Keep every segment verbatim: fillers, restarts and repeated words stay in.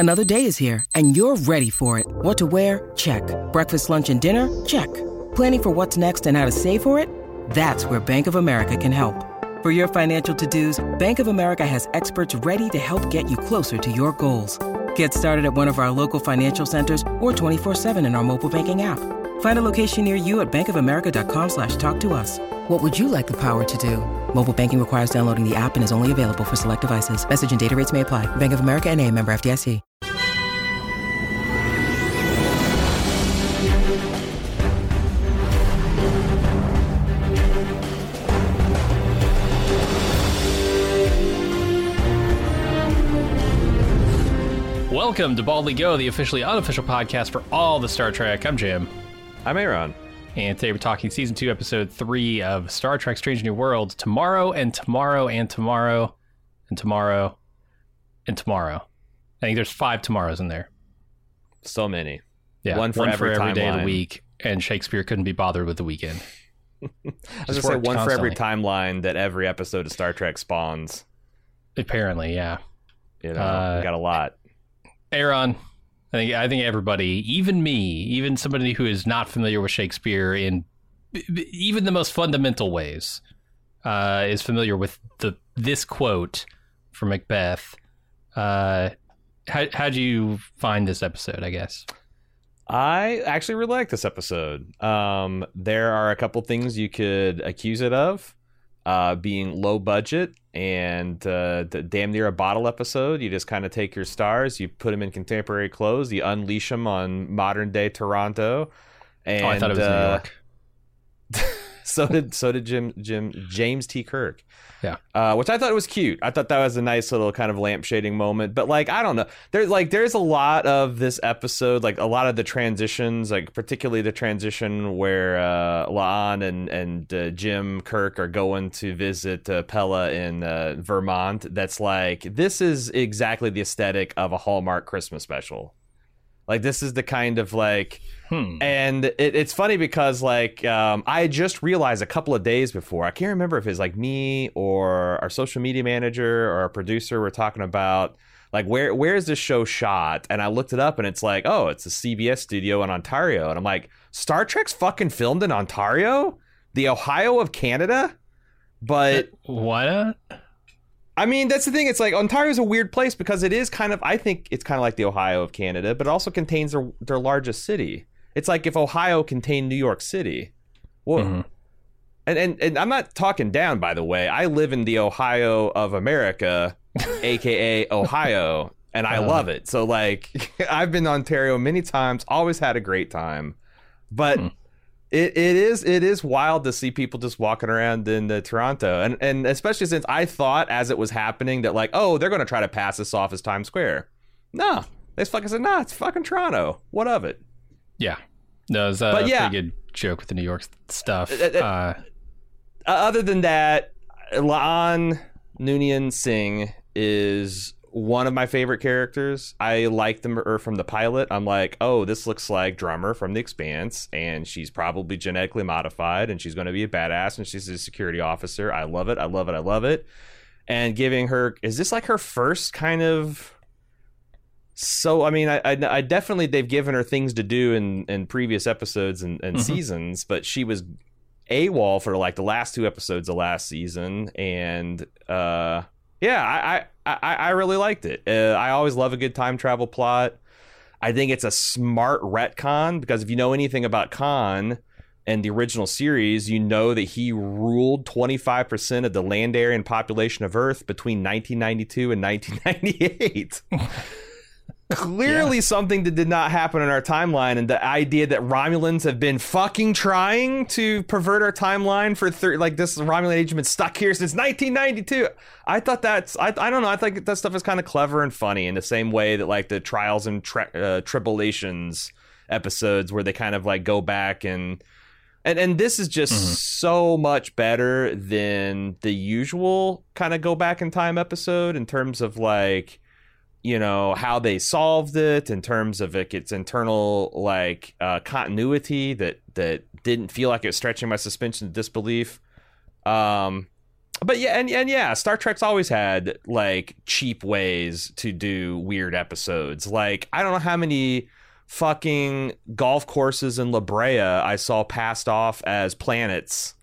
Another day is here, and you're ready for it. What to wear? Check. Breakfast, lunch, and dinner? Check. Planning for what's next and how to save for it? That's where Bank of America can help. For your financial to-dos, Bank of America has experts ready to help get you closer to your goals. Get started at one of our local financial centers or twenty-four seven in our mobile banking app. Find a location near you at bankofamerica.com slash talk to us. What would you like the power to do? Mobile banking requires downloading the app and is only available for select devices. Message and data rates may apply. Bank of America N A, member F D I C. Welcome to Baldly Go, the officially unofficial podcast for all the Star Trek. I'm Jim. I'm Aaron. And today we're talking Season two, Episode three of Star Trek Strange New Worlds. Tomorrow and tomorrow and tomorrow and tomorrow and tomorrow. I think there's five tomorrows in there. So many. Yeah, one for, one every, for every day of the timeline. week, and Shakespeare couldn't be bothered with the weekend. I was going to say one constantly. for every timeline that every episode of Star Trek spawns. Apparently, yeah. You know, Uh, we got a lot. Aaron, I think I think everybody, even me, even somebody who is not familiar with Shakespeare in b- b- even the most fundamental ways, uh, is familiar with the this quote from Macbeth. Uh, how how'd you find this episode? I guess. I actually really like this episode. Um, there are a couple things you could accuse it of. Uh, being low budget and uh, the damn near a bottle episode. You just kind of take your stars, you put them in contemporary clothes, you unleash them on modern day Toronto. And Oh, I thought it was uh, New York. so did so did Jim Jim James T. Kirk. Yeah, uh, which I thought was cute. I thought that was a nice little kind of lampshading moment. But like, I don't know. There's like there's a lot of this episode, like a lot of the transitions, like particularly the transition where uh, La'an and and uh, Jim Kirk are going to visit uh, Pella in uh, Vermont. That's like, this is exactly the aesthetic of a Hallmark Christmas special. Like, this is the kind of like, hmm. and it, it's funny because like um, I just realized a couple of days before, I can't remember if it's like me or our social media manager or our producer were talking about like where where is this show shot, and I looked it up and it's like, oh, it's a C B S studio in Ontario, and I'm like, Star Trek's fucking filmed in Ontario, the Ohio of Canada, but why not? I mean, that's the thing. It's like Ontario's a weird place because it is kind of, I think it's kind of like the Ohio of Canada, but it also contains their, their largest city. It's like if Ohio contained New York City. Well, Mm-hmm. and, and, and I'm not talking down, by the way. I live in the Ohio of America, a k a. Ohio, and I Uh. love it. So, like, I've been to Ontario many times, always had a great time. But... Hmm. It it is it is wild to see people just walking around in uh, Toronto, and and especially since I thought as it was happening that like, oh, they're going to try to pass this off as Times Square. No, they fucking said, nah, it's fucking Toronto. What of it? Yeah, no, it was a But yeah. pretty good joke with the New York stuff. Uh, uh, Uh, Uh, other than that, La'an Noonien Singh is one of my favorite characters. I like them or from the pilot. I'm like, oh, this looks like Drummer from The Expanse, and she's probably genetically modified, and she's going to be a badass, and she's a security officer. I love it. I love it. I love it. And giving her, is this like her first kind of? So I mean, I, I, I definitely they've given her things to do in in previous episodes and, and Mhm. seasons, but she was AWOL for like the last two episodes of last season, and uh, yeah, I, I I I really liked it. Uh, I always love a good time travel plot. I think it's a smart retcon because if you know anything about Khan and the original series, you know that he ruled twenty-five percent of the land area and population of Earth between nineteen ninety-two and nineteen ninety-eight. Clearly yeah. something that did not happen in our timeline, and the idea that Romulans have been fucking trying to pervert our timeline for thir- like this Romulan age has been stuck here since nineteen ninety-two. I thought that's I I don't know. I think that stuff is kind of clever and funny in the same way that like the Trials and tri- uh, Tribulations episodes where they kind of like go back and and and this is just mm-hmm. so much better than the usual kind of go back in time episode in terms of like, you know, how they solved it, in terms of like its internal like uh, continuity that that didn't feel like it was stretching my suspension of disbelief. Um, but yeah, and and yeah, Star Trek's always had like cheap ways to do weird episodes. Like I don't know how many fucking golf courses in La Brea I saw passed off as planets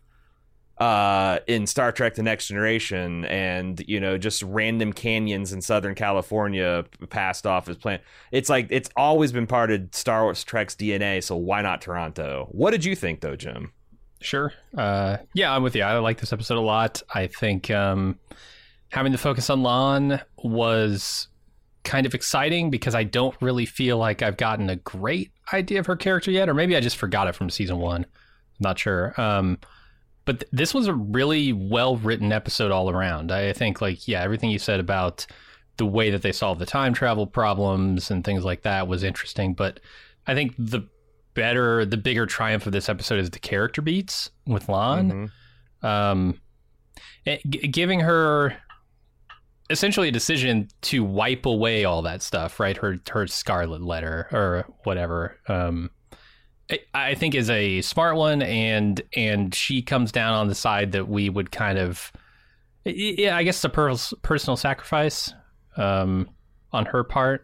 uh in Star Trek The Next Generation, and you know, just random canyons in Southern California passed off as planet. It's like it's always been part of Star Wars Trek's D N A, so why not Toronto? What did you think though, Jim? Sure. Uh yeah, I'm with you. I like this episode a lot. I think um having the focus on Lon was kind of exciting because I don't really feel like I've gotten a great idea of her character yet, or maybe I just forgot it from season one. I'm not sure. Um, but th- this was a really well-written episode all around. I think, like, yeah, everything you said about the way that they solved the time travel problems and things like that was interesting. But I think the better, the bigger triumph of this episode is the character beats with Lon. Mm-hmm. Um, g- giving her essentially a decision to wipe away all that stuff, right? Her her Scarlet Letter or whatever. Um, I, I think is a smart one, and and she comes down on the side that we would kind of, yeah, I guess it's a per- personal sacrifice um, on her part.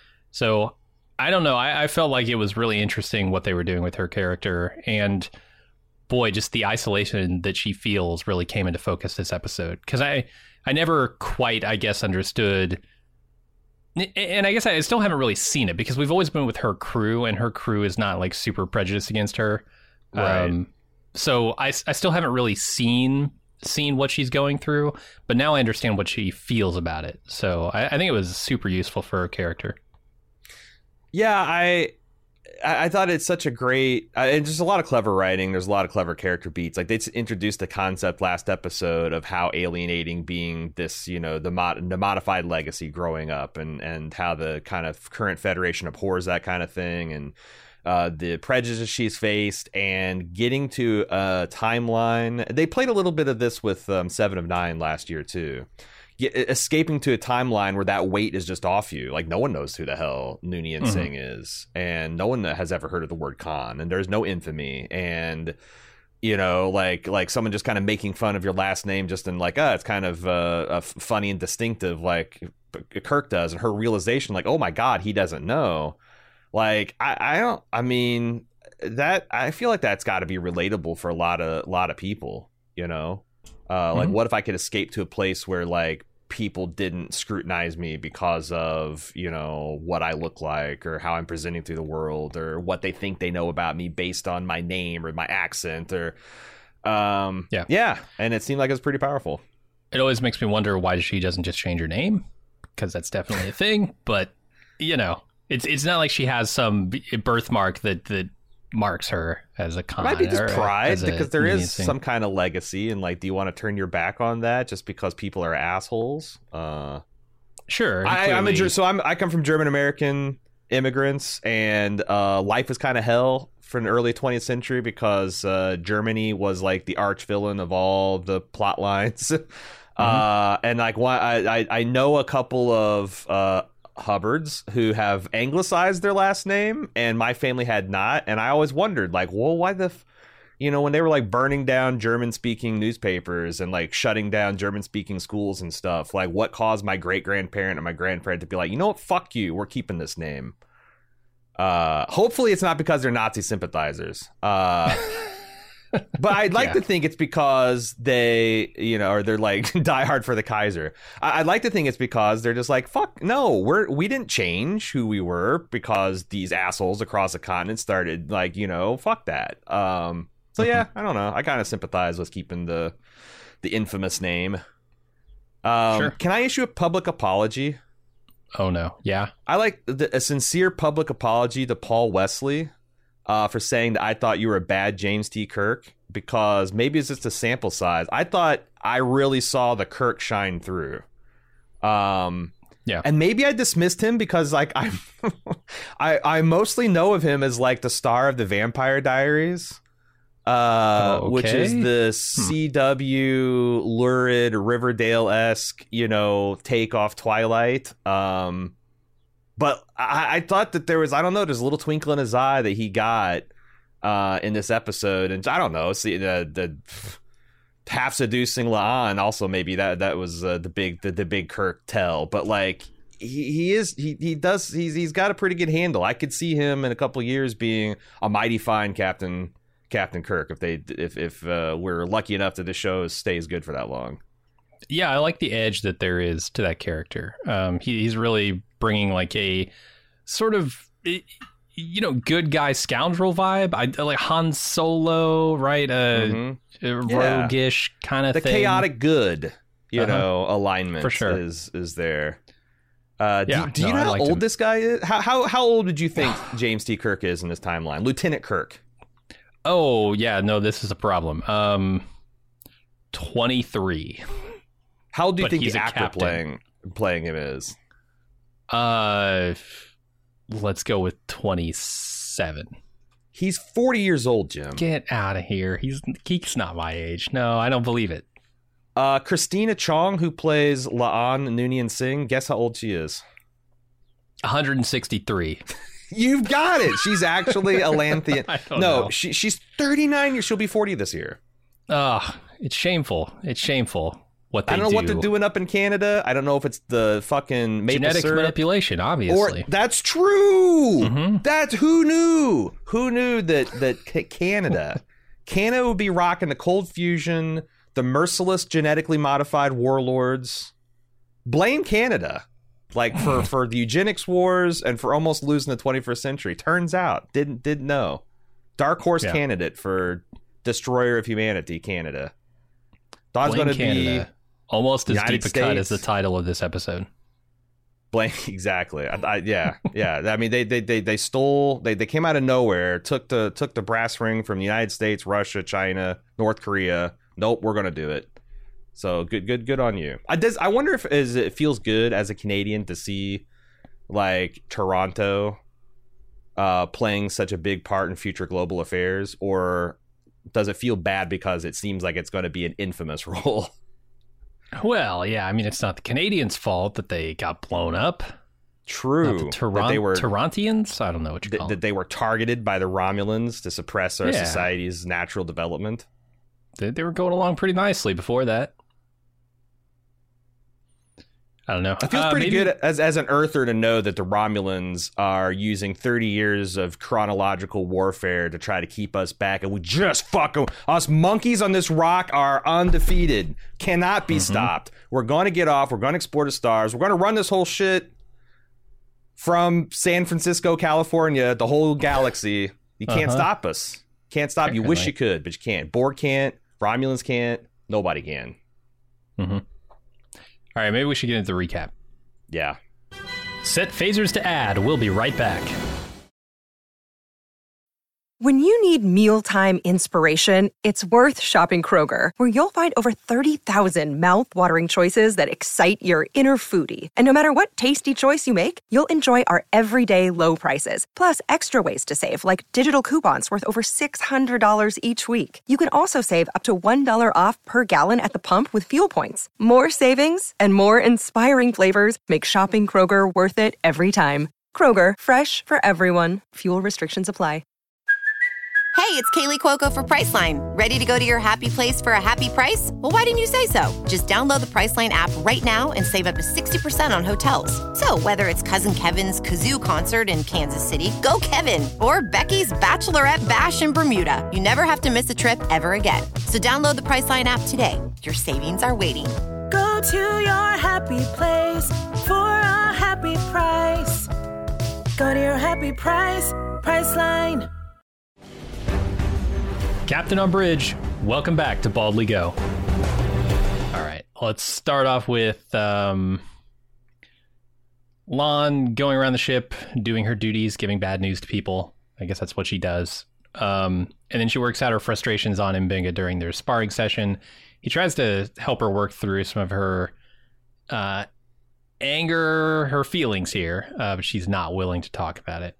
So I don't know. I, I felt like it was really interesting what they were doing with her character, and boy, just the isolation that she feels really came into focus this episode, because I. I never quite, I guess, understood, and I guess I still haven't really seen it, because we've always been with her crew, and her crew is not like super prejudiced against her. Right. Um, so I, I still haven't really seen seen what she's going through, but now I understand what she feels about it. So I, I think it was super useful for her character. Yeah, I I thought it's such a great, uh, and just a lot of clever writing. There's a lot of clever character beats. Like they introduced the concept last episode of how alienating being this, you know, the, mod, the modified legacy growing up, and, and how the kind of current Federation abhors that kind of thing, and uh, the prejudice she's faced, and getting to a timeline. They played a little bit of this with um, Seven of Nine last year too. Escaping to a timeline where that weight is just off you. Like no one knows who the hell Noonien mm-hmm. Singh is, and no one has ever heard of the word Khan, and there's no infamy, and you know, like like someone just kind of making fun of your last name just in like, oh, it's kind of uh, uh, funny and distinctive, like Kirk does, and her realization, like, oh my God, he doesn't know. Like I, I don't. I mean, that I feel like that's got to be relatable for a lot of a lot of people. You know. Uh, mm-hmm. Like, what if I could escape to a place where, like, people didn't scrutinize me because of, you know, what I look like, or how I'm presenting to the world, or what they think they know about me based on my name or my accent, or, um, yeah, yeah. And it seemed like it was pretty powerful. It always makes me wonder why she doesn't just change her name, because that's definitely a thing. But you know, it's it's not like she has some birthmark that that. marks her as a con. It might be just pride, because there is thing. some kind of legacy, and like, do you want to turn your back on that just because people are assholes? Uh, sure. I, I'm a so I'm I come from German American immigrants, and uh, life was kind of hell for the early twentieth century because uh, Germany was like the arch villain of all the plot lines. mm-hmm. uh, and like, one, I, I I know a couple of. Uh, Hubbards who have anglicized their last name, and my family had not, and I always wondered, like, well, why the f-? You know, when they were like burning down German speaking newspapers and like shutting down German speaking schools and stuff, like what caused my great grandparent and my grandparent to be like, you know what, fuck you, we're keeping this name. Uh hopefully it's not because they're Nazi sympathizers. uh But I'd like yeah. to think it's because they, you know, or they're like die hard for the Kaiser. I- I'd like to think it's because they're just like, fuck, no, we're we didn't change who we were because these assholes across the continent started, like, you know, fuck that. Um, so yeah, I don't know. I kind of sympathize with keeping the the infamous name. Um, sure. Can I issue a public apology? Oh no, yeah. I like the, a sincere public apology to Paul Wesley. Uh, for saying that I thought you were a bad James T. Kirk, because maybe it's just a sample size. I thought I really saw the Kirk shine through. Um, yeah, and maybe I dismissed him because like I, I, I mostly know of him as like the star of the Vampire Diaries, uh, oh, okay. which is the C W hmm. lurid Riverdale-esque, you know, take off Twilight. Um. But I, I thought that there was, I don't know, there's a little twinkle in his eye that he got uh, in this episode. And I don't know, see, the, the half seducing La'an. Also, maybe that that was uh, the big the, the big Kirk tell. But like he he is he he does he's he's got a pretty good handle. I could see him in a couple of years being a mighty fine Captain Captain Kirk if they if if uh, we're lucky enough that the show stays good for that long. Yeah, I like the edge that there is to that character. Um, he, he's really bringing like a sort of, you know, good guy scoundrel vibe. I like Han Solo, right? A, mm-hmm. a roguish yeah. kind of the thing. The chaotic good, you uh-huh. know, alignment for sure. is is there. Uh, yeah, do, do no, you know how old him. this guy is? How how how old would you think James T. Kirk is in this timeline? Lieutenant Kirk. Oh yeah, no, this is a problem. Um, twenty-three. How old do you but think the actor captain. playing playing him is? Uh, let's go with twenty-seven. He's forty years old, Jim. Get out of here. He's he's not my age. No, I don't believe it. Uh, Christina Chong, who plays La'an Noonien Singh, guess how old she is? one hundred sixty-three. You've got it. She's actually a Lanthian. I don't no, know. she she's thirty-nine years. She'll be forty this year. Oh, it's shameful. It's shameful. What they I don't know do. what they're doing up in Canada. I don't know if it's the fucking maple genetic syrup. manipulation, obviously. Or that's true. Mm-hmm. That's who knew. Who knew that that Canada, Canada would be rocking the cold fusion, the merciless genetically modified warlords. Blame Canada, like for for the eugenics wars and for almost losing the twenty-first century. Turns out didn't didn't know. Dark horse yeah. candidate for destroyer of humanity, Canada. Don's going to be. Almost as United deep a States. cut as the title of this episode. Blame exactly. I, I, yeah, yeah. I mean, they they they they stole. They they came out of nowhere. Took the took the brass ring from the United States, Russia, China, North Korea. Nope, we're gonna do it. So good, good, good on you. I does. I wonder if is it feels good as a Canadian to see like Toronto uh, playing such a big part in future global affairs, or does it feel bad because it seems like it's going to be an infamous role? Well, yeah, I mean, it's not the Canadians' fault that they got blown up. True. Not the Toron- that they were, Torontians? I don't know what you th- call that them. they were targeted by the Romulans to suppress our Yeah. society's natural development. They, they were going along pretty nicely before that. I don't know. It feels uh, pretty maybe... good as as an Earther to know that the Romulans are using thirty years of chronological warfare to try to keep us back, and we just fucking us monkeys on this rock are undefeated, cannot be mm-hmm. stopped. We're going to get off. We're going to explore the stars. We're going to run this whole shit from San Francisco, California, the whole galaxy. You can't uh-huh. stop us. Can't stop. Apparently. You wish you could, but you can't. Borg can't. Romulans can't. Nobody can. Mm-hmm. All right, maybe we should get into the recap. Yeah. Set phasers to add. We'll be right back. When you need mealtime inspiration, it's worth shopping Kroger, where you'll find over thirty thousand mouth-watering choices that excite your inner foodie. And no matter what tasty choice you make, you'll enjoy our everyday low prices, plus extra ways to save, like digital coupons worth over six hundred dollars each week. You can also save up to one dollar off per gallon at the pump with fuel points. More savings and more inspiring flavors make shopping Kroger worth it every time. Kroger, fresh for everyone. Fuel restrictions apply. Hey, it's Kaylee Cuoco for Priceline. Ready to go to your happy place for a happy price? Well, why didn't you say so? Just download the Priceline app right now and save up to sixty percent on hotels. So whether it's Cousin Kevin's Kazoo Concert in Kansas City, go Kevin, or Becky's Bachelorette Bash in Bermuda, you never have to miss a trip ever again. So download the Priceline app today. Your savings are waiting. Go to your happy place for a happy price. Go to your happy price, Priceline. Captain on Bridge, welcome back to Baldly Go. All right, let's start off with um, La'an going around the ship, doing her duties, giving bad news to people. I guess that's what she does. Um, and then she works out her frustrations on M'Benga during their sparring session. He tries to help her work through some of her uh, anger, her feelings here, uh, but she's not willing to talk about it.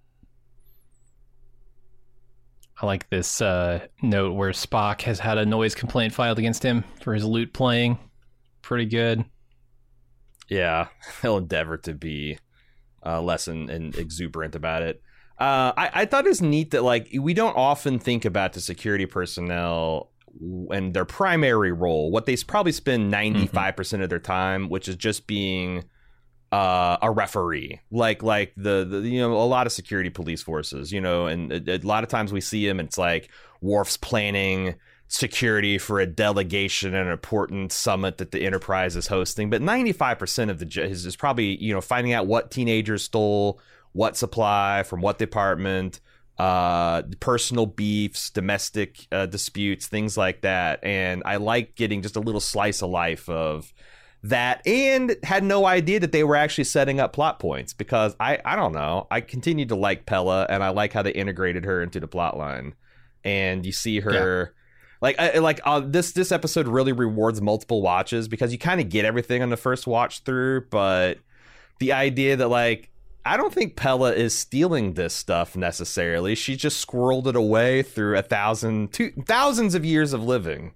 I like this uh, note where Spock has had a noise complaint filed against him for his lute playing. Pretty good. Yeah, he'll endeavor to be uh, less and, and exuberant about it. Uh, I, I thought it was neat that like we don't often think about the security personnel and their primary role, what they probably spend ninety-five percent mm-hmm. of their time, which is just being uh, a referee, like like the, the you know a lot of security police forces, you know, and a, a lot of times we see them. It's like Worf's planning security for a delegation and an important summit that the Enterprise is hosting, but ninety-five percent of the is, is probably you know finding out what teenagers stole, what supply from what department, uh, personal beefs, domestic uh, disputes, things like that. And I like getting just a little slice of life of that, and had no idea that they were actually setting up plot points because I I don't know I continued to like Pella, and I like how they integrated her into the plot line, and you see her. Yeah. Like, I, like uh, this this episode really rewards multiple watches because you kind of get everything on the first watch through. But the idea that, like, I don't think Pella is stealing this stuff necessarily. She just squirreled it away through a thousand, two, thousands of years of living.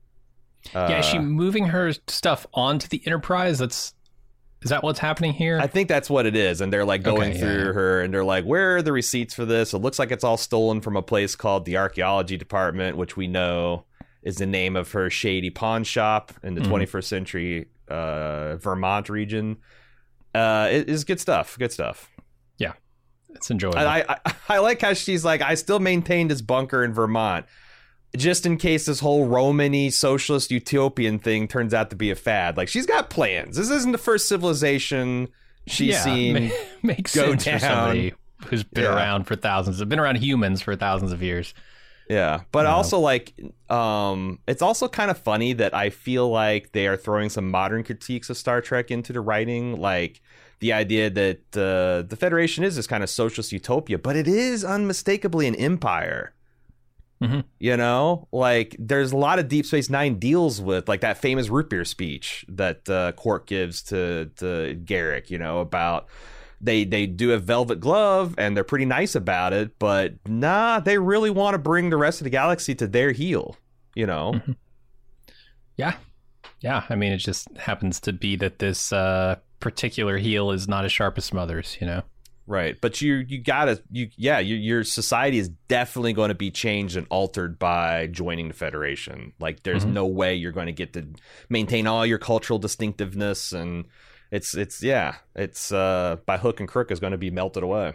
Uh, yeah, is she moving her stuff onto the Enterprise? That's is that what's happening here? I think that's what it is. And they're like going okay, through yeah. her, and they're like, where are the receipts for this? It looks like it's all stolen from a place called the Archaeology Department, which we know is the name of her shady pawn shop in the mm-hmm. twenty-first century uh, Vermont region. Uh, it is good stuff. Good stuff. Yeah, it's enjoyable. I, I I like how she's like, I still maintain this bunker in Vermont, just in case this whole Romany socialist utopian thing turns out to be a fad. Like, she's got plans. This isn't the first civilization she's yeah, seen ma- makes go sense down. For somebody who's been yeah. around for thousands, have been around humans for thousands of years. Yeah, but no. also, like, um, it's also kind of funny that I feel like they are throwing some modern critiques of Star Trek into the writing, like the idea that uh, the Federation is this kind of socialist utopia, but it is unmistakably an empire. Mm-hmm. You know, like, there's a lot of Deep Space Nine deals with, like, that famous root beer speech that uh, Quark gives to, to Garrick, you know, about they they do a velvet glove and they're pretty nice about it, but nah, they really want to bring the rest of the galaxy to their heel, you know? Mm-hmm. Yeah. Yeah. I mean, it just happens to be that this uh, particular heel is not as sharp as some others, you know? Right, but you you gotta you yeah your your society is definitely going to be changed and altered by joining the Federation. Like, there's mm-hmm. no way you're going to get to maintain all your cultural distinctiveness, and it's it's yeah it's uh by hook and crook is going to be melted away.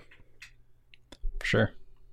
For sure.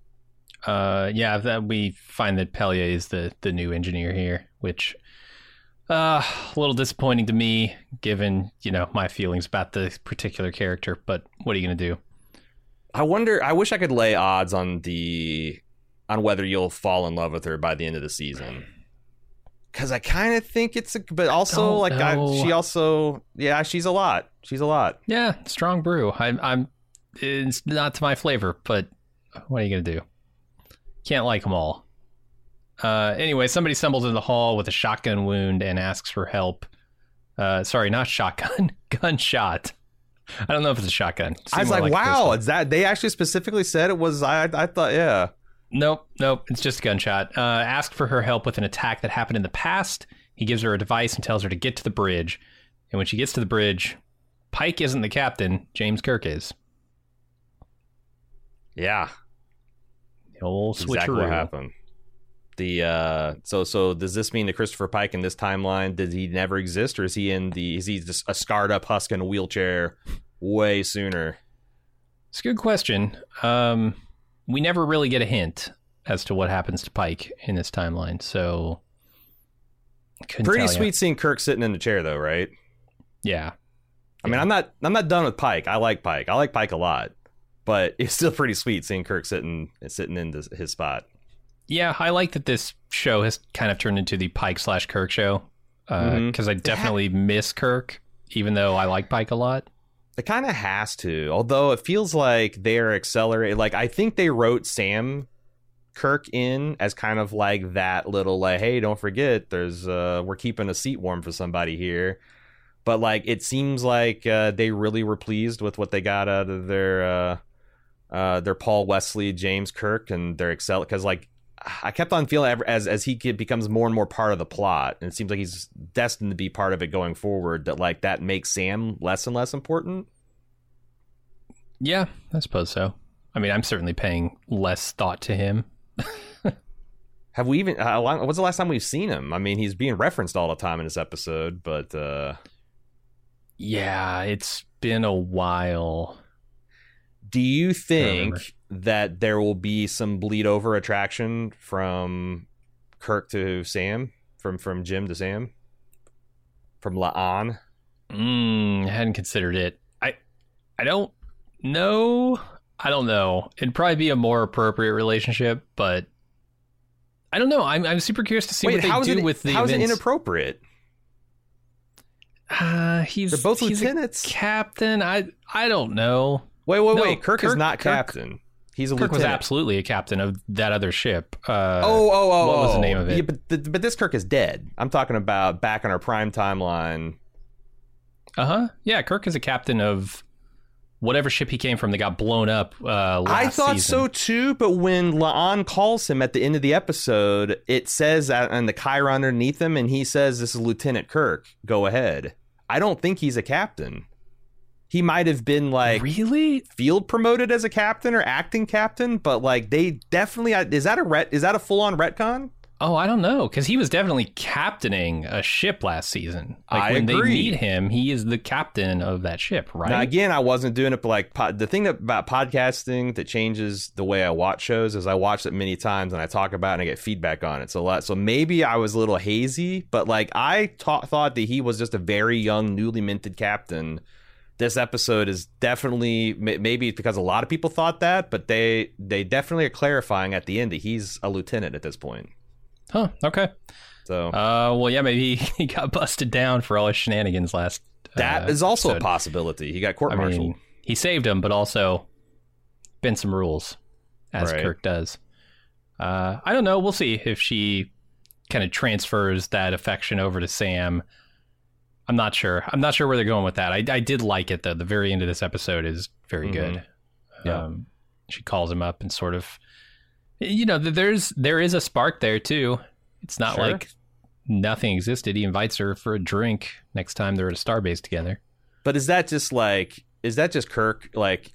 Uh, yeah, that we find that Pelia is the the new engineer here, which uh a little disappointing to me, given you know my feelings about the particular character. But what are you gonna do? I wonder, I wish I could lay odds on the on whether you'll fall in love with her by the end of the season. Because I kind of think it's a, but also like I, she also, yeah, she's a lot. She's a lot. Yeah, strong brew. I, I'm, it's not to my flavor, but what are you going to do? Can't like them all. Uh, anyway, somebody stumbles in the hall with a shotgun wound and asks for help. Uh, sorry, not shotgun, gunshot. I don't know if it's a shotgun. I was like, like wow, is that they actually specifically said it was? I I thought, yeah. Nope, nope. It's just a gunshot. Uh, asked for her help with an attack that happened in the past. He gives her a device and tells her to get to the bridge. And when she gets to the bridge, Pike isn't the captain. James Kirk is. Yeah. The old switcheroo. Exactly what happened. The uh, so so does this mean that Christopher Pike in this timeline, did he never exist, or is he in the is he just a scarred up husk in a wheelchair way sooner? It's a good question. Um, we never really get a hint as to what happens to Pike in this timeline, so pretty sweet seeing Kirk sitting in the chair, though, right? Yeah. I mean, I'm not I'm not done with Pike. I like Pike. I like Pike a lot, but it's still pretty sweet seeing Kirk sitting sitting in this, his spot. Yeah, I like that this show has kind of turned into the Pike slash Kirk show, because uh, mm-hmm. I definitely ha- miss Kirk, even though I like Pike a lot. It kind of has to, although it feels like they're accelerating. Like, I think they wrote Sam Kirk in as kind of like that little, like, hey, don't forget, there's uh, we're keeping a seat warm for somebody here. But, like, it seems like uh, they really were pleased with what they got out of their uh, uh, their Paul Wesley, James Kirk, and their Excel, because, like, I kept on feeling as as he becomes more and more part of the plot, and it seems like he's destined to be part of it going forward, that like that makes Sam less and less important. Yeah, I suppose so. I mean, I'm certainly paying less thought to him. Have we even? Uh, when's the last time we've seen him? I mean, he's being referenced all the time in this episode, but uh, yeah, it's been a while. Do you think that there will be some bleed over attraction from Kirk to Sam, from from Jim to Sam, from La'an? Mm, I hadn't considered it. I I don't know. I don't know. It'd probably be a more appropriate relationship, but I don't know. I'm I'm super curious to see Wait, what they how is do it, with the how events. is it inappropriate? Uh, he's They're both he's lieutenants. A captain. I I don't know. Wait, wait, No, wait. Kirk, Kirk- is not Kirk- captain. He's a Kirk was lieutenant. absolutely a captain of that other ship. Uh, Oh, oh, oh. what was oh. the name of it? Yeah, but, the, but this Kirk is dead. I'm talking about back on our prime timeline. Uh huh. Yeah, Kirk is a captain of whatever ship he came from that got blown up. Uh, last I thought season. so too, but when La'an calls him at the end of the episode, it says on the Chiron underneath him, and he says, "This is Lieutenant Kirk. Go ahead." I don't think he's a captain. He might have been like Really? field promoted as a captain or acting captain, but like they definitely is that a ret is that a full on retcon? Oh, I don't know, because he was definitely captaining a ship last season. Like I when agree. they meet him, he is the captain of that ship, right? Now again, I wasn't doing it, but like pod, the thing about podcasting that changes the way I watch shows is I watch it many times and I talk about it and I get feedback on it. So a lot, so maybe I was a little hazy, but like I ta- thought that he was just a very young, newly minted captain. This episode is definitely maybe it's because a lot of people thought that, but they they definitely are clarifying at the end that he's a lieutenant at this point. Huh. Okay. So Uh, well, yeah, maybe he, he got busted down for all his shenanigans last. that uh, is also episode. a possibility. He got I court-martialed. mean, he saved him, but also bent some rules, as Right. Kirk does. Uh, I don't know. We'll see if she kind of transfers that affection over to Sam. I'm not sure. I'm not sure where they're going with that. I, I did like it, though. The very end of this episode is very Mhm. good. Yeah. Um, she calls him up and sort of, you know, there's there is a spark there, too. It's not Sure. like nothing existed. He invites her for a drink next time they're at a starbase together. But is that just like is that just Kirk like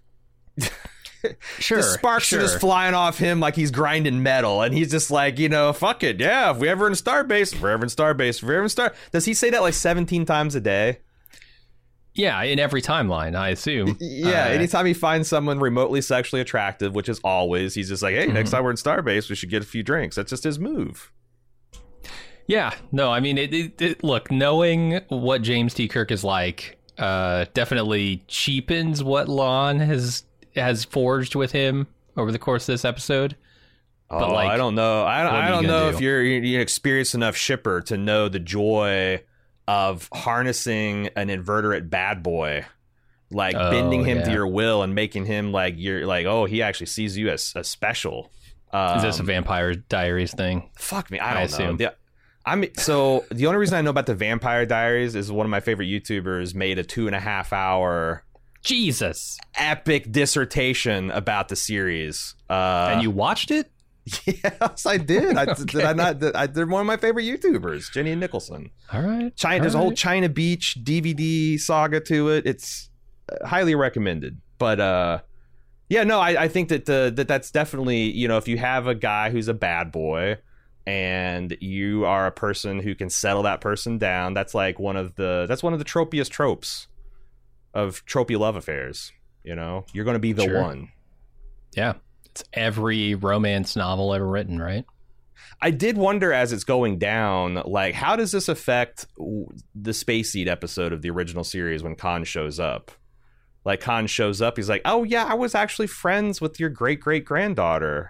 Sure. the sparks sure. are just flying off him like he's grinding metal, and he's just like, you know, fuck it, yeah. If we ever in Starbase, if we're ever in Starbase, if we're ever in Star. Does he say that like seventeen times a day? Yeah, in every timeline, I assume. Yeah. Uh, anytime he finds someone remotely sexually attractive, which is always, he's just like, hey, next time we're in Starbase, we should get a few drinks. That's just his move. Yeah, no, I mean, it, it, it, look, knowing what James T. Kirk is like uh, definitely cheapens what Lon has has forged with him over the course of this episode. Oh, But, like, I don't know. I don't, what are I you don't gonna know do? if you're, you're an experienced enough shipper to know the joy of harnessing an invertebrate bad boy, like Oh, bending him to yeah. your will and making him like you're like, oh, he actually sees you as, as special. Um, Is this a Vampire Diaries thing? fuck me, I I don't know. assume. The- I'm so the only reason I know about the Vampire Diaries is one of my favorite YouTubers made a two and a half hour Jesus. epic dissertation about the series. Uh, And you watched it? yes, I did. I, Did I not? Did I, they're one of my favorite YouTubers, Jenny and Nicholson. All right. China, all there's a whole right. China Beach D V D saga to it. It's uh, highly recommended. But uh, yeah, no, I, I think that the that that's definitely, you know, if you have a guy who's a bad boy and you are a person who can settle that person down, that's like one of the that's one of the tropiest tropes of tropey love affairs. You know, you're going to be the Sure. one. Yeah. It's every romance novel ever written, right? I did wonder as it's going down, like, how does this affect w- the Space Seed episode of the original series when Khan shows up? Like, Khan shows up, he's like, oh, yeah, I was actually friends with your great-great-granddaughter.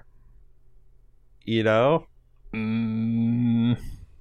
You know? Mm,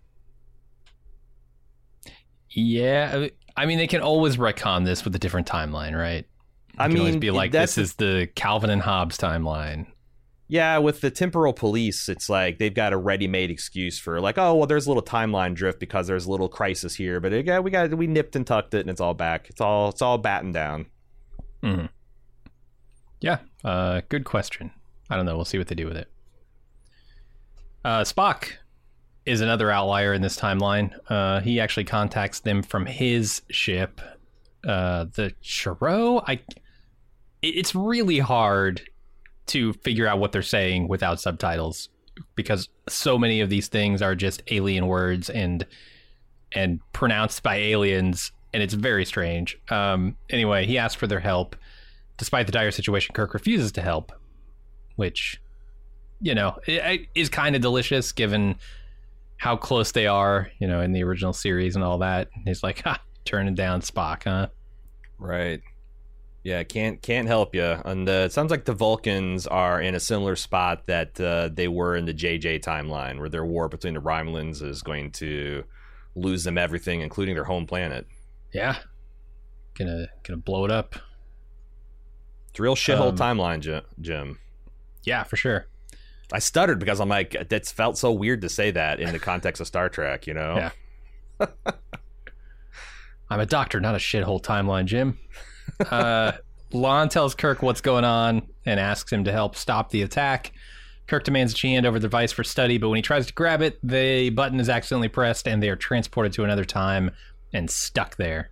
yeah. I mean, they can always retcon this with a different timeline, right? It I can always mean, be like, that's this is the Calvin and Hobbes timeline. Yeah, with the temporal police, it's like they've got a ready-made excuse for like, oh, well, there's a little timeline drift because there's a little crisis here, but it, yeah, we got we nipped and tucked it, and it's all back. It's all it's all battened down. Mhm. Yeah, uh, good question. I don't know. We'll see what they do with it. Uh, Spock is another outlier in this timeline. Uh, he actually contacts them from his ship, uh, the Chiro. I. It's really hard to figure out what they're saying without subtitles because so many of these things are just alien words and and pronounced by aliens, and it's very strange. Um, anyway, he asks for their help. Despite the dire situation, Kirk refuses to help, which, you know, is kind of delicious given how close they are, you know, in the original series and all that. And he's like, ha, turning down Spock, huh? Right. Yeah, can't can't help you. And uh, it sounds like the Vulcans are in a similar spot that uh, they were in the J J timeline, where their war between the Romulans is going to lose them everything, including their home planet. Yeah. Gonna gonna blow it up. It's a real shithole Um, timeline, Jim. Yeah, for sure. I stuttered because I'm like, that's felt so weird to say that in the context of Star Trek, you know? Yeah. I'm a doctor, not a shithole timeline, Jim. Uh, Lon tells Kirk what's going on and asks him to help stop the attack. Kirk demands that she hand over the device for study, but when he tries to grab it, the button is accidentally pressed and they are transported to another time and stuck there.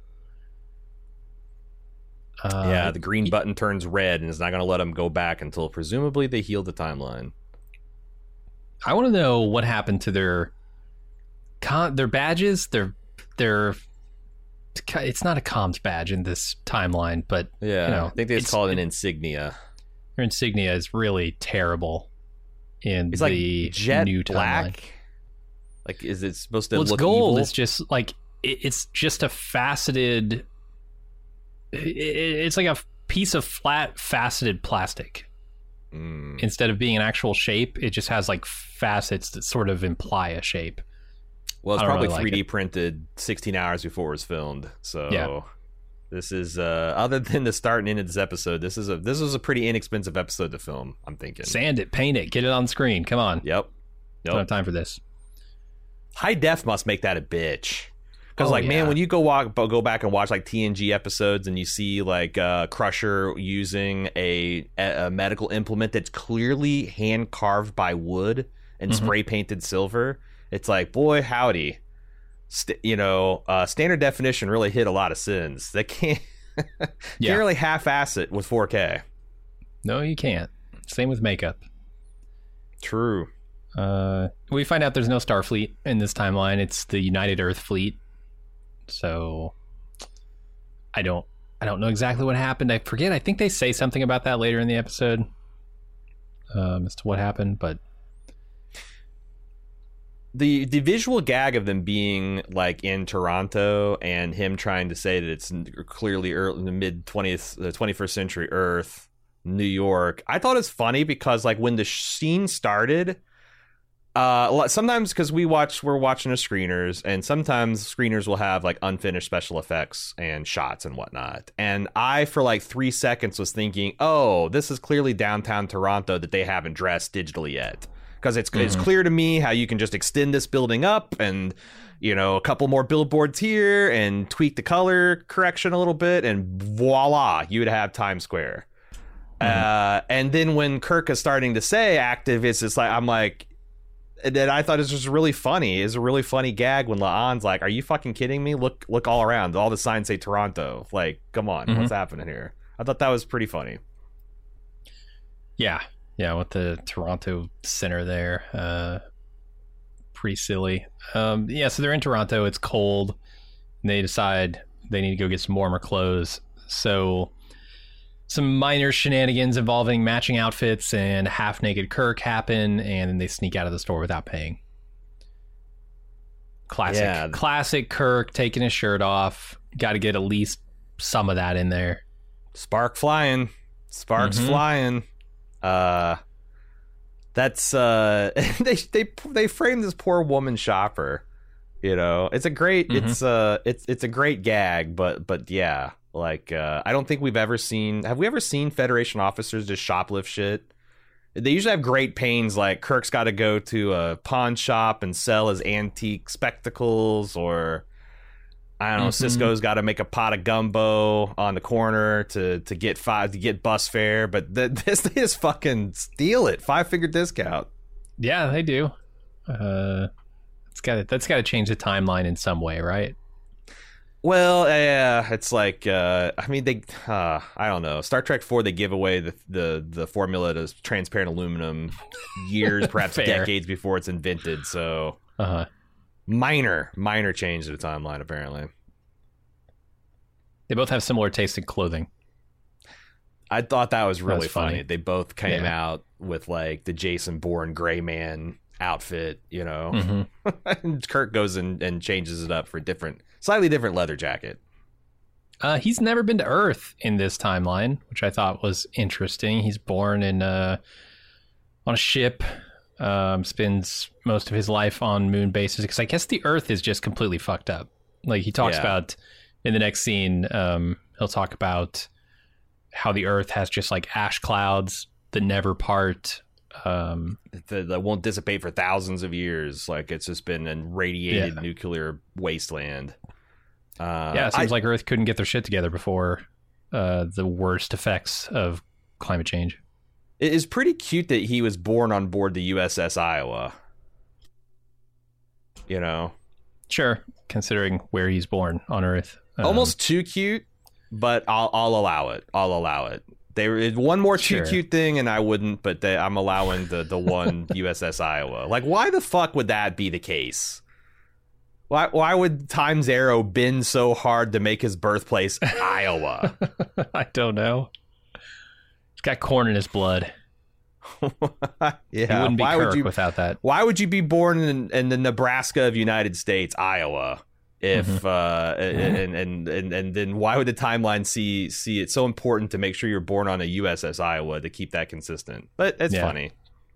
Uh, yeah, the green button turns red and is not going to let them go back until presumably they heal the timeline. I want to know what happened to their con- their badges. Their their it's not a comms badge in this timeline, but Yeah, you know, I think they just it's- call it an insignia. their insignia is really terrible in It's like the jet new timeline. black. Like, is it supposed to Well, it's look gold. evil? It's just like it, it's just a faceted. It, it's like a piece of flat faceted plastic. Mm. Instead of being an actual shape, it just has like facets that sort of imply a shape. Well, it's I don't probably really like three D it. printed sixteen hours before it was filmed. So Yeah. this is uh, other than the start and end of this episode, this is a this was a pretty inexpensive episode to film, I'm thinking. Sand it, paint it, get it on screen. Come on. Yep. Don't have Yep. time for this. High def must make that a bitch. Because, Oh, like, man, yeah. when you go walk, go back and watch like T N G episodes, and you see like uh, Crusher using a, a medical implement that's clearly hand carved by wood and Mm-hmm. spray painted silver, it's like, boy, howdy, St- you know, uh, standard definition really hit a lot of sins. They can't, Yeah. can't really half-ass it with four K. No, you can't. Same with makeup. True. Uh, we find out there's no Starfleet in this timeline. It's the United Earth Fleet. So I don't I don't know exactly what happened. I forget. I think they say something about that later in the episode um, as to what happened, but the the visual gag of them being like in Toronto and him trying to say that it's clearly early, in the mid twentieth, the twenty-first century Earth, New York. I thought it's funny because like when the scene started, uh, sometimes because we watch, we're watching the screeners, and sometimes screeners will have like unfinished special effects and shots and whatnot. And I, for like three seconds, was thinking, oh, this is clearly downtown Toronto that they haven't dressed digitally yet. Because it's, mm-hmm. it's clear to me how you can just extend this building up and, you know, a couple more billboards here and tweak the color correction a little bit, and voila, you would have Times Square. Mm-hmm. Uh, and then when Kirk is starting to say activists, it's like, I'm like, and then I thought it was just really funny. It's a really funny gag when La'an's like, are you fucking kidding me? Look, look all around. All the signs say Toronto. Like, come on, mm-hmm. what's happening here? I thought that was pretty funny. Yeah. Yeah, with the Toronto Center there. Uh, pretty silly. Um, yeah, so they're in Toronto. It's cold. And they decide they need to go get some warmer clothes. So some minor shenanigans involving matching outfits and half-naked Kirk happen, and then they sneak out of the store without paying. Classic. Yeah. Classic Kirk taking his shirt off. Got to get at least some of that in there. Spark flying. Sparks Mm-hmm. flying. Uh, that's uh, they they they frame this poor woman shopper. You know, it's a great Mm-hmm. it's uh it's it's a great gag, but but yeah, like uh, I don't think we've ever seen. Have we ever seen Federation officers just shoplift shit? They usually have great pains. Like Kirk's got to go to a pawn shop and sell his antique spectacles, or I don't know, Mm-hmm. Cisco's got to make a pot of gumbo on the corner to to get five to get bus fare. But th- this they just fucking steal it, five figure discount. Yeah, they do. Uh, it's got that's got to change the timeline in some way, right? Well, yeah, it's like uh, I mean they uh, I don't know. Star Trek four, they give away the the, the formula to transparent aluminum years, perhaps decades before it's invented. So uh-huh. minor minor change to the timeline apparently. They both have similar taste in clothing. I thought that was really that was funny. funny. They both came Yeah. out with like the Jason Bourne gray man outfit, you know. Mm-hmm. And Kirk goes and, and changes it up for a different, slightly different leather jacket. Uh, he's never been to Earth in this timeline, which I thought was interesting. He's born in uh, on a ship, um, spends most of his life on moon bases because I guess the Earth is just completely fucked up. Like he talks Yeah. about in the next scene, um, he'll talk about how the Earth has just like ash clouds that never part. Um, That, that won't dissipate for thousands of years. Like it's just been a radiated Yeah. nuclear wasteland. Uh, yeah, it seems I- like Earth couldn't get their shit together before uh, the worst effects of climate change. It is pretty cute that he was born on board the U S S Iowa. You know, Sure, considering where he's born on Earth. Um, almost too cute, but I'll I'll allow it. I'll allow it. There is one more too Sure. cute thing, and I wouldn't, but they, I'm allowing the the one U S S Iowa. Like, why the fuck would that be the case? Why why would Times Arrow bend so hard to make his birthplace Iowa? I don't know. He's got corn in his blood. Yeah, He wouldn't be why Kirk would you? without that. Why would you be born in, in the Nebraska of United States, Iowa? If Mm-hmm. uh, and, and and and then why would the timeline see see it so important to make sure you're born on a U S S Iowa to keep that consistent? But it's Yeah. funny.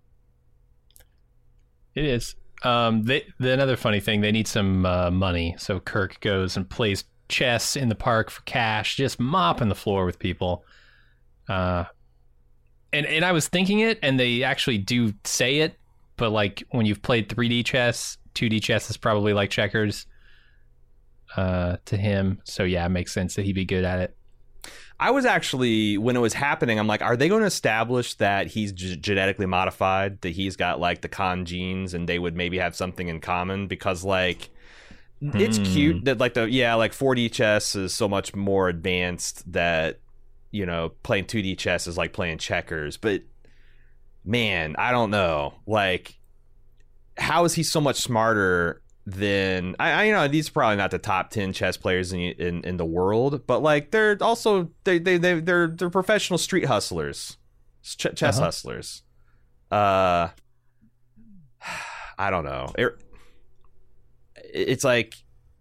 It is. Um, they, the another funny thing, they need some uh, money. So Kirk goes and plays chess in the park for cash, just mopping the floor with people. Uh, and and I was thinking it, and they actually do say it, but like when you've played three D chess, two D chess is probably like checkers uh, to him. So yeah, it makes sense that he'd be good at it. I was actually, when it was happening, I'm like, are they going to establish that he's g- genetically modified, that he's got like the Khan genes, and they would maybe have something in common? Because like, it's Hmm. cute that like the yeah, like four D chess is so much more advanced that, you know, playing two D chess is like playing checkers. But man, I don't know, like, how is he so much smarter than I, I you know, these are probably not the top ten chess players in in, in the world, but like they're also they they they they're they're professional street hustlers, ch- chess Uh-huh. hustlers. Uh, I don't know. It, it's like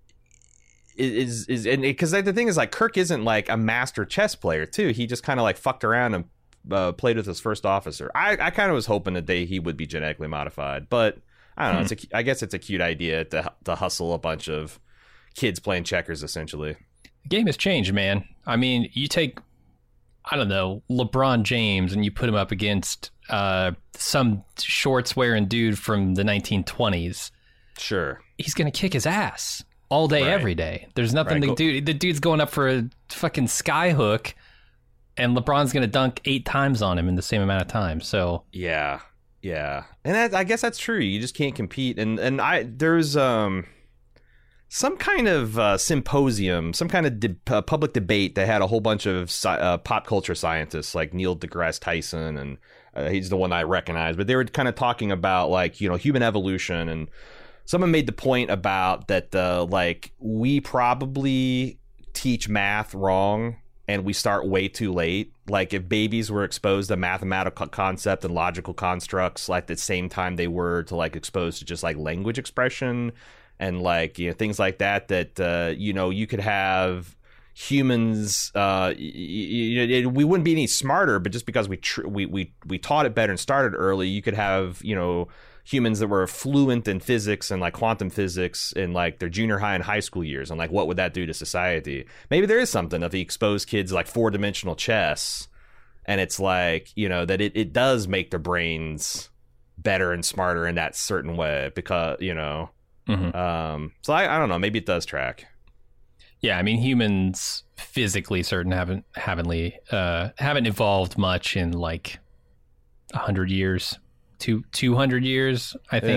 it is is and because the thing is like Kirk isn't like a master chess player too. He just kind of like fucked around and uh, played with his first officer. I I kind of was hoping that they he would be genetically modified, but. I don't know. It's a, I guess it's a cute idea to to hustle a bunch of kids playing checkers, essentially. The game has changed, man. I mean, you take, I don't know, LeBron James and you put him up against uh, some shorts wearing dude from the nineteen twenties. Sure. He's going to kick his ass all day, Right. every day. There's nothing Right, to do. The dude's going up for a fucking sky hook, and LeBron's going to dunk eight times on him in the same amount of time. So, Yeah. Yeah. And that, I guess that's true. You just can't compete. And and I there's um some kind of uh, symposium, some kind of de- uh, public debate that had a whole bunch of sci- uh, pop culture scientists like Neil deGrasse Tyson, and uh, he's the one I recognize. But they were kind of talking about like, you know, human evolution, and someone made the point about that uh, like we probably teach math wrong and we start way too late. Like if babies were exposed to mathematical concept and logical constructs like the same time they were to like exposed to just like language expression and like, you know, things like that, that, uh, you know, you could have humans, uh, y- y- y- we wouldn't be any smarter, but just because we, tr- we, we, we taught it better and started early, you could have, you know, humans that were fluent in physics and like quantum physics in like their junior high and high school years, and like what would that do to society? Maybe there is something if you expose kids like four dimensional chess, and it's like, you know, that it, it does make their brains better and smarter in that certain way, because, you know, mhm. um so I, I don't know, maybe it does track. yeah, I mean, humans physically certain haven't haven't uh, haven't evolved much in like a hundred years. Two two hundred years, I think, Yeah.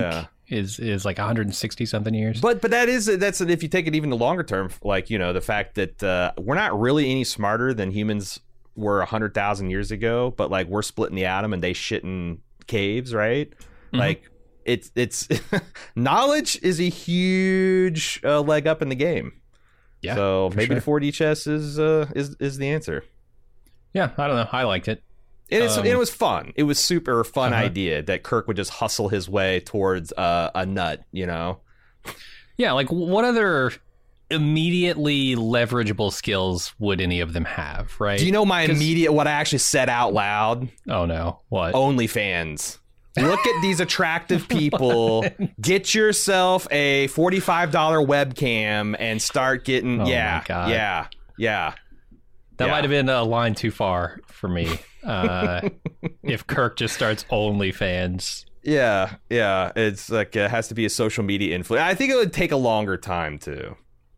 is is like one hundred sixty something years. But but that is that's if you take it even to longer term, like, you know, the fact that uh, we're not really any smarter than humans were one hundred thousand years ago, but like we're splitting the atom and they shit in caves, right? Mm-hmm. Like it's it's knowledge is a huge uh, leg up in the game. Yeah. So maybe sure. the four D chess is uh, is is the answer. Yeah, I don't know. I liked it. And it's, um, it was fun. It was super fun uh-huh. idea that Kirk would just hustle his way towards uh, a nut, you know? Yeah, like what other immediately leverageable skills would any of them have, right? Do you know my immediate, what I actually said out loud? Oh, no. What? OnlyFans. Look at these attractive people. Get yourself a forty-five dollars webcam and start getting, oh yeah, yeah, yeah. That yeah. might have been a line too far for me. Uh, if Kirk just starts OnlyFans. Yeah, yeah. It's like it has to be a social media influence. I think it would take a longer time too.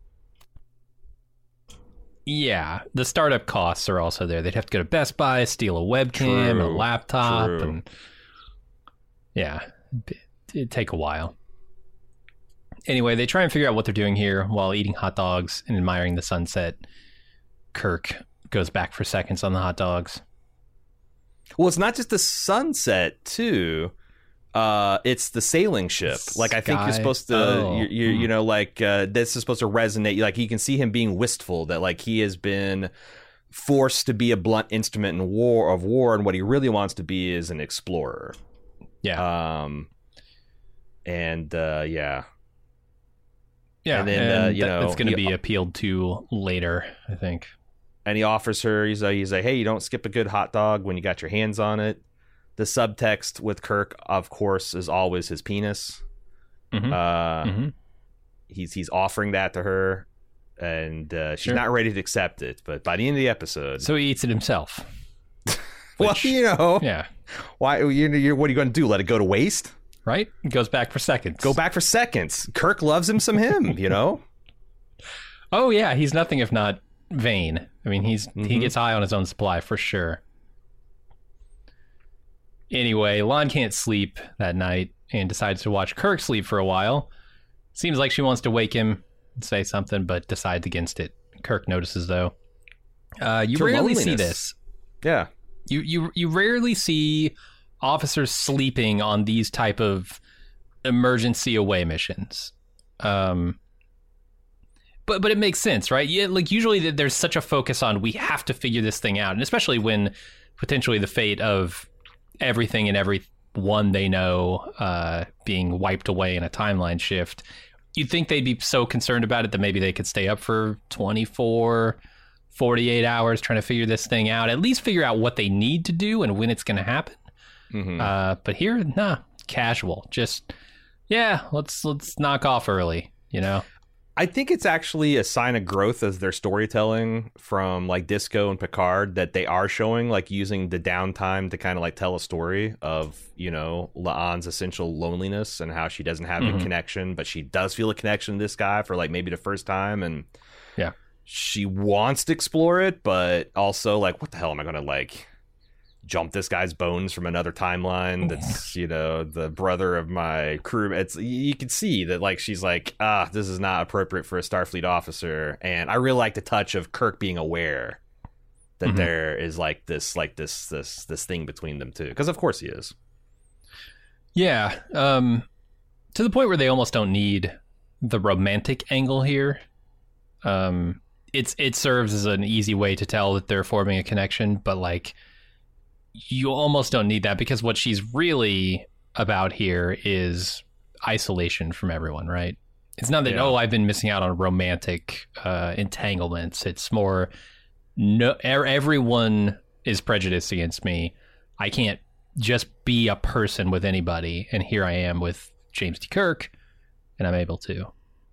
Yeah, the startup costs are also there. They'd have to go to Best Buy, steal a webcam, True. a laptop, True. and yeah, it'd take a while. Anyway, they try and figure out what they're doing here while eating hot dogs and admiring the sunset. Kirk goes back for seconds on the hot dogs. Well, it's not just the sunset, too. Uh, it's the sailing ship. Like, I think Sky. you're supposed to, oh. you, you, you know, like, uh, this is supposed to resonate. Like, you can see him being wistful, that, like, he has been forced to be a blunt instrument in war of war, and what he really wants to be is an explorer. Yeah. Um, and, uh, yeah. Yeah, and, then, and uh, you that, know, that's going to he, be appealed to later, I think. And he offers her, he's like, he's like, hey, you don't skip a good hot dog when you got your hands on it. The subtext with Kirk, of course, is always his penis. Mm-hmm. Uh, mm-hmm. He's he's offering that to her, and uh, she's sure. not ready to accept it. But by the end of the episode, so he eats it himself. Well, which, you know, yeah. Why? You know, what are you going to do? Let it go to waste? Right? It goes back for seconds. Go back for seconds. Kirk loves him some him. You know. Oh yeah, he's nothing if not vain. I mean, he's mm-hmm. he gets high on his own supply for sure. Anyway, Lon can't sleep that night and decides to watch Kirk sleep for a while. Seems like she wants to wake him and say something, but decides against it. Kirk notices, though. Uh, you rarely loneliness. see this. Yeah. You, you you rarely see officers sleeping on these type of emergency away missions. Um, but but it makes sense, right? Yeah, like usually there's such a focus on we have to figure this thing out, and especially when potentially the fate of everything and everyone they know uh, being wiped away in a timeline shift, you'd think they'd be so concerned about it that maybe they could stay up for twenty-four, forty-eight hours trying to figure this thing out, at least figure out what they need to do and when it's going to happen. Mm-hmm. Uh, but here, nah, casual. Just, yeah, let's let's knock off early, you know? I think it's actually a sign of growth as their storytelling from like Disco and Picard, that they are showing like using the downtime to kind of like tell a story of, you know, La'an's essential loneliness and how she doesn't have mm-hmm. a connection, but she does feel a connection to this guy for like maybe the first time. And yeah, she wants to explore it, but also like, what the hell am I going to like jump this guy's bones from another timeline that's, you know, the brother of my crew. It's, you can see that like she's like, ah, this is not appropriate for a Starfleet officer. And I really like the touch of Kirk being aware that mm-hmm. there is like this like this this this thing between them too, because of course he is. Yeah, um to the point where they almost don't need the romantic angle here. Um it's it serves as an easy way to tell that they're forming a connection, but like you almost don't need that, because what she's really about here is isolation from everyone, right? It's not that, yeah. oh, I've been missing out on romantic uh, entanglements. It's more, no, everyone is prejudiced against me. I can't just be a person with anybody. And here I am with James T. Kirk, and I'm able to.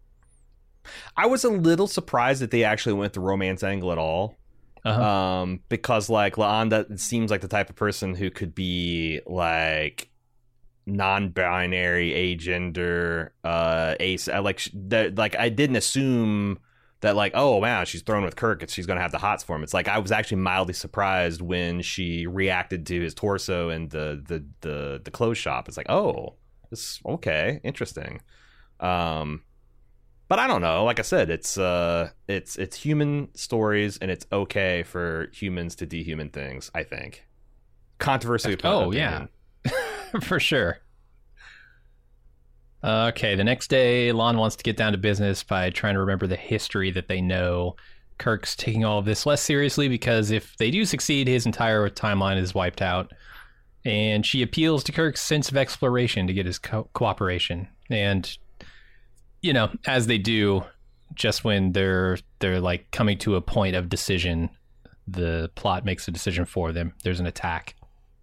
I was a little surprised that they actually went the romance angle at all. Uh-huh. Um, because like La'an seems like the type of person who could be like non-binary, agender, uh, ace. I like that. Like I didn't assume that like, oh wow, she's thrown with Kirk and she's gonna have the hots for him. It's like I was actually mildly surprised when she reacted to his torso and the the the, the clothes shop. It's like, oh, It's okay, interesting. Um, but I don't know. Like I said, it's uh, it's it's human stories, and it's okay for humans to dehuman things. I think. Controversy. Oh yeah, for sure. Uh, okay, the next day, Lon wants to get down to business by trying to remember the history that they know. Kirk's taking all of this less seriously because if they do succeed, his entire timeline is wiped out. And she appeals to Kirk's sense of exploration to get his co- cooperation. And, you know, as they do, just when they're they're like coming to a point of decision, the plot makes a decision for them. There's an attack.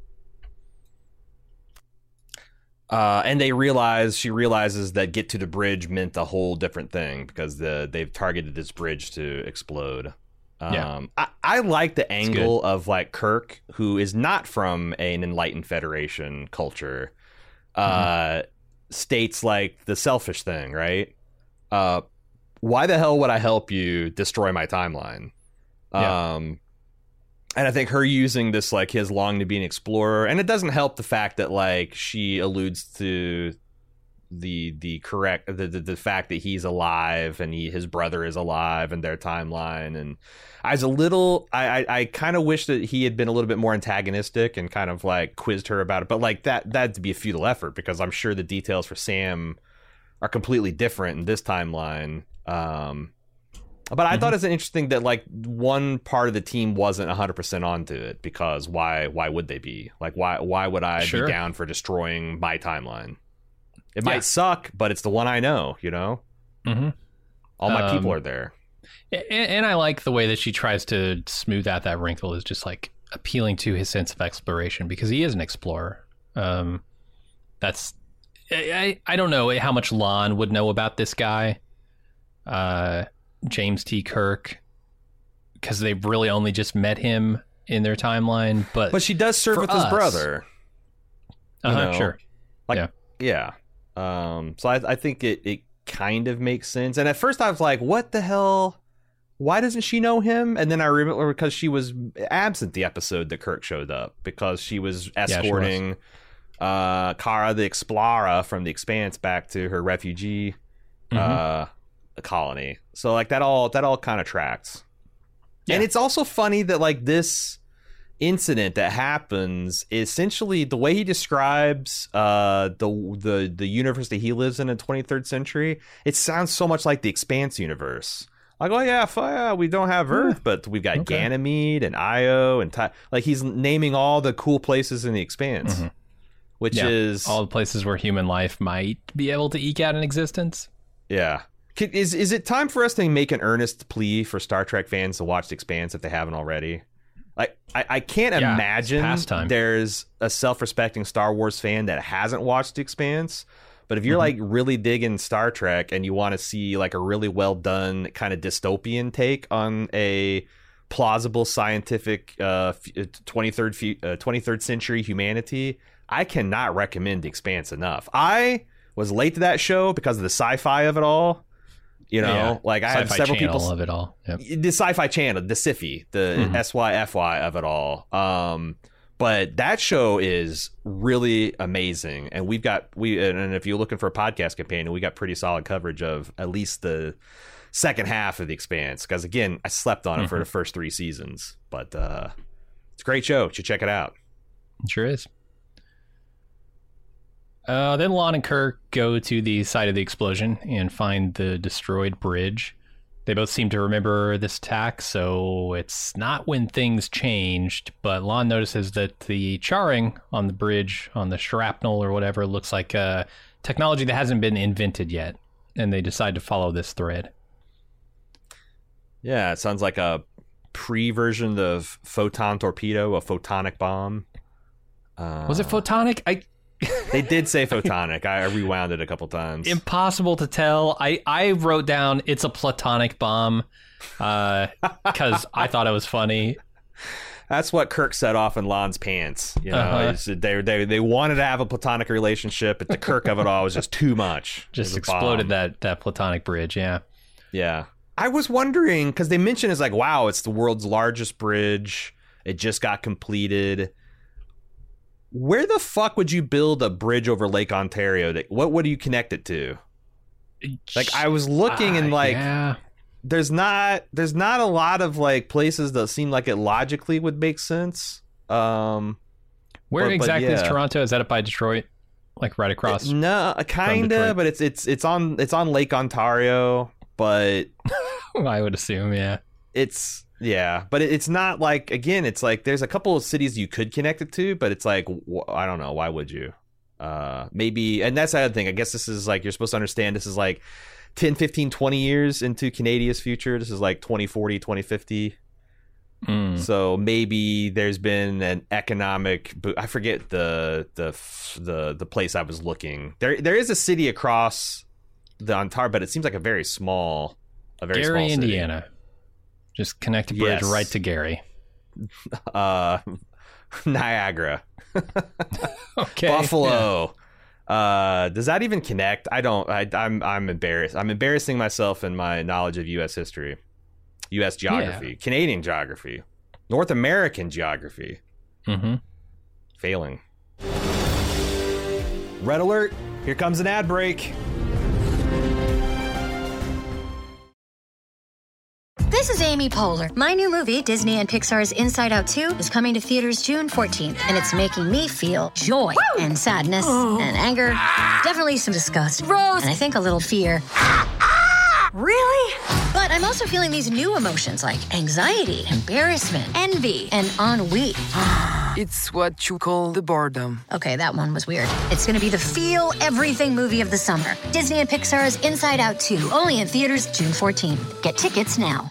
Uh, and they realize, she realizes that get to the bridge meant a whole different thing because the they've targeted this bridge to explode. Um, yeah. I, I like the angle of like Kirk, who is not from an enlightened Federation culture, uh, mm-hmm. states like the selfish thing, right? Uh, why the hell would I help you destroy my timeline? Yeah. Um, And I think her using this, like, his longing to be an explorer, and it doesn't help the fact that, like, she alludes to the the correct the the, the fact that he's alive and he, his brother is alive in their timeline. And I was a little, I I, I kind of wish that he had been a little bit more antagonistic and kind of like quizzed her about it. But like that that'd be a futile effort because I'm sure the details for Sam are completely different in this timeline. Um, But I mm-hmm. thought it's interesting that like one part of the team wasn't one hundred percent onto it because why why would they be? Like why why would I sure. be down for destroying my timeline? It yeah. might suck, but it's the one I know, you know? Mm-hmm. All my um, people are there. And, and I like the way that she tries to smooth out that wrinkle is just like appealing to his sense of exploration because he is an explorer. Um, that's I, I don't know how much Lon would know about this guy. Uh James T. Kirk, because they've really only just met him in their timeline, but but she does serve with us, his brother. Uh huh. Sure. Like, yeah. Yeah. Um. So I, I think it it kind of makes sense. And at first I was like, "What the hell? Why doesn't she know him?" And then I remember because she was absent the episode that Kirk showed up because she was escorting yeah, she was. uh Kara the Explorer from the Expanse back to her refugee. Mm-hmm. Uh. colony. So like that all that all kind of tracks. Yeah. And it's also funny that like this incident that happens, essentially the way he describes uh the the the universe that he lives in in twenty-third century, it sounds so much like the Expanse universe. Like, oh yeah, f- yeah we don't have Earth, but we've got okay. Ganymede and Io and Ty- like he's naming all the cool places in the Expanse. Mm-hmm. Which yeah. is all the places where human life might be able to eke out an existence. Yeah. Is is it time for us to make an earnest plea for Star Trek fans to watch The Expanse if they haven't already? Like, I, I can't yeah, imagine there's a self-respecting Star Wars fan that hasn't watched The Expanse. But if you're mm-hmm. like really digging Star Trek and you want to see like a really well done kind of dystopian take on a plausible scientific uh, twenty-third uh, twenty-third century humanity, I cannot recommend The Expanse enough. I was late to that show because of the sci-fi of it all. You know, yeah. like I have several people of it all. Yep. The Sci-Fi Channel, the S I F I, the mm-hmm. S Y F Y of it all. Um, but that show is really amazing, and we've got we and if you're looking for a podcast companion, we got pretty solid coverage of at least the second half of The Expanse. Because again, I slept on it mm-hmm. for the first three seasons, but uh, it's a great show. You should check it out. It sure is. Uh, then Lon and Kirk go to the site of the explosion and find the destroyed bridge. They both seem to remember this attack, so it's not when things changed, but Lon notices that the charring on the bridge, on the shrapnel or whatever, looks like uh, technology that hasn't been invented yet, and they decide to follow this thread. Yeah, it sounds like a pre-version of Photon Torpedo, a photonic bomb. Uh, Was it photonic? I... They did say photonic. I rewound it a couple times. Impossible to tell. I, I wrote down it's a platonic bomb because uh, I thought it was funny. That's what Kirk set off in Lon's pants. You know, uh-huh. they they they wanted to have a platonic relationship, but the Kirk of it all was just too much. Just exploded that that platonic bridge. Yeah, yeah. I was wondering because they mentioned it's like, wow, it's the world's largest bridge. It just got completed. where the fuck would you build a bridge over Lake Ontario? That, what what do you connect it to? Like, I was looking uh, and like, yeah. there's not there's not a lot of like places that seem like it logically would make sense. Um, Where but, exactly but yeah. is Toronto? Is that up by Detroit? Like right across? No, kinda, but it's it's it's on it's on Lake Ontario, but I would assume, yeah. It's yeah, but it, it's not like, again, it's like there's a couple of cities you could connect it to, but it's like wh- I don't know, why would you? Uh, maybe, and that's the other thing. I guess this is like, you're supposed to understand this is like ten, fifteen, twenty years into Canada's future. This is like twenty forty, twenty fifty. Mm. So maybe there's been an economic bo- I forget the the the the place I was looking. There there is a city across the Ontario, but it seems like a very small a very Gary, small city. Indiana. Just connect a bridge Yes. right to Gary. Uh Niagara. Okay. Buffalo. Yeah. Uh does that even connect? I don't I I'm I'm embarrassed. I'm embarrassing myself in my knowledge of U S history. U S geography, yeah. Canadian geography, North American geography. Mm-hmm. Failing. Red alert. Here comes an ad break. This is Amy Poehler. My new movie, Disney and Pixar's Inside Out two, is coming to theaters June fourteenth, and it's making me feel joy Woo! and sadness oh. and anger, ah. definitely some disgust, Rose. and I think a little fear. Really? But I'm also feeling these new emotions like anxiety, embarrassment, envy, and ennui. It's what you call the boredom. Okay, that one was weird. It's gonna be the feel everything movie of the summer. Disney and Pixar's Inside Out two, only in theaters June fourteenth. Get tickets now.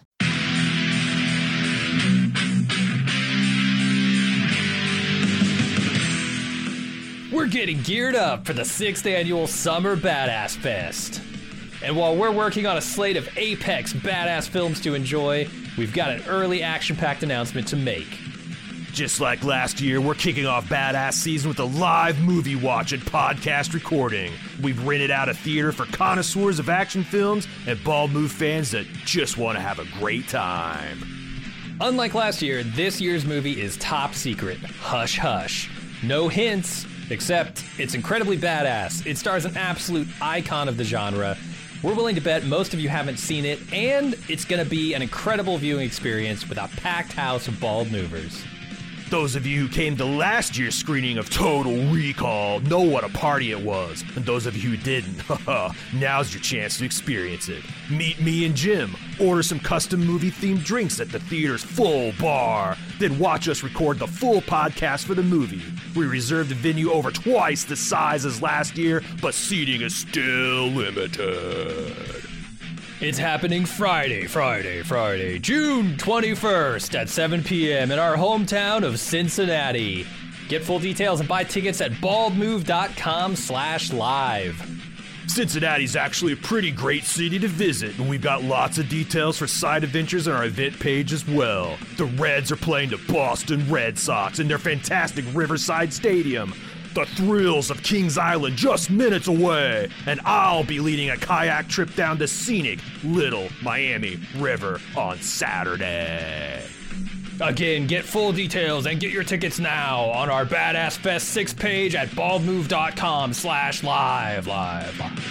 We're getting geared up for the sixth annual Summer Badass Fest. And while we're working on a slate of apex badass films to enjoy, we've got an early action-packed announcement to make. Just like last year, we're kicking off Badass Season with a live movie watch and podcast recording. We've rented out a theater for connoisseurs of action films and Bald Move fans that just want to have a great time. Unlike last year, this year's movie is top secret. Hush hush. No hints, except it's incredibly badass. It stars an absolute icon of the genre. We're willing to bet most of you haven't seen it, and it's going to be an incredible viewing experience with a packed house of bald movers. Those of you who came to last year's screening of Total Recall know what a party it was. And those of you who didn't, now's your chance to experience it. Meet me and Jim, order some custom movie-themed drinks at the theater's full bar, then watch us record the full podcast for the movie. We reserved a venue over twice the size as last year, but seating is still limited. It's happening Friday, Friday, Friday, June twenty-first at seven p.m. in our hometown of Cincinnati. Get full details and buy tickets at baldmove.com slash live. Cincinnati's actually a pretty great city to visit, and we've got lots of details for side adventures on our event page as well. The Reds are playing the Boston Red Sox in their fantastic Riverside Stadium. The thrills of Kings Island just minutes away, and I'll be leading a kayak trip down the scenic Little Miami River on Saturday. Again, get full details and get your tickets now on our Badass Fest six page at baldmove.com slash live, live, live.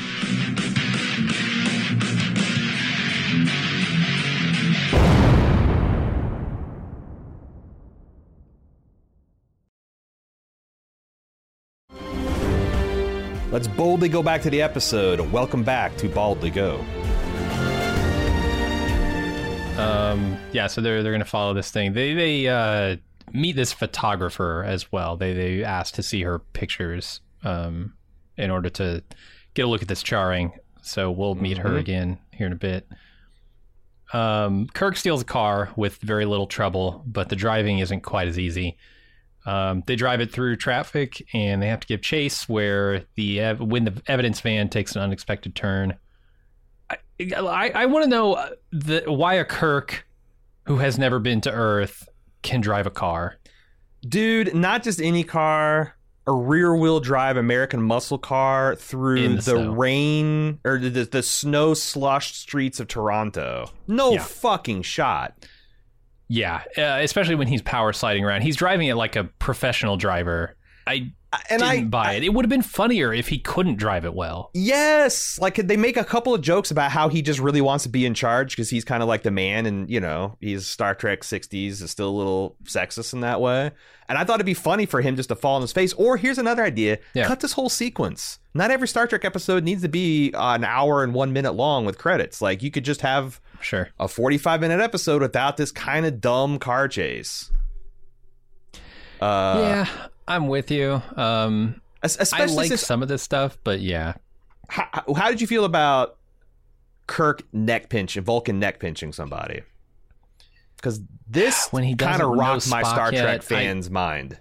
Let's boldly go back to the episode. Welcome back to Baldly Go. Um, yeah, so they're they're gonna follow this thing. They they uh, meet this photographer as well. They they ask to see her pictures um, in order to get a look at this charring. So we'll meet mm-hmm. her again here in a bit. Um, Kirk steals a car with very little trouble, but the driving isn't quite as easy. Um, they drive it through traffic, and they have to give chase where the ev- when the evidence van takes an unexpected turn. I I, I want to know the, why a Kirk who has never been to Earth can drive a car. Dude, not just any car, a rear-wheel drive American muscle car through the, the rain or the, the snow slushed streets of Toronto. No yeah. fucking shot. Yeah, uh, especially when he's power sliding around. He's driving it like a professional driver. I and didn't I, buy I, it. It would have been funnier if he couldn't drive it well. Yes, like they make a couple of jokes about how he just really wants to be in charge because he's kind of like the man, and you know he's Star Trek sixties is still a little sexist in that way. And I thought it'd be funny for him just to fall on his face. Or here's another idea: yeah. cut this whole sequence. Not every Star Trek episode needs to be an hour and one minute long with credits. Like you could just have sure a forty-five minute episode without this kind of dumb car chase. Uh, yeah, I'm with you. Um, especially I like since, some of this stuff, but yeah. How, how did you feel about Kirk neck pinching, Vulcan neck pinching somebody? Because this when he kind of rocked my Star yet, Trek fans' I, mind.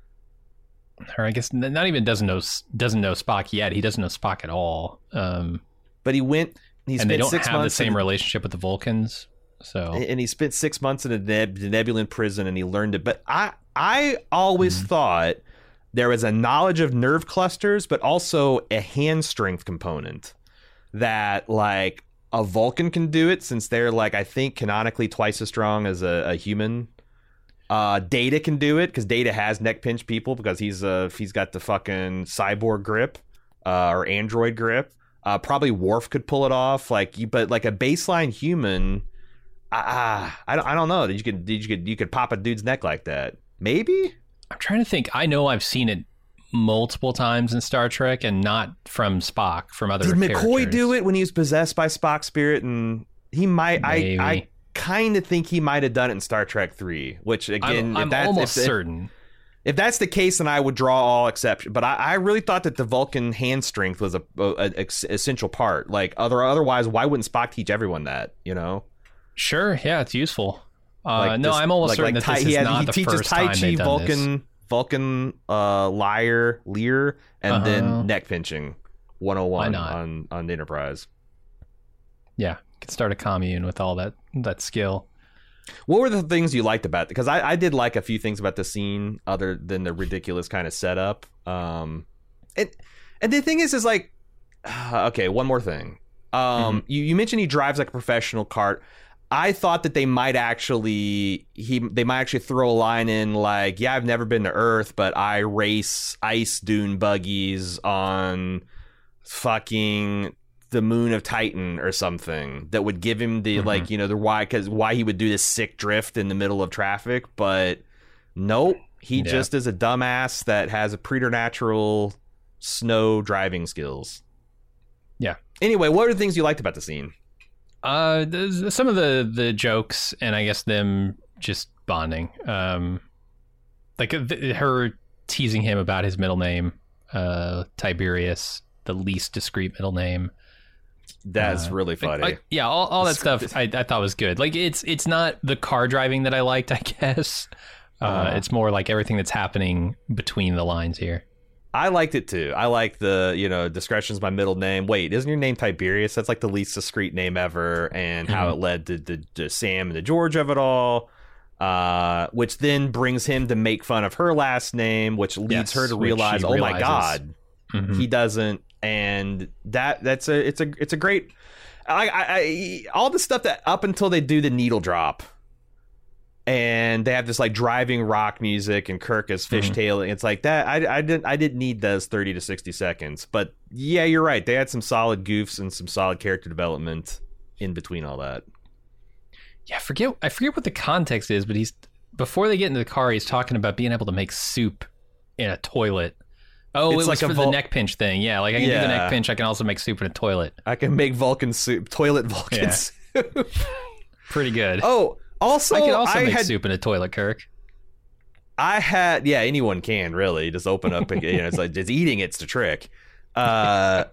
Or I guess not even doesn't know doesn't know Spock yet. He doesn't know Spock at all. Um, but he went. He and they don't six have the same in, relationship with the Vulcans. So and he spent six months in a neb- Nebulan prison, and he learned it. But I I always mm-hmm. thought there was a knowledge of nerve clusters, but also a hand strength component that like a Vulcan can do it, since they're like I think canonically twice as strong as a, a human. Uh, Data can do it because Data has neck pinch people because he's uh he's got the fucking cyborg grip uh, or android grip. Uh, probably Worf could pull it off, like you, but like a baseline human. Ah, I don't. I don't know. You could. You could. You could pop a dude's neck like that. Maybe. I'm trying to think. I know I've seen it multiple times in Star Trek, and not from Spock. From other. Did McCoy characters. do it when he was possessed by Spock's spirit? And he might. Maybe. I. I kind of think he might have done it in Star Trek three. Which again, I'm, I'm if that's, almost if, certain. If that's the case, then I would draw all exception. But I, I really thought that the Vulcan hand strength was a, a, a essential part. Like other. Otherwise, why wouldn't Spock teach everyone that? You know. Sure, yeah, it's useful. Uh, like no, this, I'm almost like, certain like that tai, this is he has, not he the teaches first Tai time Chi, they've done Vulcan, this. Vulcan, uh, Liar, Lear, and uh-huh. then neck pinching one oh one Why not? on on Enterprise. Yeah, could start a commune with all that that skill. What were the things you liked about it? Because I, I did like a few things about the scene other than the ridiculous kind of setup. Um, and and the thing is, is like, okay, one more thing. Um, mm-hmm. you, you mentioned he drives like a professional kart. I thought that they might actually he they might actually throw a line in like, yeah, I've never been to Earth, but I race ice dune buggies on fucking the moon of Titan or something that would give him the mm-hmm. like, you know, the why because why he would do this sick drift in the middle of traffic. But nope, he yeah. just is a dumbass that has a preternatural snow driving skills. Yeah. Anyway, what are the things you liked about the scene? Uh, some of the, the jokes, and I guess them just bonding. Um, like the, her teasing him about his middle name, uh, Tiberius, the least discreet middle name. That's uh, really funny. Like, yeah, all, all that stuff I, I thought was good. Like it's it's not the car driving that I liked, I guess. Uh, uh, it's more like everything that's happening between the lines here. I liked it too. I like the, you know, discretion's my middle name. Wait, isn't your name Tiberius? That's like the least discreet name ever, and how mm-hmm. it led to, to, to Sam and to George of it all, uh, which then brings him to make fun of her last name, which leads yes, her to realize, oh my God, mm-hmm. he doesn't. And that that's a it's a it's a great, I, I, I all the stuff that up until they do the needle drop. And they have this like driving rock music, and Kirk is fishtailing. Mm-hmm. It's like that. I, I didn't. I didn't need those thirty to sixty seconds. But yeah, you're right. They had some solid goofs and some solid character development in between all that. Yeah, I forget. I forget what the context is, but he's before they get into the car, he's talking about being able to make soup in a toilet. Oh, it's it was like for the Vul- neck pinch thing. Yeah, like I can yeah. do the neck pinch. I can also make soup in a toilet. I can make Vulcan soup, toilet Vulcan yeah. soup. Pretty good. Oh. Also, I could also I make had, soup in a toilet, Kirk. I had, yeah, anyone can really just open up. And, you know, it's like just eating. It's the trick. Uh,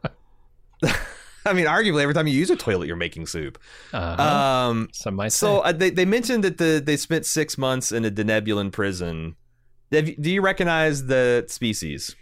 I mean, arguably, every time you use a toilet, you're making soup. Uh-huh. Um, Some might so say. uh, they they mentioned that the they spent six months in a Denebulan prison. Do you recognize the species?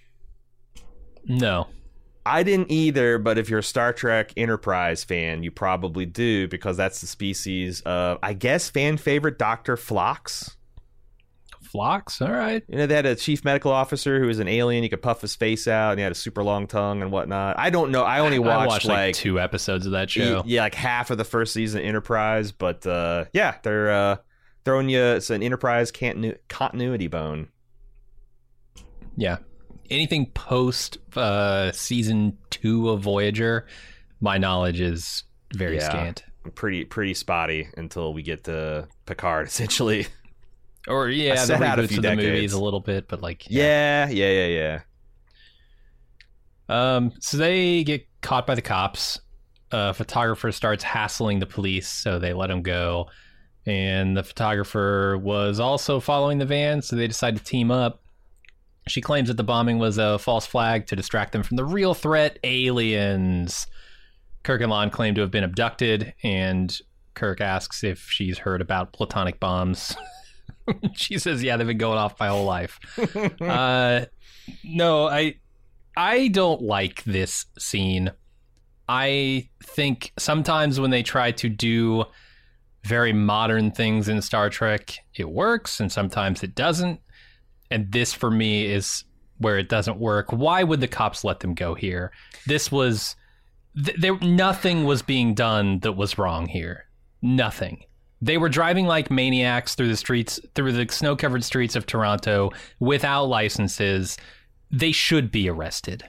No. I didn't either, but if you're a Star Trek Enterprise fan, you probably do, because that's the species of, I guess, fan favorite Doctor Phlox. Phlox? All right. You know, they had a chief medical officer who was an alien. He could puff his face out, and he had a super long tongue and whatnot. I don't know. I only watched, I watched like, like two episodes of that show. Yeah, like half of the first season of Enterprise. But uh, yeah, they're uh, throwing you it's an Enterprise continu- continuity bone. Yeah. anything post uh, season two of Voyager, my knowledge is very yeah, scant. Pretty pretty spotty until we get to Picard, essentially. Or yeah, the reboots of the movies a little bit, but like yeah, yeah, yeah, yeah. yeah. Um, so they get caught by the cops. A photographer starts hassling the police, so they let him go. And the photographer was also following the van, so they decide to team up. She claims that the bombing was a false flag to distract them from the real threat, aliens. Kirk and Lon claim to have been abducted, and Kirk asks if she's heard about platonic bombs. She says, yeah, they've been going off my whole life. uh, no, I, I don't like this scene. I think sometimes when they try to do very modern things in Star Trek, it works, and sometimes it doesn't. And this, for me, is where it doesn't work. Why would the cops let them go here? This was... Th- there, nothing was being done that was wrong here. Nothing. They were driving like maniacs through the streets, through the snow-covered streets of Toronto without licenses. They should be arrested.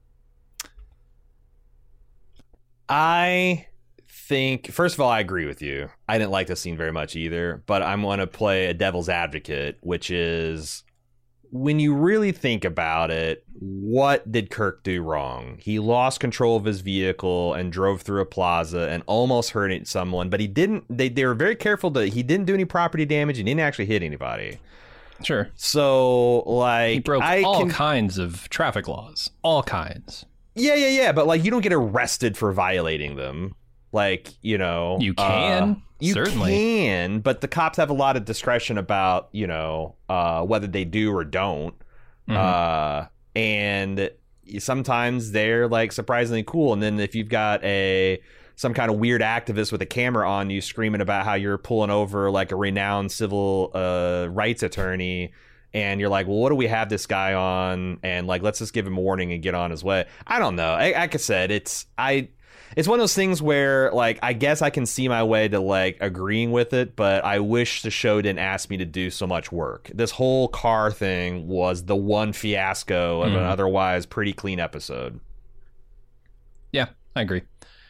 I think, first of all, I agree with you. I didn't like this scene very much either, but I'm going to play a devil's advocate, which is, when you really think about it, what did Kirk do wrong? He lost control of his vehicle and drove through a plaza and almost hurt someone, but he didn't, they, they were very careful that he didn't do any property damage and didn't actually hit anybody. Sure. So, like, he broke I all can, kinds of traffic laws. All kinds. Yeah, yeah, yeah, but like you don't get arrested for violating them. Like, you know, you can, uh, you certainly can, but the cops have a lot of discretion about, you know, uh, whether they do or don't. Mm-hmm. Uh, and sometimes they're like surprisingly cool. And then if you've got a some kind of weird activist with a camera on you screaming about how you're pulling over like a renowned civil uh, rights attorney, and you're like, well, what do we have this guy on? And like, let's just give him a warning and get on his way. I don't know. I, like I said, it's I, it's one of those things where like, I guess I can see my way to like agreeing with it, but I wish the show didn't ask me to do so much work. This whole car thing was the one fiasco of mm. an otherwise pretty clean episode. Yeah, I agree.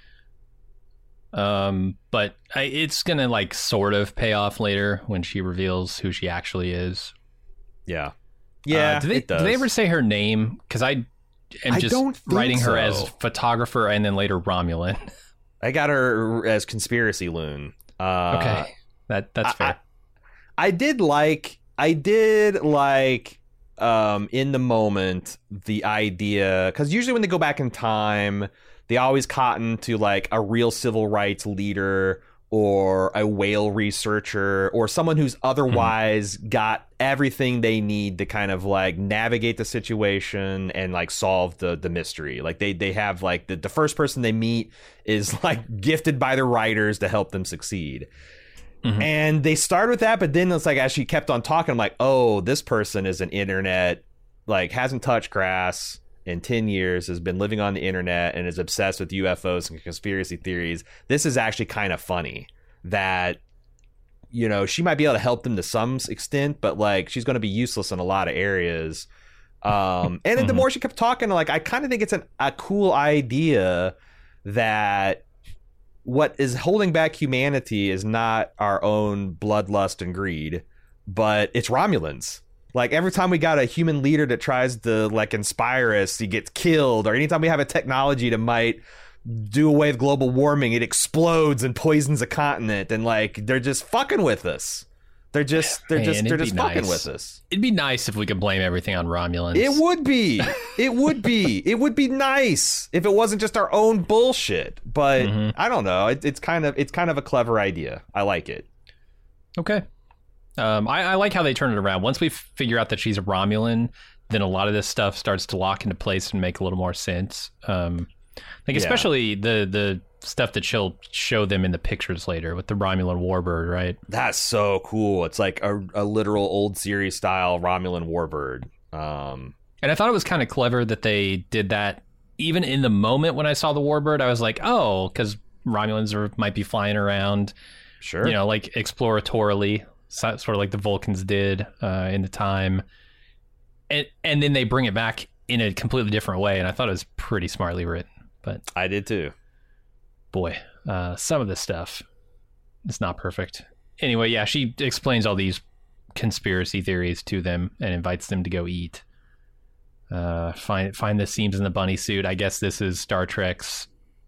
Um, but I, it's gonna like sort of pay off later when she reveals who she actually is. Yeah, yeah. Uh, do they it does. do they ever say her name? Because I am I just don't think writing her so. as photographer and then later Romulan. I got her as conspiracy loon. Uh, okay, that that's fair. I, I did like. I did like. Um, in the moment, the idea, because usually when they go back in time, they always cotton to like a real civil rights leader or a whale researcher or someone who's otherwise mm-hmm. got everything they need to kind of like navigate the situation and like solve the the mystery. Like they they have like the, the first person they meet is like gifted by the writers to help them succeed. Mm-hmm. And they started with that, but then it's like as she kept on talking, I'm like, oh, this person is an internet, like hasn't touched grass in ten years, has been living on the internet and is obsessed with U F Os and conspiracy theories. This is actually kind of funny that, you know, she might be able to help them to some extent, but like she's going to be useless in a lot of areas. Um, and then mm-hmm. the more she kept talking, like I kind of think it's an, a cool idea that what is holding back humanity is not our own bloodlust and greed, but it's Romulans. Like every time we got a human leader that tries to like inspire us, he gets killed. Or anytime we have a technology that might do away with global warming, it explodes and poisons a continent. And like they're just fucking with us. They're just they're Man, just they're just fucking nice. with us. It'd be nice if we could blame everything on Romulans. It would be. It would be. It would be nice if it wasn't just our own bullshit. But mm-hmm. I don't know. It, it's kind of it's kind of a clever idea. I like it. Okay. Um, I, I like how they turn it around. Once we figure out that she's a Romulan, then a lot of this stuff starts to lock into place and make a little more sense. Um, like Yeah. especially the the stuff that she'll show them in the pictures later with the Romulan warbird, right? That's so cool. It's like a, a literal old series style Romulan warbird. Um, And I thought it was kind of clever that they did that. Even in the moment when I saw the warbird, I was like, oh, because Romulans are, might be flying around, sure. you know, like exploratorily, so- sort of like the Vulcans did uh, in the time. And and then they bring it back in a completely different way, and I thought it was pretty smartly written. But I did too. Boy, uh, some of this stuff is not perfect. Anyway, yeah, she explains all these conspiracy theories to them and invites them to go eat. Uh, find find the seams in the bunny suit. I guess this is Star Trek's,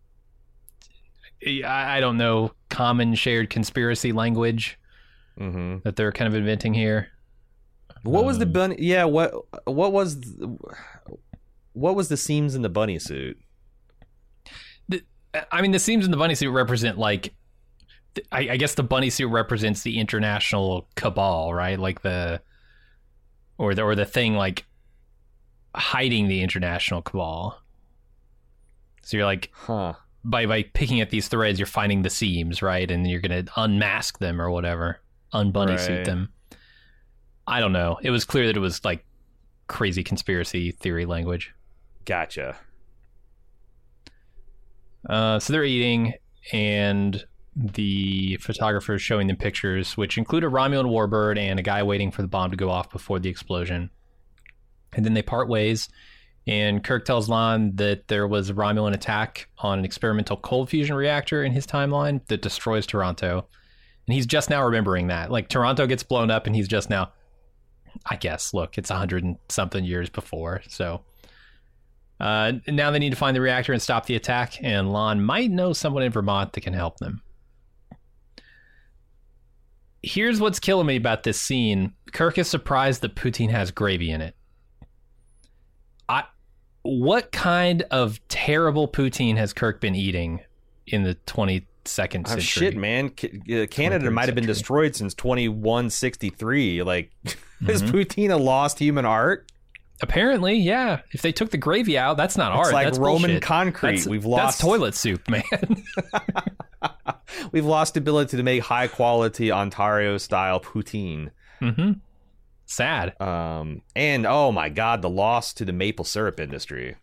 I, I don't know, common shared conspiracy language mm-hmm. that they're kind of inventing here. What um, was the bunny? Yeah, what what was the, what was the seams in the bunny suit? The, I mean, the seams in the bunny suit represent like, I, I guess the bunny suit represents the international cabal, right? Like the, or the or the thing like hiding the international cabal. So you're like, huh? By by picking at these threads, you're finding the seams, right? And you're gonna unmask them or whatever, unbunny suit Right. them. I don't know. It was clear that it was like crazy conspiracy theory language. Gotcha. Uh, so they're eating, and the photographer is showing them pictures, which include a Romulan warbird and a guy waiting for the bomb to go off before the explosion. And then they part ways, and Kirk tells Lon that there was a Romulan attack on an experimental cold fusion reactor in his timeline that destroys Toronto. And he's just now remembering that. Like, Toronto gets blown up, and he's just now, I guess, look, it's a hundred and something years before, so... Uh, now they need to find the reactor and stop the attack, and Lon might know someone in Vermont that can help them. Here's what's killing me about this scene. Kirk is surprised that poutine has gravy in it. I, what kind of terrible poutine has Kirk been eating in the twenty-second Oh, century? shit, man. C- uh, Canada might have been century. destroyed since twenty-one sixty-three. Like, Mm-hmm. is poutine a lost human art? Apparently, yeah. If they took the gravy out, that's not It's art. like that's Roman bullshit. concrete. That's, We've that's lost toilet soup, man. We've lost the ability to make high quality Ontario style poutine. Mm-hmm. Sad. Um, and oh my god, the loss to the maple syrup industry.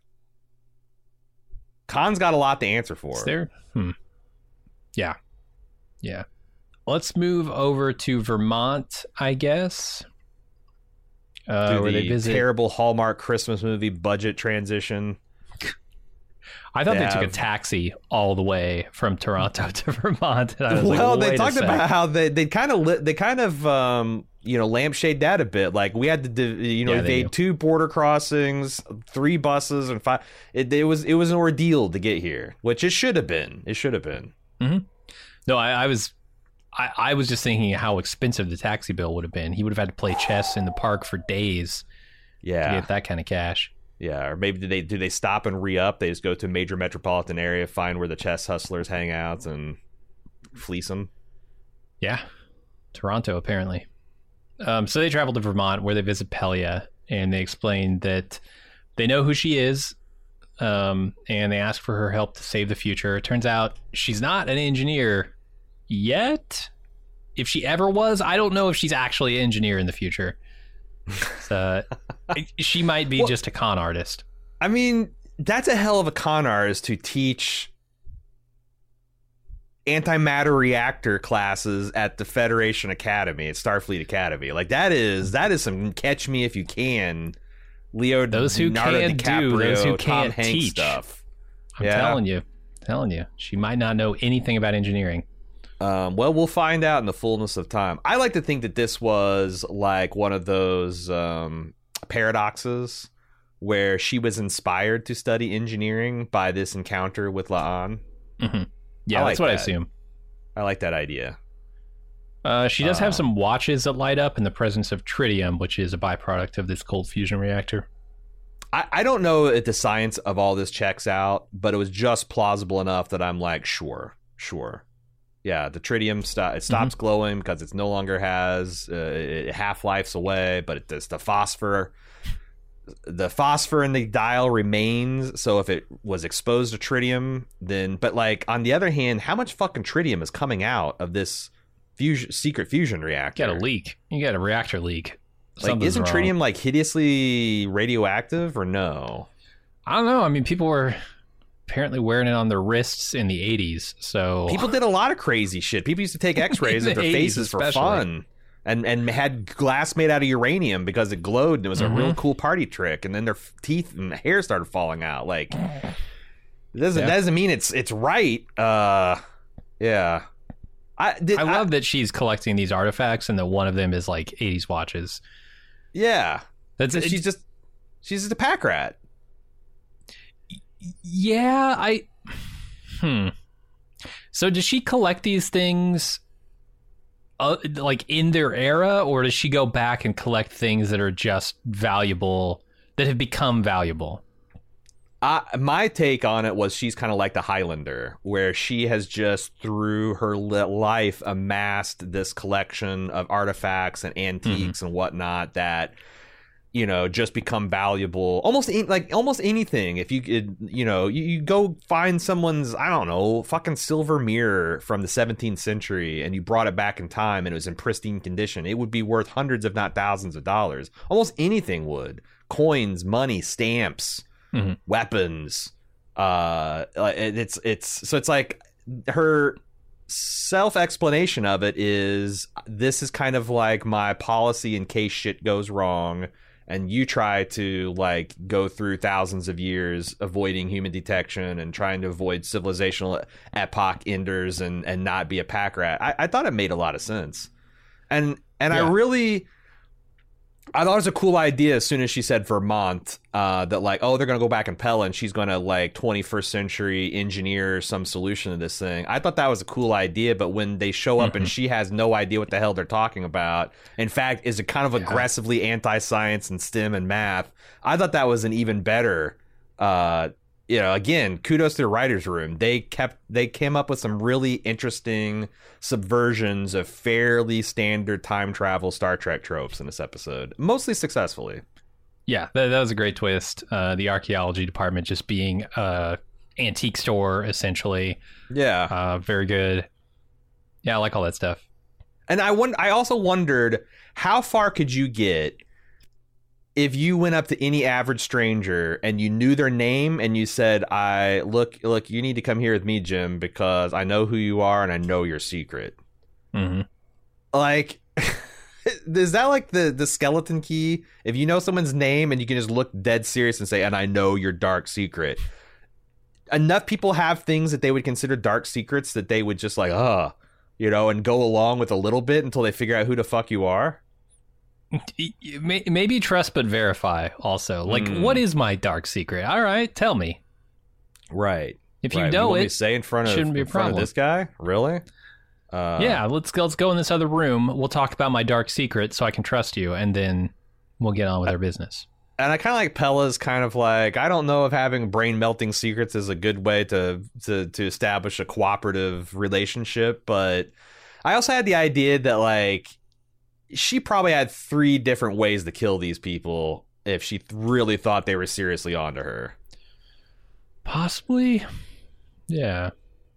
Khan's got a lot to answer for. Is there? Hmm. Yeah. Yeah. Let's move over to Vermont, I guess. Uh, Through where the they visit. terrible Hallmark Christmas movie budget transition. I thought they they, took a have- taxi all the way from Toronto to Vermont. And I was Well, like, they wait a talked sec. about how they they kind of lit, they kind of um you know lampshade that a bit. Like we had to div- you know Yeah, they evade do. two border crossings, three buses, and five. It, it was it was an ordeal to get here, which it should have been. It should have been. Mm-hmm. No, I, I was, I, I was just thinking how expensive the taxi bill would have been. He would have had to play chess in the park for days to Yeah, get that kind of cash. yeah. Or maybe do they do they stop and re up? They just go to a major metropolitan area, find where the chess hustlers hang out, and fleece them. Yeah, Toronto apparently. Um, so they travel to Vermont where they visit Pelia, and they explain that they know who she is, um, and they ask for her help to save the future. It turns out she's not an engineer yet. If she ever was, I don't know if she's actually an engineer in the future. So, she might be Well- just a con artist. I mean, that's a hell of a con artist to teach antimatter reactor classes at the Federation Academy, at Starfleet Academy. Like that is that is some catch me if you can, Leo. Those who Leonardo can do, DiCaprio, those who Tom can't Hanks teach. stuff. I'm Yeah. telling you, telling you, she might not know anything about engineering. Um, well, we'll find out in the fullness of time. I like to think that this was like one of those um, paradoxes where she was inspired to study engineering by this encounter with La'an. Mm-hmm. Yeah, I that's like what I that. assume. I like that idea. Uh, she does Uh, have some watches that light up in the presence of tritium, which is a byproduct of this cold fusion reactor. I, I don't know if the science of all this checks out, but it was just plausible enough that I'm like, sure, sure. Yeah, the tritium sto- it stops glowing because it no longer has uh, it, half-life's away, but it, it's the phosphor. The phosphor in the dial remains, so if it was exposed to tritium, then... But, like, on the other hand, how much fucking tritium is coming out of this fusion, secret fusion reactor? You got a leak. You got a reactor leak. Like, Something's isn't wrong. tritium, like, hideously radioactive, or no? I don't know. I mean, people were apparently wearing it on their wrists in the eighties, so... People did a lot of crazy shit. People used to take x-rays In of their the eighties faces for especially. fun and and had glass made out of uranium because it glowed and it was mm-hmm. a real cool party trick. And then their teeth and hair started falling out. Like, it doesn't yeah. doesn't mean it's it's right. Uh, yeah. I did, I love I, that she's collecting these artifacts and that one of them is like eighties watches. Yeah, that's she's it, just she's just a pack rat. Yeah, I. Hmm. So does she collect these things, uh, like in their era, or does she go back and collect things that are just valuable, that have become valuable? Uh, my take on it was she's kind of like the Highlander, where she has just through her life amassed this collection of artifacts and antiques mm-hmm. and whatnot that, you know, just become valuable. Almost like almost anything. If you could, you know, you, you go find someone's, I don't know, fucking silver mirror from the seventeenth century and you brought it back in time and it was in pristine condition, it would be worth hundreds, if not thousands of dollars. Almost anything would. Coins, money, stamps. Mm-hmm. Weapons, uh, it's it's so it's like her self-explanation of it is, this is kind of like my policy in case shit goes wrong, and you try to like go through thousands of years avoiding human detection and trying to avoid civilizational epoch enders and and not be a pack rat. I, I thought it made a lot of sense, and and yeah. I really. I thought it was a cool idea as soon as she said Vermont, uh, that like, oh, they're going to go back in Pella and she's going to like twenty-first century engineer some solution to this thing. I thought that was a cool idea, but when they show up mm-hmm. and she has no idea what the hell they're talking about, in fact, is it kind of yeah. aggressively anti-science and STEM and math, I thought that was an even better, uh, you know, again, kudos to the writer's room. They kept, they came up with some really interesting subversions of fairly standard time travel Star Trek tropes in this episode, mostly successfully. Yeah, that, that was a great twist. Uh, the archaeology department just being a antique store, essentially. Yeah. Uh, very good. Yeah, I like all that stuff. And I won- I also wondered, how far could you get if you went up to any average stranger and you knew their name and you said, I look, look, you need to come here with me, Jim, because I know who you are and I know your secret. Mm-hmm. Like, is that like the, the skeleton key? If you know someone's name and you can just look dead serious and say, and I know your dark secret. Enough people have things that they would consider dark secrets that they would just like, uh, you know, and go along with a little bit until they figure out who the fuck you are. Maybe trust but verify also. Like, mm. what is my dark secret? All right, tell me. Right. If right. you know you it, say in front of, shouldn't be a in front problem. of this guy? Really? Uh, yeah, let's go, let's go in this other room. We'll talk about my dark secret so I can trust you, and then we'll get on with our business. And I kind of like Pella's kind of like, I don't know if having brain-melting secrets is a good way to, to, to establish a cooperative relationship, but I also had the idea that, like, she probably had three different ways to kill these people if she really thought they were seriously onto her. Possibly. Yeah.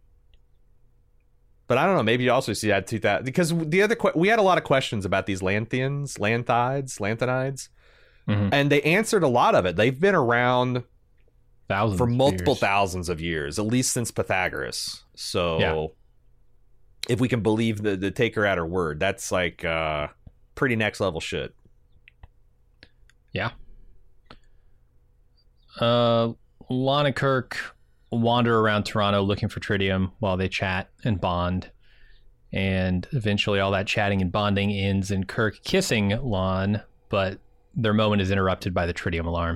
But I don't know. Maybe you also see that two thousand, because the other que- we had a lot of questions about these Lanthians, Lanthides, Lanthanides, mm-hmm. and they answered a lot of it. They've been around thousands for multiple years. thousands of years, at least since Pythagoras. So, yeah. if we can believe the the take her at her word, that's like uh, pretty next level shit. Yeah. Uh, Lon and Kirk wander around Toronto looking for tritium while they chat and bond. And eventually all that chatting and bonding ends in Kirk kissing Lon, but their moment is interrupted by the tritium alarm.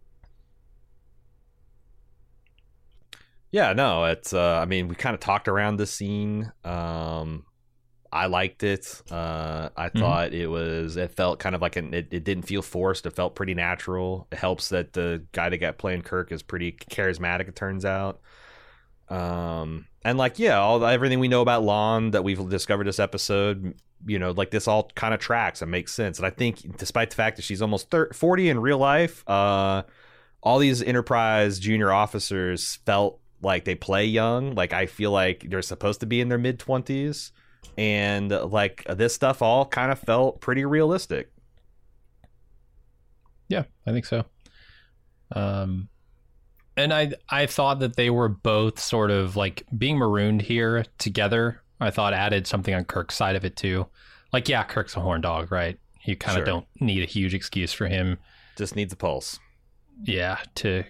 Yeah, no, it's, uh, I mean, we kind of talked around the scene. Um, I liked it. Uh, I mm-hmm. thought it was, it felt kind of like, an, it, it didn't feel forced. It felt pretty natural. It helps that the guy that got playing Kirk is pretty charismatic, it turns out. Um, and like, yeah, all everything we know about Lon that we've discovered this episode, you know, like this all kind of tracks and makes sense. And I think despite the fact that she's almost thirty, forty in real life, uh, all these Enterprise junior officers felt like they play young. Like, I feel like they're supposed to be in their mid twenties. And like this stuff all kind of felt pretty realistic. Yeah, I think so. Um, and I I thought that they were both sort of like being marooned here together. I thought added something on Kirk's side of it too. Like, yeah, Kirk's a horn dog, right? You kind of Sure. don't need a huge excuse for him. Just needs a pulse. Yeah, to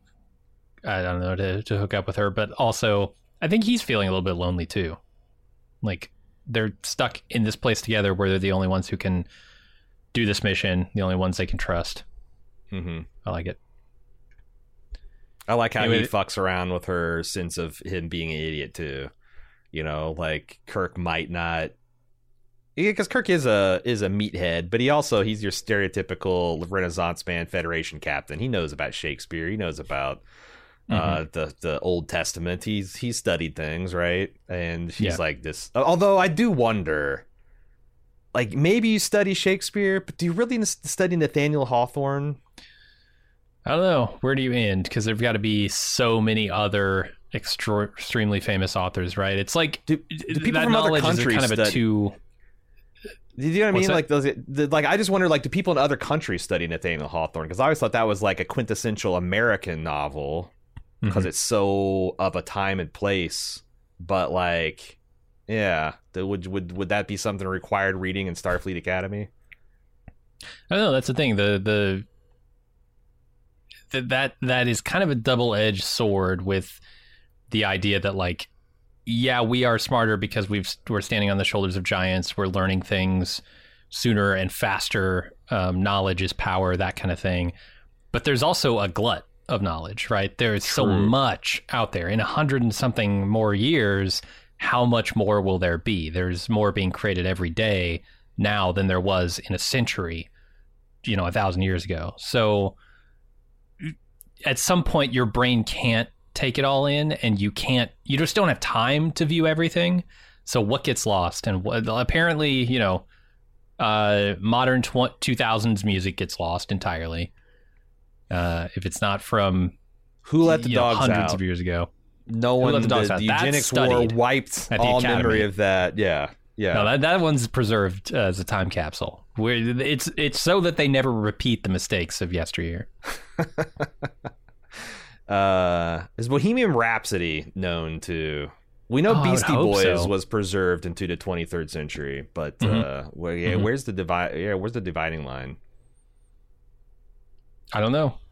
I don't know to to hook up with her, but also I think he's feeling a little bit lonely too. Like they're stuck in this place together where they're the only ones who can do this mission, the only ones they can trust. Mm-hmm. I like it. I like how Anyway, he fucks around with her sense of him being an idiot too. You know, like Kirk might not, because Kirk is a is a meathead, but he also he's your stereotypical Renaissance man Federation captain. He knows about Shakespeare. He knows about uh, Mhm. the the Old Testament. He's he's studied things, right? And she's Yeah. like this. Although I do wonder, like maybe you study Shakespeare, but do you really study Nathaniel Hawthorne? I don't know. Where do you end? Because there've got to be so many other extra- extremely famous authors, right? It's like Do, do people that from other knowledge is countries kind of a study- two. Do you know what I What's mean? that? Like those, the, like I just wonder, like, do people in other countries study Nathaniel Hawthorne? Because I always thought that was like a quintessential American novel because Mhm. it's so of a time and place. But like, yeah, th- would would would that be something required reading in Starfleet Academy? I don't know. That's the thing. The the th- that that is kind of a double-edged sword with the idea that like, yeah, we are smarter because we've we're standing on the shoulders of giants. We're learning things sooner and faster. Um, knowledge is power, that kind of thing. But there's also a glut of knowledge, right? There's so True. much out there. In a hundred and something more years, how much more will there be? There's more being created every day now than there was in a century, you know, a thousand years ago. So at some point, your brain can't take it all in, and you can't, you just don't have time to view everything. So what gets lost? And what, apparently, you know, uh, modern tw- two thousands music gets lost entirely. Uh, if it's not from Who let the you know, dogs hundreds out? of years ago. No Who one. Let the The, Dogs the Out? That's eugenics war studied wiped at the all Academy. memory of that. Yeah, yeah. No, that, that one's preserved uh, as a time capsule. Where it's it's so that they never repeat the mistakes of yesteryear. uh, is Bohemian Rhapsody known to? We know Oh, I would Beastie hope Boys so. was preserved into the twenty-third century, but Mhm. uh, where, yeah, Mhm. where's the divide? Yeah, where's the dividing line? I don't know.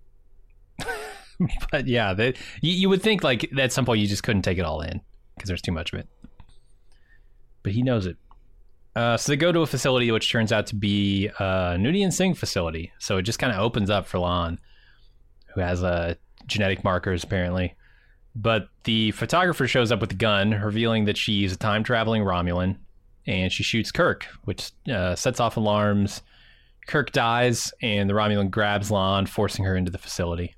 But yeah, they, you, you would think like at some point you just couldn't take it all in because there's too much of it. But he knows it. Uh, so they go to a facility which turns out to be a Noonien Singh facility. So it just kind of opens up for Lon, who has uh, genetic markers apparently. But the photographer shows up with a gun, revealing that she's a time-traveling Romulan, and she shoots Kirk, which uh, sets off alarms. Kirk dies, and the Romulan grabs Lon, forcing her into the facility.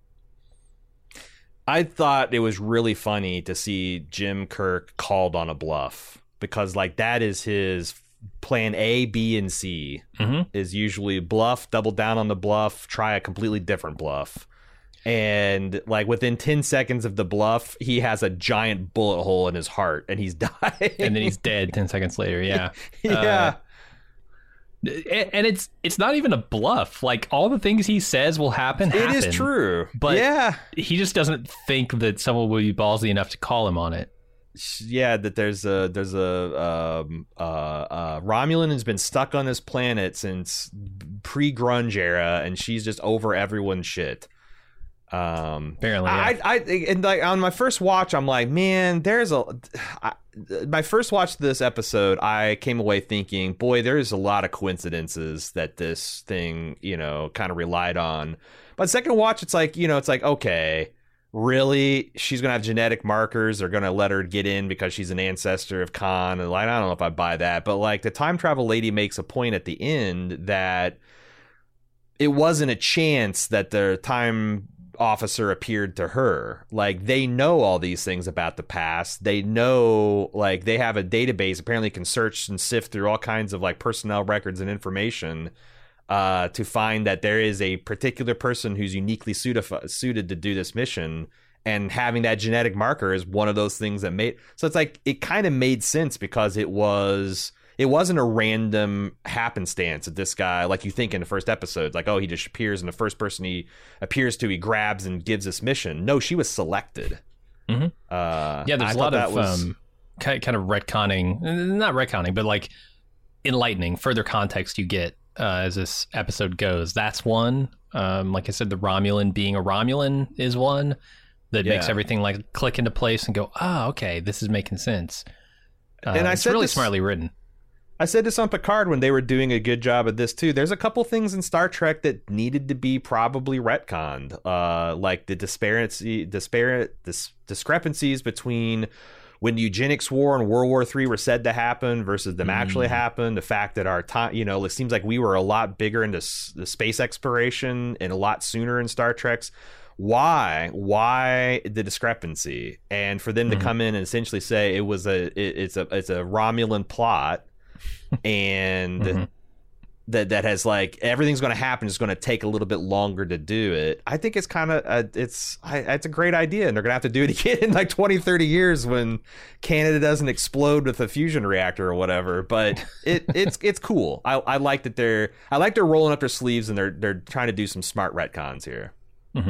I thought it was really funny to see Jim Kirk called on a bluff because, like, that is his plan A, B, and C. Mm-hmm. Is usually bluff, double down on the bluff, try a completely different bluff. And like within ten seconds of the bluff, he has a giant bullet hole in his heart and he's dying. And then he's dead ten seconds later. Yeah. yeah. Uh, and it's it's not even a bluff. Like all the things he says will happen. It is happen, true. But yeah. he just doesn't think that someone will be ballsy enough to call him on it. Yeah, that there's a there's a um, uh, uh, Romulan has been stuck on this planet since pre-grunge era, and she's just over everyone's shit. Um, Apparently, yeah. I, I, and like on my first watch, I'm like, man, there's a. I, my first watch of this episode, I came away thinking, boy, there's a lot of coincidences that this thing, you know, kind of relied on. But second watch, it's like, you know, it's like, okay, really, she's gonna have genetic markers. They're gonna let her get in because she's an ancestor of Khan, and like, I don't know if I buy that, but like the time travel lady makes a point at the end that it wasn't a chance that the time officer appeared to her. Like they know all these things about the past. They know, like they have a database, apparently can search and sift through all kinds of like personnel records and information uh to find that there is a particular person who's uniquely suited suited to do this mission, and having that genetic marker is one of those things that made so it's like it kind of made sense because it was It wasn't a random happenstance that this guy, like you think in the first episode, like, oh, he just appears and the first person he appears to, he grabs and gives this mission. No, she was selected. Mm-hmm. Uh, yeah, there's I a lot thought of that was... um, kind kind of retconning, not retconning, but like enlightening. Further context you get uh, as this episode goes. That's one. Um, like I said, the Romulan being a Romulan is one that yeah. makes everything like click into place and go, oh, okay, this is making sense. Uh, and I it's said really this, smartly written. I said this on Picard when they were doing a good job of this too. There's a couple things in Star Trek that needed to be probably retconned, uh, like the disparity, disparate, dis- discrepancies between when the eugenics war and World War Three were said to happen versus them mm. actually happen. The fact that our time, you know, it seems like we were a lot bigger into s- the space exploration and a lot sooner in Star Trek's. Why? Why the discrepancy? And for them mm-hmm. to come in and essentially say it was a, it, it's a, it's a Romulan plot. and mm-hmm. that that has like everything's going to happen is going to take a little bit longer to do it. I think it's kind of uh, it's I, it's a great idea, and they're going to have to do it again in like twenty, thirty years when Canada doesn't explode with a fusion reactor or whatever. But it it's it's cool. I, I like that they're I like they're rolling up their sleeves and they're they're trying to do some smart retcons here. Mm-hmm.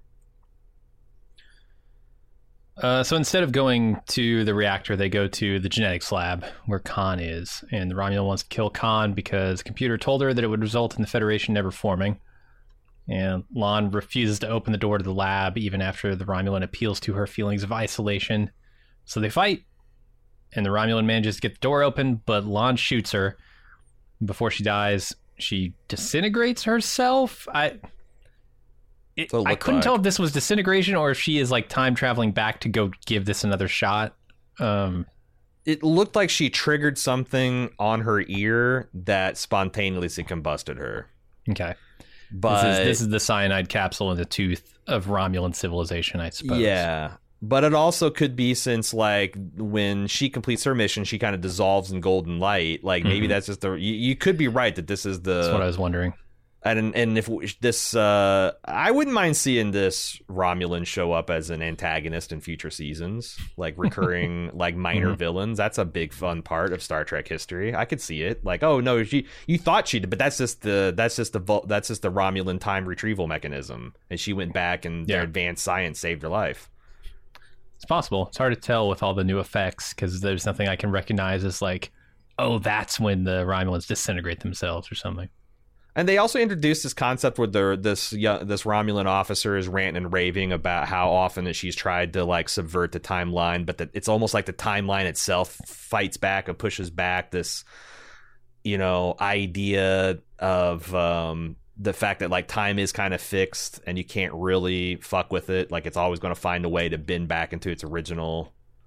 Uh, so instead of going to the reactor, they go to the genetics lab where Khan is. And the Romulan wants to kill Khan because the computer told her that it would result in the Federation never forming. And Lon refuses to open the door to the lab even after the Romulan appeals to her feelings of isolation. So they fight. And the Romulan manages to get the door open, but Lon shoots her. Before she dies, she disintegrates herself. I... It, I couldn't like. tell if this was disintegration or if she is like time traveling back to go give this another shot. Um, it looked like she triggered something on her ear that spontaneously combusted her. Okay. But this is, this is the cyanide capsule in the tooth of Romulan civilization, I suppose. Yeah. But it also could be since like when she completes her mission, she kind of dissolves in golden light. Like maybe mm-hmm. that's just the, you, you could be right that this is the, that's what I was wondering. And and if this, uh, I wouldn't mind seeing this Romulan show up as an antagonist in future seasons, like recurring, like minor mm-hmm. villains. That's a big fun part of Star Trek history. I could see it. Like, oh no, she, you thought she did, but that's just the that's just the that's just the Romulan time retrieval mechanism, and she went back and yeah. their advanced science saved her life. It's possible. It's hard to tell with all the new effects because there's nothing I can recognize as like, oh, that's when the Romulans disintegrate themselves or something. And they also introduced this concept where the, this young, this Romulan officer is ranting and raving about how often that she's tried to like subvert the timeline, but that it's almost like the timeline itself fights back or pushes back this, you know, idea of um, the fact that like time is kind of fixed and you can't really fuck with it. Like it's always going to find a way to bend back into its original.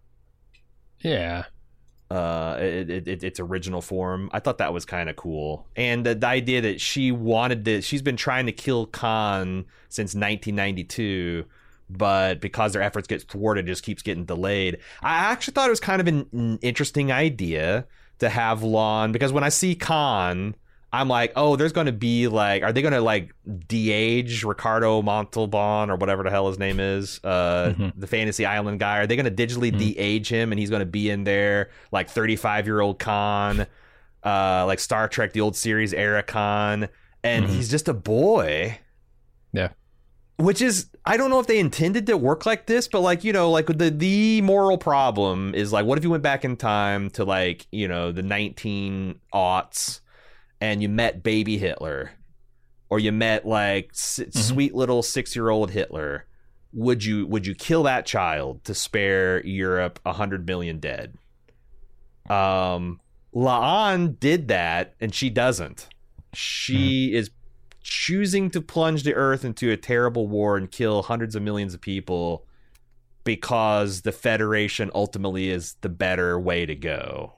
Yeah. Uh, it, it, it, its original form. I thought that was kind of cool, and the, the idea that she wanted to, she's been trying to kill Khan since nineteen ninety-two, but because their efforts get thwarted, it just keeps getting delayed. I actually thought it was kind of an, an interesting idea to have Lon, because when I see Khan, I'm like, oh, there's going to be like, are they going to like de-age Ricardo Montalban or whatever the hell his name is, uh, mm-hmm. the Fantasy Island guy? Are they going to digitally mm-hmm. de-age him and he's going to be in there like thirty-five-year-old Khan, uh, like Star Trek, the old series era Khan, and mm-hmm. he's just a boy? Yeah. Which is, I don't know if they intended to work like this, but like, you know, like the, the moral problem is like, what if you went back in time to like, you know, the nineteen aughts and you met baby Hitler, or you met like s- mm-hmm. sweet little six-year-old Hitler? Would you would you kill that child to spare Europe a hundred million dead? Um, La'an did that, and she doesn't. She mm-hmm. is choosing to plunge the Earth into a terrible war and kill hundreds of millions of people because the Federation ultimately is the better way to go.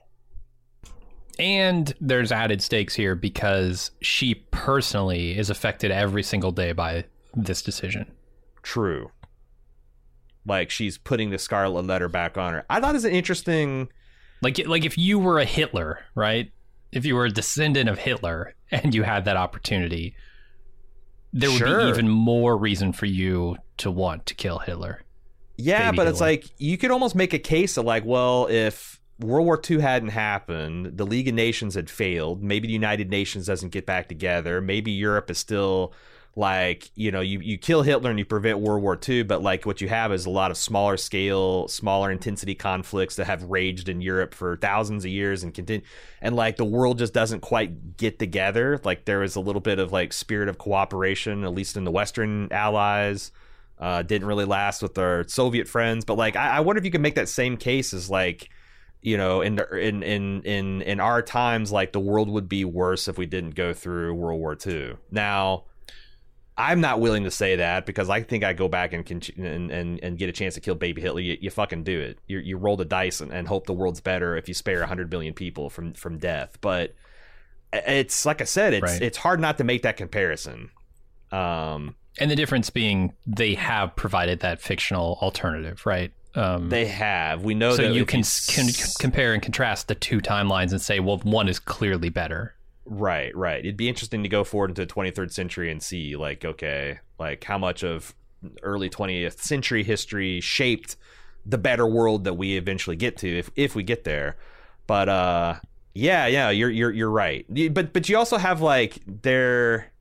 And there's added stakes here because she personally is affected every single day by this decision. True. Like she's putting the scarlet letter back on her. I thought it was an interesting... Like, like if you were a Hitler, right? If you were a descendant of Hitler and you had that opportunity, there would sure. be even more reason for you to want to kill Hitler. Yeah, Baby but Hitler. It's like, you could almost make a case of like, well, if World War Two hadn't happened, the League of Nations had failed, maybe the United Nations doesn't get back together, maybe Europe is still like, you know, you, you kill Hitler and you prevent World War Two, but like what you have is a lot of smaller scale, smaller intensity conflicts that have raged in Europe for thousands of years and continue. And like the world just doesn't quite get together. Like there is a little bit of like spirit of cooperation, at least in the Western allies. Uh, didn't really last with our Soviet friends, but like I, I wonder if you could make that same case as like, you know, in the, in in in in our times, like the world would be worse if we didn't go through World War Two. Now, I'm not willing to say that because I think I go back and and and, and get a chance to kill baby Hitler. You, you fucking do it. You you roll the dice and, and hope the world's better if you spare one hundred million people from from death. But it's like I said, it's right. it's hard not to make that comparison. Um, and the difference being they have provided that fictional alternative, right? Um, they have. We know so that you can, can compare and contrast the two timelines and say, well, one is clearly better. Right, right. It'd be interesting to go forward into the twenty-third century and see, like, okay, like how much of early twentieth century history shaped the better world that we eventually get to, if if we get there. But uh, yeah, yeah, you're you're you're right. But but you also have like there.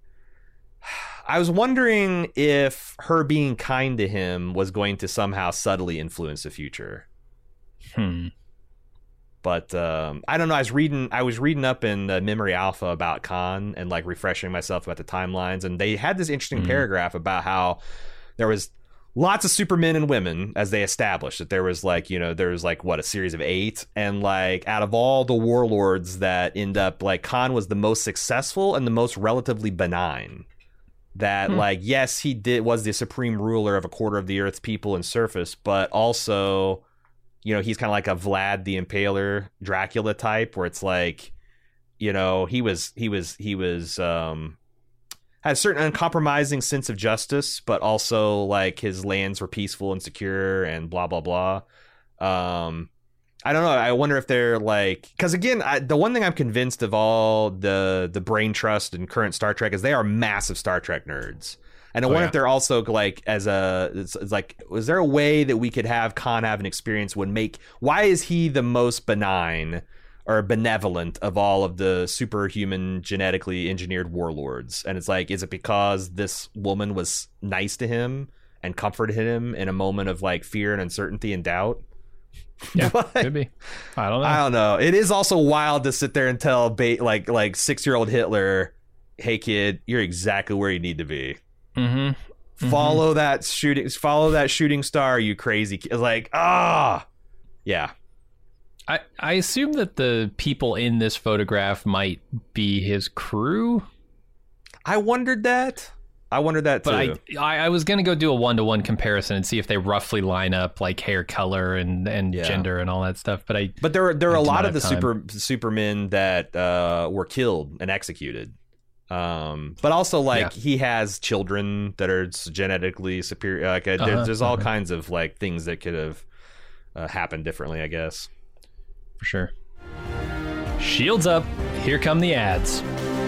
I was wondering if her being kind to him was going to somehow subtly influence the future. Hmm. But um, I don't know. I was reading. I was reading up in the Memory Alpha about Khan and like refreshing myself about the timelines. And they had this interesting mm-hmm. paragraph about how there was lots of supermen and women, as they established that there was like, you know, there was like what, a series of eight, and like out of all the warlords that end up, like Khan was the most successful and the most relatively benign. That hmm. like, yes, he did was the supreme ruler of a quarter of the Earth's people and surface, but also, you know, he's kind of like a Vlad the Impaler Dracula type, where it's like, you know, he was he was he was um had a certain uncompromising sense of justice, but also like his lands were peaceful and secure and blah blah blah. Um, I don't know. I wonder if they're like, because again, I, the one thing I'm convinced of all the the brain trust and current Star Trek is they are massive Star Trek nerds. And I oh, wonder yeah. if they're also like, as a, it's, it's like, was there a way that we could have Khan have an experience would make, why is he the most benign or benevolent of all of the superhuman genetically engineered warlords? And it's like, is it because this woman was nice to him and comforted him in a moment of like fear and uncertainty and doubt? Yeah, but, could be. I don't know. I don't know. It is also wild to sit there and tell ba- like like six-year-old Hitler, hey kid, you're exactly where you need to be. Mm-hmm. Follow mm-hmm. that shooting. Follow that shooting star, you crazy kid. Like, ah, oh. yeah. I I assume that the people in this photograph might be his crew. I wondered that. I wondered that too. But I, I I was gonna go do a one to one comparison and see if they roughly line up, like hair color and, and yeah. gender and all that stuff. But I but there are there are I a lot of the time. super supermen that uh, were killed and executed. Um, but also like yeah. he has children that are genetically superior. Like uh, uh-huh, there's, there's all uh-huh. kinds of like things that could have uh, happened differently, I guess. For sure. Shields up. Here come the ads.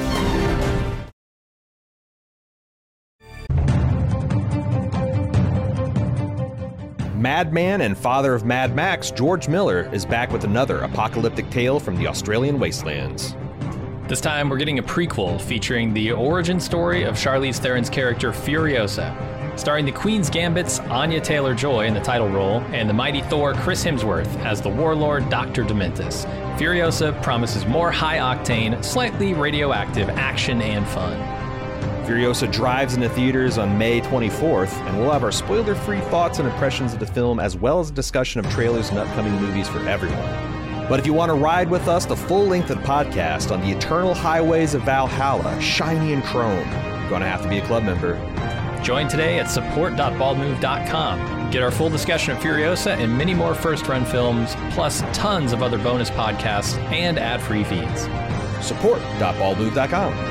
Madman and father of Mad Max, George Miller, is back with another apocalyptic tale from the Australian wastelands. This time, we're getting a prequel featuring the origin story of Charlize Theron's character Furiosa, starring the Queen's Gambit's Anya Taylor-Joy in the title role and the mighty Thor Chris Hemsworth as the warlord Doctor Dementus. Furiosa promises more high-octane, slightly radioactive action and fun. Furiosa drives into theaters on May twenty-fourth, and we'll have our spoiler-free thoughts and impressions of the film, as well as a discussion of trailers and upcoming movies for everyone. But if you want to ride with us the full length of the podcast on the eternal highways of Valhalla, shiny and chrome, you're going to have to be a club member. Join today at support dot bald move dot com. Get our full discussion of Furiosa and many more first-run films, plus tons of other bonus podcasts and ad-free feeds. support dot bald move dot com.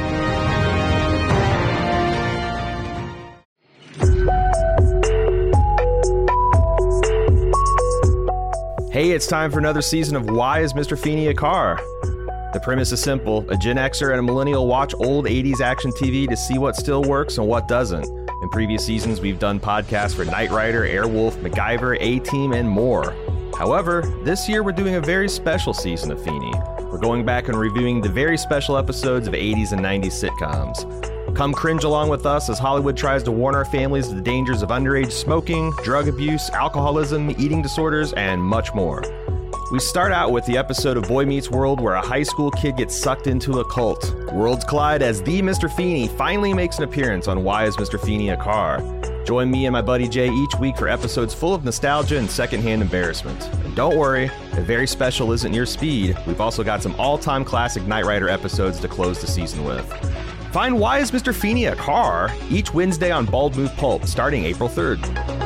Hey, it's time for another season of Why is Mister Feeney a Car? The premise is simple. A Gen Xer and a millennial watch old eighties action T V to see what still works and what doesn't. In previous seasons, we've done podcasts for Knight Rider, Airwolf, MacGyver, A-Team, and more. However, this year we're doing a very special season of Feeney. We're going back and reviewing the very special episodes of eighties and nineties sitcoms. Come cringe along with us as Hollywood tries to warn our families of the dangers of underage smoking, drug abuse, alcoholism, eating disorders, and much more. We start out with the episode of Boy Meets World where a high school kid gets sucked into a cult. Worlds collide as the Mister Feeney finally makes an appearance on Why Is Mister Feeney a Car? Join me and my buddy Jay each week for episodes full of nostalgia and secondhand embarrassment. And don't worry, if very special isn't your speed, we've also got some all-time classic Knight Rider episodes to close the season with. Find Why Is Mister Feeney a Car? Each Wednesday on Bald Move Pulp, starting April third.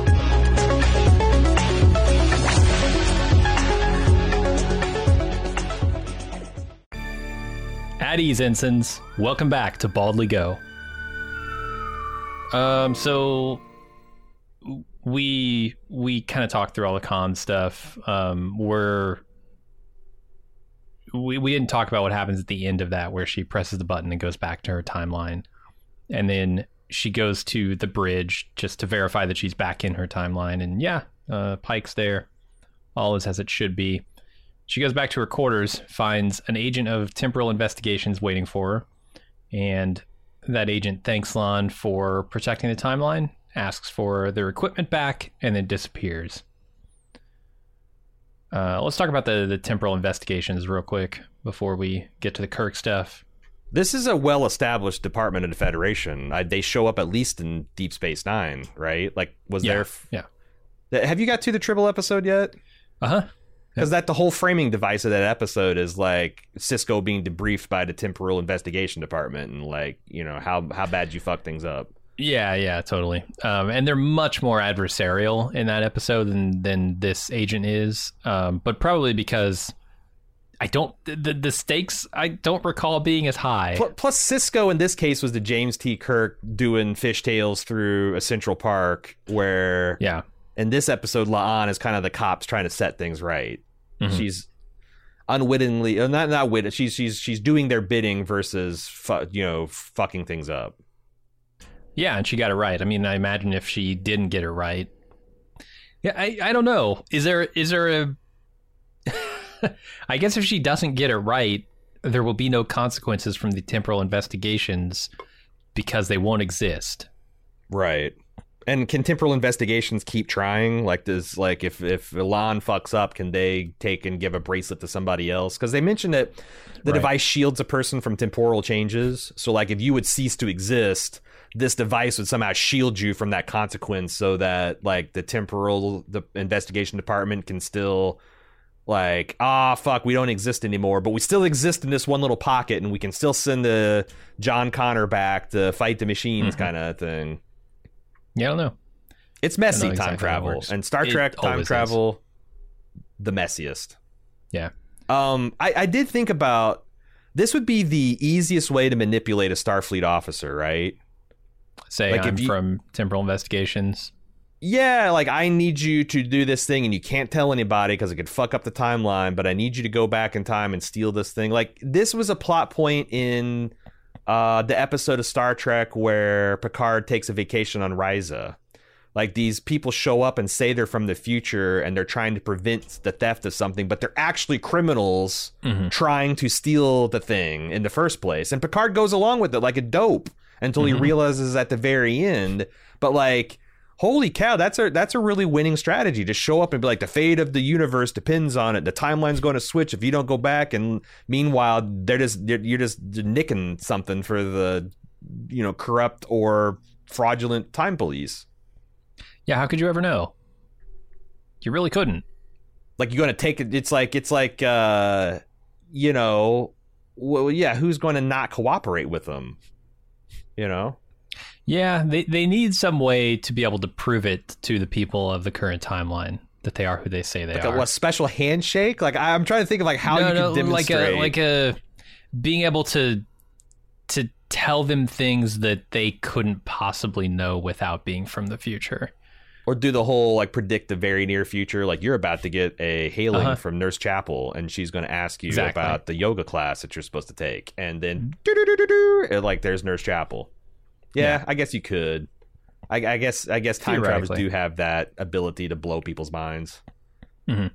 At ease, ensigns. Welcome back to Baldly Go. Um, so we we kind of talked through all the con stuff. Um, we're we we didn't talk about what happens at the end of that, where she presses the button and goes back to her timeline, and then she goes to the bridge just to verify that she's back in her timeline. And yeah, uh, Pike's there. All is as it should be. She goes back to her quarters, finds an agent of temporal investigations waiting for her, and that agent thanks Lon for protecting the timeline, asks for their equipment back, and then disappears. Uh, let's talk about the, the temporal investigations real quick before we get to the Kirk stuff. This is a well-established department of the Federation. I, they show up at least in Deep Space Nine, right? Like, was yeah, there... F- yeah. Have you got to the Tribble episode yet? Uh-huh. Because that the whole framing device of that episode is like Cisco being debriefed by the Temporal Investigation Department and like, you know, how how bad you fuck things up. Yeah, yeah, totally. Um, and they're much more adversarial in that episode than than this agent is. Um, but probably because I don't the the stakes I don't recall being as high. Plus, plus Cisco in this case was the James T. Kirk doing fishtails through a Central Park, where yeah. In this episode, La'an is kind of the cops trying to set things right. Mm-hmm. She's unwittingly, uh, not not wit. She's she's she's doing their bidding versus fu- you know fucking things up. Yeah, and she got it right. I mean, I imagine if she didn't get it right, yeah, I I don't know. Is there is there a? I guess if she doesn't get it right, there will be no consequences from the temporal investigations because they won't exist. Right. And can temporal investigations keep trying? Like, does like if if Elon fucks up, can they take and give a bracelet to somebody else? Because they mentioned that the right. device shields a person from temporal changes. So, like, if you would cease to exist, this device would somehow shield you from that consequence, so that like the temporal the investigation department can still like, ah, fuck, we don't exist anymore, but we still exist in this one little pocket, and we can still send the John Connor back to fight the machines, mm-hmm. kind of thing. Yeah, I don't know. It's messy, exactly time travel. And Star Trek, time travel, is. the messiest. Yeah. Um, I, I did think about, this would be the easiest way to manipulate a Starfleet officer, right? Say like I'm you, from temporal investigations. Yeah, like, I need you to do this thing, and you can't tell anybody because it could fuck up the timeline, but I need you to go back in time and steal this thing. Like, this was a plot point in... Uh, the episode of Star Trek where Picard takes a vacation on Risa. Like, these people show up and say they're from the future and they're trying to prevent the theft of something, but they're actually criminals mm-hmm. trying to steal the thing in the first place. And Picard goes along with it like a dope until mm-hmm. he realizes at the very end. But like, holy cow, that's a that's a really winning strategy, to show up and be like, the fate of the universe depends on it. The timeline's going to switch if you don't go back. And meanwhile, they're just they're, you're just nicking something for the, you know, corrupt or fraudulent time police. Yeah, how could you ever know? You really couldn't. Like, you're going to take it. It's like it's like uh, you know, well, yeah, who's going to not cooperate with them? You know. Yeah, they, they need some way to be able to prove it to the people of the current timeline that they are who they say they like are. A, a special handshake? Like, I'm trying to think of like how no, you no, can demonstrate. Like a, like a being able to to tell them things that they couldn't possibly know without being from the future. Or do the whole, like, predict the very near future. Like, you're about to get a hailing uh-huh. from Nurse Chapel, and she's going to ask you exactly. about the yoga class that you're supposed to take. And then, doo-doo-doo-doo-doo, and, like, there's Nurse Chapel. Yeah, yeah, I guess you could. I, I guess I guess time travelers do have that ability to blow people's minds. Mm-hmm.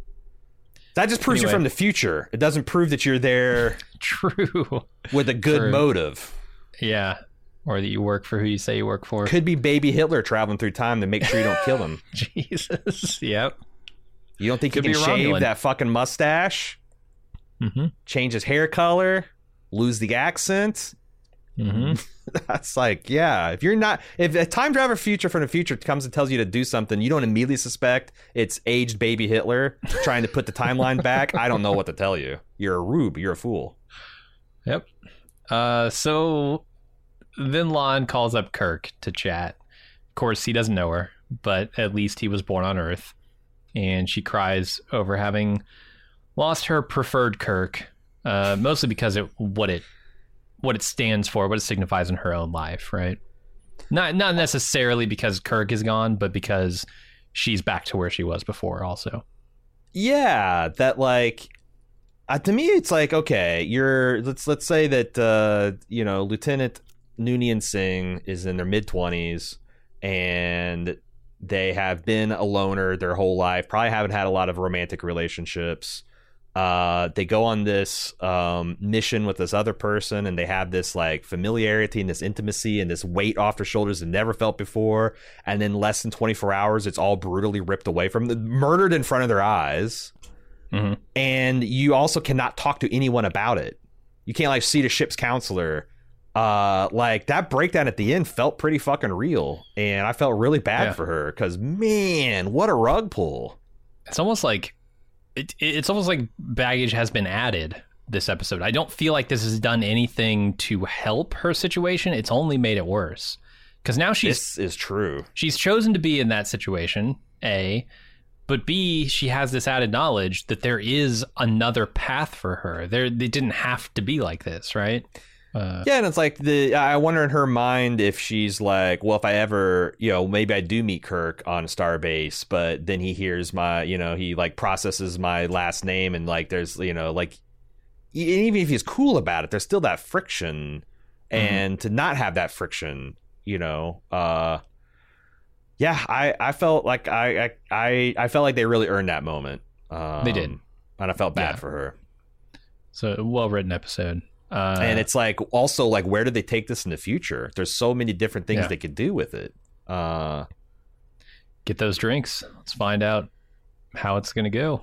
That just proves anyway. you're from the future. It doesn't prove that you're there True. with a good True. motive. Yeah. or that you work for who you say you work for. Could be baby Hitler traveling through time to make sure you don't kill him. Jesus. Yep. You don't think Could he can be shave Romulan. that fucking mustache? Mm-hmm. Change his hair color? Lose the accent? Mm-hmm. That's like, yeah. If you're not, if a time traveler future from the future comes and tells you to do something, you don't immediately suspect it's aged baby Hitler trying to put the timeline back. I don't know what to tell you. You're a rube. You're a fool. Yep. Uh, so then Lon calls up Kirk to chat. Of course, he doesn't know her, but at least he was born on Earth. And she cries over having lost her preferred Kirk, uh, mostly because of what it what it stands for, what it signifies in her own life, right? Not not necessarily because Kirk is gone, but because she's back to where she was before also. Yeah, that like uh, to me it's like, okay, you're let's let's say that uh, you know, Lieutenant Noonien Singh is in their mid twenties and they have been a loner their whole life, probably haven't had a lot of romantic relationships. Uh, they go on this um, mission with this other person and they have this like familiarity and this intimacy and this weight off their shoulders they never felt before. And then less than twenty-four hours, it's all brutally ripped away from them, murdered in front of their eyes. Mm-hmm. And you also cannot talk to anyone about it. You can't like see the ship's counselor. Uh, like that breakdown at the end felt pretty fucking real. And I felt really bad yeah. for her because, man, what a rug pull. It's almost like It, it's almost like baggage has been added this episode. I don't feel like this has done anything to help her situation. It's only made it worse. Because now she's... This is true. She's chosen to be in that situation, A. But B, she has this added knowledge that there is another path for her. There, They didn't have to be like this, right? Uh, yeah, and it's like the I wonder in her mind if she's like, well, if I ever, you know, maybe I do meet Kirk on Starbase, but then he hears my, you know, he like processes my last name and like there's, you know, like even if he's cool about it, there's still that friction. Mm-hmm. And to not have that friction, you know, uh, yeah, I, I felt like I, I I felt like they really earned that moment. Um, they did, and I felt bad yeah. for her. So a well-written episode. Uh, and it's like also like where do they take this in the future? There's so many different things yeah. they could do with it. Uh, Get those drinks. Let's find out how it's going to go.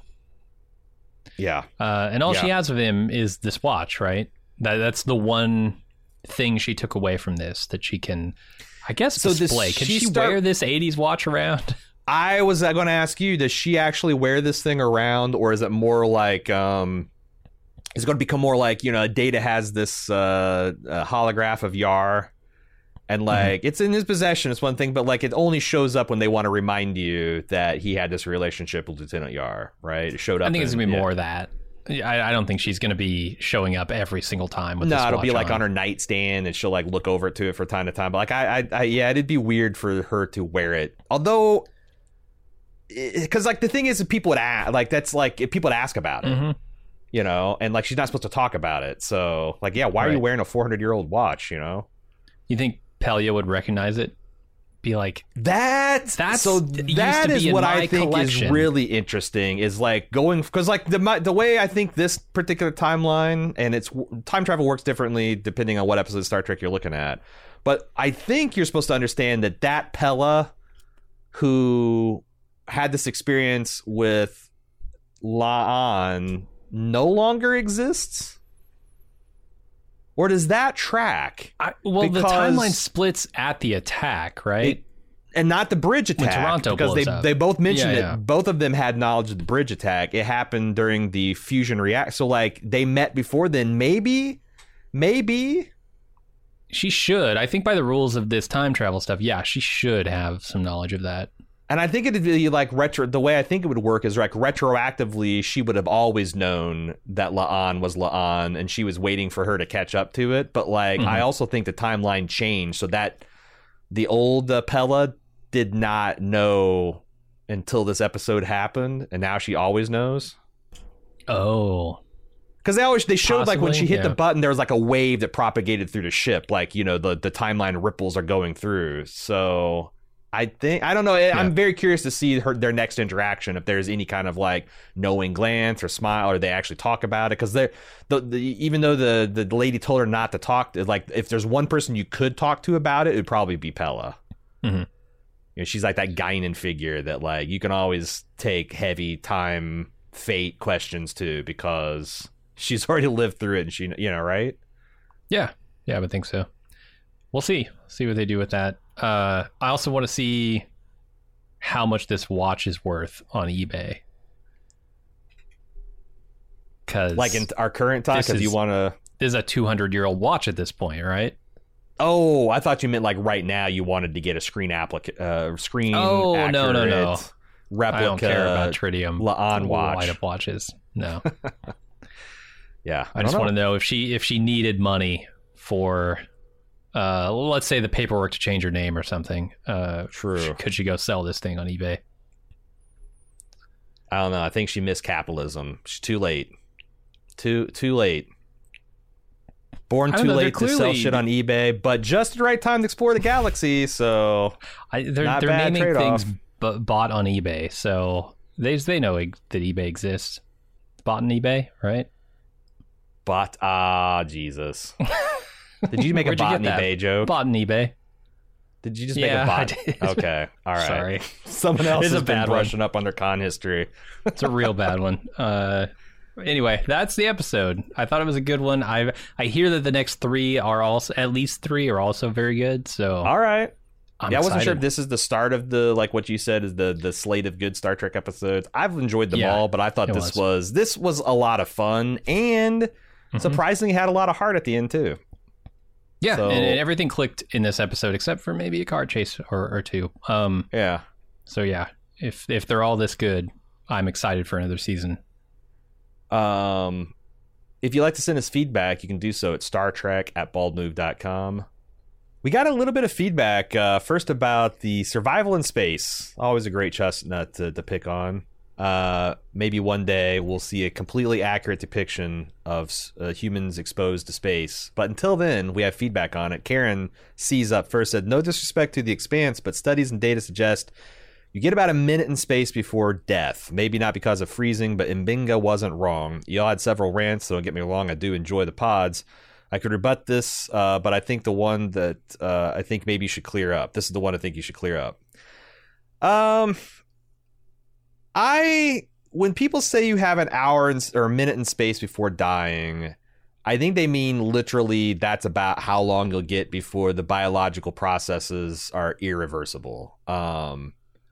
Yeah. Uh, and all yeah. she has of him is this watch, right? That that's the one thing she took away from this that she can, I guess, so display. Can she, she start... wear this eighties watch around? I was going to ask you, does she actually wear this thing around, or is it more like um? It's going to become more like, you know, Data has this uh, uh, holograph of Yar, and like mm-hmm. it's in his possession. It's one thing, but like it only shows up when they want to remind you that he had this relationship with Lieutenant Yar, right? It showed up. I think in, it's going to be yeah. more of that. I, I don't think she's going to be showing up every single time with no, this it'll watch be like on. on her nightstand, and she'll like look over to it for time to time. But like, I, I, I yeah, it'd be weird for her to wear it. Although, because like the thing is, people would ask, like that's like if people would ask about it. Mm-hmm. You know, and like she's not supposed to talk about it. So, like, yeah, why right. are you wearing a four hundred year old watch? You know, you think Pelia would recognize it? Be like, that. That's so that is what I think collection. is really interesting. Is like going because like the the way I think this particular timeline and it's time travel works differently depending on what episode of Star Trek you're looking at. But I think you're supposed to understand that that Pella who had this experience with La'an no longer exists, or does that track? I, well, because the timeline splits at the attack, right? It, and not the bridge attack, when Toronto because blows they up. they both mentioned yeah, it. yeah. Both of them had knowledge of the bridge attack. It happened during the fusion react. So like they met before then. Maybe, maybe she should. I think by the rules of this time travel stuff, yeah, she should have some knowledge of that. And I think it'd be like retro. The way I think it would work is like retroactively, she would have always known that La'an was La'an, and she was waiting for her to catch up to it. But like, mm-hmm. I also think the timeline changed so that the old uh, Pella did not know until this episode happened, and now she always knows. Oh, because they always they showed Possibly, like when she hit yeah. the button, there was like a wave that propagated through the ship, like you know the the timeline ripples are going through. So. I think I don't know. Yeah. I'm very curious to see her their next interaction. If there's any kind of like knowing glance or smile, or they actually talk about it. Because they're the, the even though the the lady told her not to talk, like if there's one person you could talk to about it, it'd probably be Pella. Mm-hmm. You know, she's like that Guinan figure that like you can always take heavy time fate questions to because she's already lived through it, and she you know right. Yeah, yeah, I would think so. We'll see. See what they do with that. Uh, I also want to see how much this watch is worth on eBay. Cause like in our current time, because you want to... This is a two hundred year old watch at this point, right? Oh, I thought you meant like right now you wanted to get a screen applica- uh, screen Oh, accurate no, no, no. replica. I don't care about tritium La'an watch. light up watches. No. Yeah. I, I just want to know if she if she needed money for... Uh, let's say the paperwork to change her name or something. Uh, True. Could she go sell this thing on eBay? I don't know. I think she missed capitalism. She's too late. Too too late. Born too know, late clearly, to sell shit on eBay, but just the right time to explore the galaxy. So I, they're, not they're bad naming trade-off. things b- bought on eBay, so they they know that eBay exists. Bought on eBay, right? But ah, Jesus. Did you make a Where'd you bot get on that? eBay joke? Bought on eBay. Did you just Yeah, make a I bot? did. Okay, all right. Sorry. Someone else It's a has been bad one. brushing up on their con history. It's a real bad one. Uh, anyway, that's the episode. I thought it was a good one. I I hear that the next three are also at least three are also very good. So All right. I'm yeah, I wasn't excited. sure if this is the start of the like what you said is the the slate of good Star Trek episodes. I've enjoyed them Yeah, all, but I thought it this was. was this was a lot of fun and Mm-hmm. surprisingly had a lot of heart at the end too. Yeah, So- and, and everything clicked in this episode except for maybe a car chase or, or two. Um, Yeah. so yeah, if if they're all this good, I'm excited for another season. Um, if you'd like to send us feedback, you can do so at Star Trek at bald move dot com. We got a little bit of feedback uh, first about the survival in space. Always a great chestnut to, to pick on. Uh, maybe one day we'll see a completely accurate depiction of uh, humans exposed to space. But until then, we have feedback on it. Karen C's up first said, no disrespect to the Expanse, but studies and data suggest you get about a minute in space before death. Maybe not because of freezing, but Mbinga wasn't wrong. Y'all had several rants, so don't get me wrong, I do enjoy the pods. I could rebut this, uh, but I think the one that uh, I think maybe you should clear up. This is the one I think you should clear up. Um, I when people say you have an hour in, or a minute in space before dying, I think they mean literally that's about how long you'll get before the biological processes are irreversible. Um,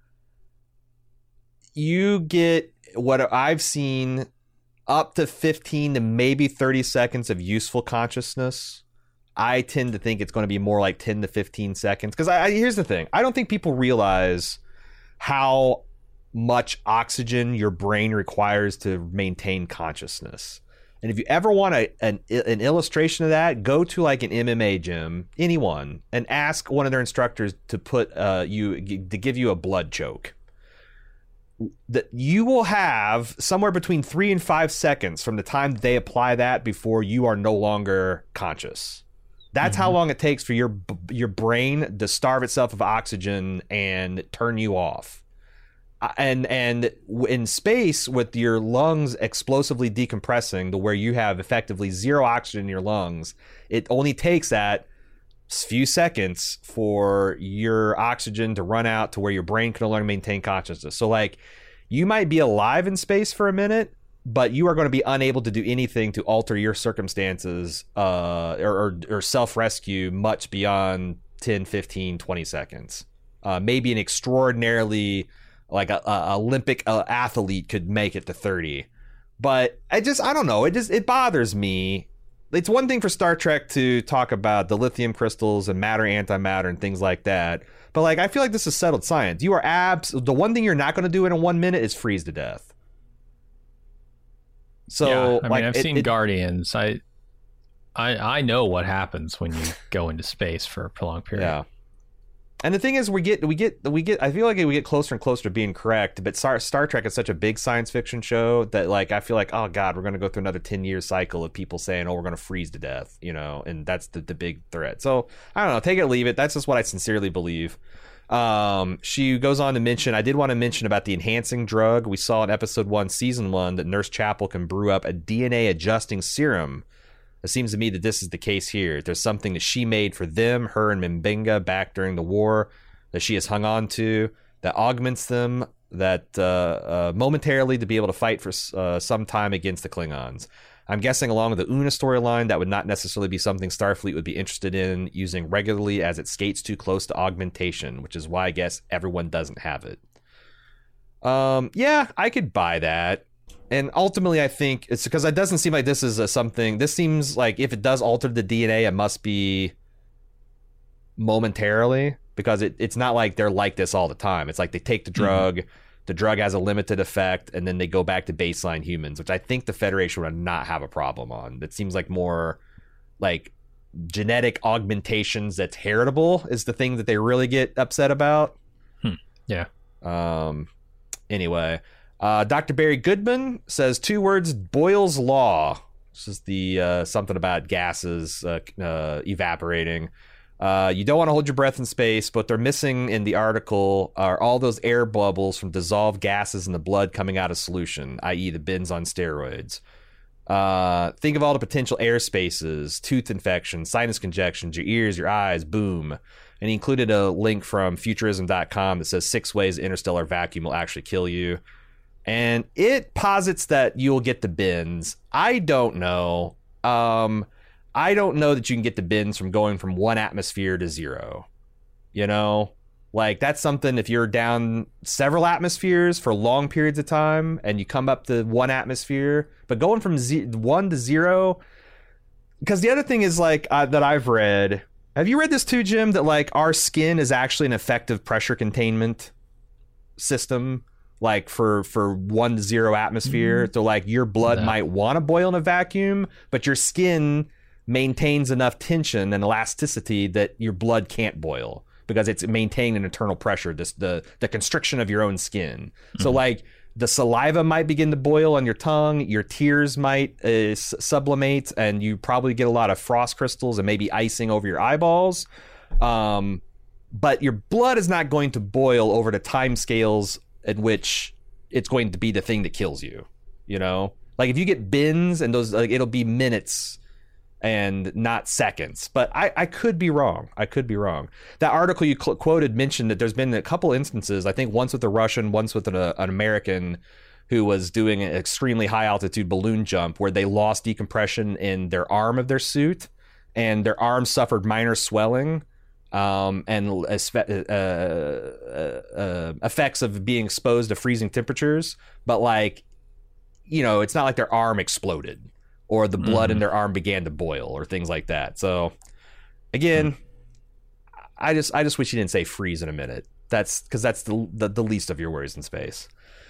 you get what I've seen up to fifteen to maybe thirty seconds of useful consciousness. I tend to think it's going to be more like ten to fifteen seconds. Because I, I, here's the thing. I don't think people realize how much oxygen your brain requires to maintain consciousness. And if you ever want a, an, an illustration of that, go to like an M M A gym, anyone, and ask one of their instructors to put uh, you to give you a blood choke. That you will have somewhere between three and five seconds from the time that they apply that before you are no longer conscious. That's mm-hmm. how long it takes for your your brain to starve itself of oxygen and turn you off. And and in space, with your lungs explosively decompressing to where you have effectively zero oxygen in your lungs, it only takes that few seconds for your oxygen to run out to where your brain can no longer maintain consciousness. So like you might be alive in space for a minute, but you are going to be unable to do anything to alter your circumstances uh, or, or, or self-rescue much beyond ten, fifteen, twenty seconds. Uh, maybe an extraordinarily like a, a Olympic uh, athlete could make it to thirty. But I just, I don't know. It just, it bothers me. It's one thing for Star Trek to talk about the lithium crystals and matter, antimatter, and things like that. But like, I feel like this is settled science. You are abs. The one thing you're not going to do in a one minute is freeze to death. So, yeah, I mean, like, I've it, seen it, Guardians. I, I, I know what happens when you go into space for a prolonged period. Yeah. And the thing is, we get, we get, we get. I feel like we get closer and closer to being correct. But Star, Star Trek is such a big science fiction show that, like, I feel like, oh god, we're going to go through another ten year cycle of people saying, oh, we're going to freeze to death, you know, and that's the the big threat. So I don't know, take it or leave it. That's just what I sincerely believe. Um, she goes on to mention, I did want to mention about the enhancing drug. We saw in episode one, season one, that Nurse Chapel can brew up a D N A adjusting serum. It seems to me that this is the case here. There's something that she made for them, her and Mbenga, back during the war that she has hung on to that augments them that uh, uh, momentarily to be able to fight for uh, some time against the Klingons. I'm guessing along with the Una storyline, that would not necessarily be something Starfleet would be interested in using regularly, as it skates too close to augmentation, which is why I guess everyone doesn't have it. Um, yeah, I could buy that. And ultimately, I think it's because it doesn't seem like this is a something. This seems like if it does alter the D N A, it must be momentarily, because it, it's not like they're like this all the time. It's like they take the drug. Mm-hmm. The drug has a limited effect, and then they go back to baseline humans, which I think the Federation would not have a problem on. That seems like more like genetic augmentations that's heritable is the thing that they really get upset about. Hmm. Yeah. Um. Anyway, uh, Doctor Barry Goodman says two words: Boyle's Law. This is the uh, something about gases uh, uh, evaporating. Uh, you don't want to hold your breath in space, but they're missing in the article are all those air bubbles from dissolved gases in the blood coming out of solution, that is the bins on steroids. Uh, think of all the potential air spaces, tooth infection, sinus congestions, your ears, your eyes, boom. And he included a link from futurism dot com that says six ways interstellar vacuum will actually kill you. And it posits that you'll get the bins. I don't know. Um... I don't know that you can get the bins from going from one atmosphere to zero. You know, like that's something if you're down several atmospheres for long periods of time and you come up to one atmosphere, but going from z- one to zero. Because the other thing is like uh, that I've read. Have you read this too, Jim? That like our skin is actually an effective pressure containment system. Like for, for one to zero atmosphere. Mm. So like your blood no. might want to boil in a vacuum, but your skin maintains enough tension and elasticity that your blood can't boil because it's maintaining an internal pressure, this, the the constriction of your own skin. Mm-hmm. So like the saliva might begin to boil on your tongue, your tears might uh, sublimate, and you probably get a lot of frost crystals and maybe icing over your eyeballs. Um, but your blood is not going to boil over the time scales at which it's going to be the thing that kills you. You know, like if you get bins and those, like it'll be minutes and not seconds. But I, I could be wrong. I could be wrong. That article you cl- quoted mentioned that there's been a couple instances, I think once with a Russian, once with an, uh, an American who was doing an extremely high altitude balloon jump where they lost decompression in their arm of their suit and their arm suffered minor swelling um, and uh, uh, uh, effects of being exposed to freezing temperatures. But like, you know, it's not like their arm exploded or the blood mm-hmm. in their arm began to boil or things like that. So again, mm. I just I just wish you didn't say freeze in a minute. That's because that's the, the the least of your worries in space.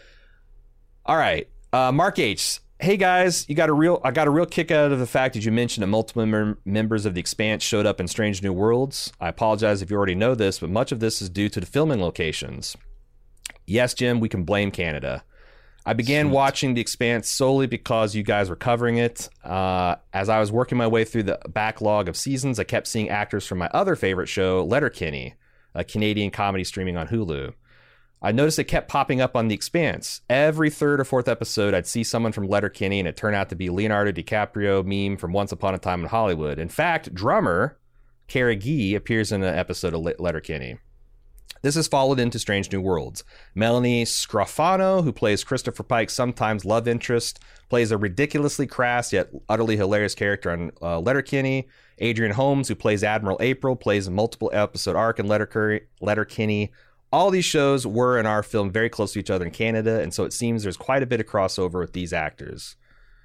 All right, uh, Mark H. Hey guys, you got a real I got a real kick out of the fact that you mentioned that multiple mem- members of the Expanse showed up in Strange New Worlds. I apologize if you already know this, but much of this is due to the filming locations. Yes, Jim, we can blame Canada. I began Sweet. watching The Expanse solely because you guys were covering it. Uh, as I was working my way through the backlog of seasons, I kept seeing actors from my other favorite show, Letterkenny, a Canadian comedy streaming on Hulu. I noticed it kept popping up on The Expanse. Every third or fourth episode, I'd see someone from Letterkenny, and it turned out to be Leonardo DiCaprio meme from Once Upon a Time in Hollywood. In fact, drummer Cara Gee appears in an episode of Letterkenny. This is followed into Strange New Worlds. Melanie Scrofano, who plays Christopher Pike's sometimes love interest, plays a ridiculously crass yet utterly hilarious character on uh, Letterkenny. Adrian Holmes, who plays Admiral April, plays a multiple episode arc in Letter- Letterkenny. All these shows were and are filmed very close to each other in Canada, and so it seems there's quite a bit of crossover with these actors.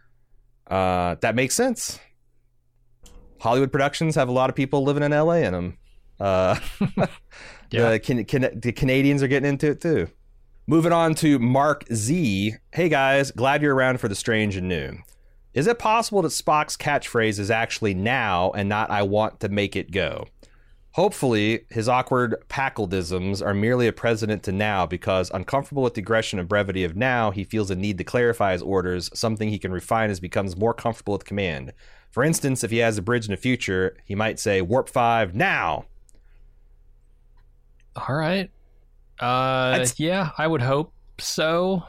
Uh, that makes sense. Hollywood productions have a lot of people living in L A in them. Uh, yeah. the, can, can, the Canadians are getting into it too. Moving on to Mark Z. Hey guys, glad you're around for the strange and new. Is it possible that Spock's catchphrase is actually now and not I want to make it go? Hopefully, his awkward Packledisms are merely a precedent to now because, uncomfortable with the aggression and brevity of now, he feels a need to clarify his orders, something he can refine as he becomes more comfortable with command. For instance, if he has a bridge in the future, he might say, Warp five, now! All right. Uh, t- yeah, I would hope so.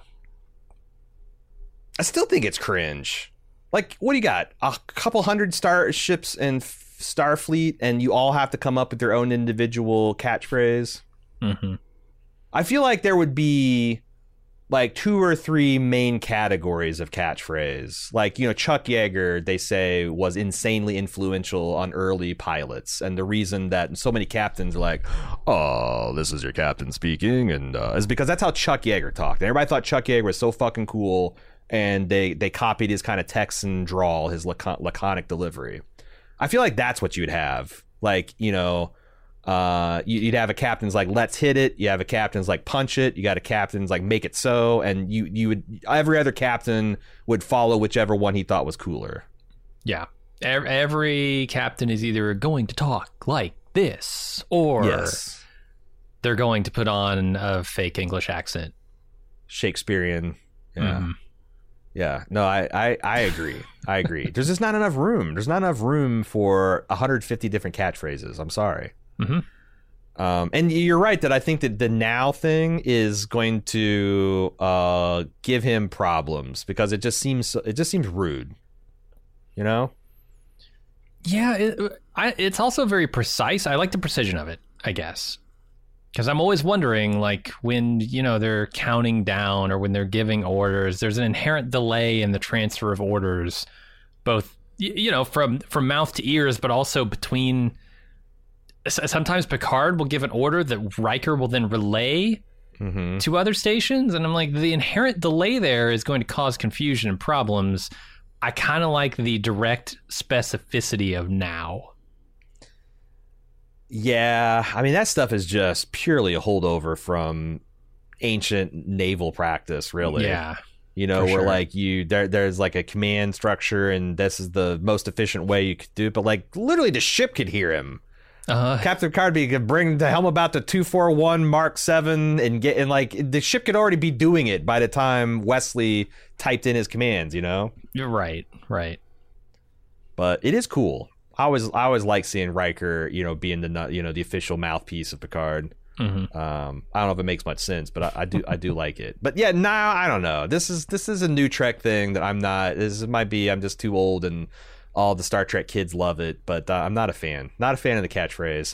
I still think it's cringe. Like, what do you got? A couple hundred starships and Starfleet, and you all have to come up with your own individual catchphrase. Mm-hmm. I feel like there would be like two or three main categories of catchphrase. Like, you know, Chuck Yeager, they say, was insanely influential on early pilots. And the reason that so many captains are like, oh, this is your captain speaking, and uh, is because that's how Chuck Yeager talked. And everybody thought Chuck Yeager was so fucking cool, and they, they copied his kind of Texan drawl, his lacon- laconic delivery. I feel like that's what you'd have. Like, you know, uh, you'd have a captain's like, let's hit it. You have a captain's like, punch it. You got a captain's like, make it so. And you, you would, every other captain would follow whichever one he thought was cooler. Yeah. Every captain is either going to talk like this, or yes. they're going to put on a fake English accent. Shakespearean. Yeah. Mm-hmm. Yeah, no, I, I, I agree. I agree. There's just not enough room. There's not enough room for one hundred fifty different catchphrases. I'm sorry. Mm-hmm. Um, and you're right that I think that the now thing is going to uh, give him problems because it just seems it just seems rude. You know? Yeah, it, I, it's also very precise. I like the precision of it, I guess. Because I'm always wondering, like, when, you know, they're counting down or when they're giving orders, there's an inherent delay in the transfer of orders, both, you know, from, from mouth to ears, but also between... Sometimes Picard will give an order that Riker will then relay mm-hmm. to other stations. And I'm like, the inherent delay there is going to cause confusion and problems. I kind of like the direct specificity of now. Yeah, I mean, that stuff is just purely a holdover from ancient naval practice, really. Yeah. You know, where sure. like you there there's like a command structure and this is the most efficient way you could do it. But like literally the ship could hear him. Uh-huh. Captain Carby could bring the helm about to two forty-one Mark seven and get and like the ship could already be doing it by the time Wesley typed in his commands, you know? You're right, right. But it is cool. I always I always like seeing Riker, you know, being the you know the official mouthpiece of Picard. Mm-hmm. Um, I don't know if it makes much sense, but I, I do I do like it. But yeah, now I don't know. This is this is a new Trek thing that I'm not. This might be I'm just too old and all the Star Trek kids love it, but uh, I'm not a fan. Not a fan of the catchphrase.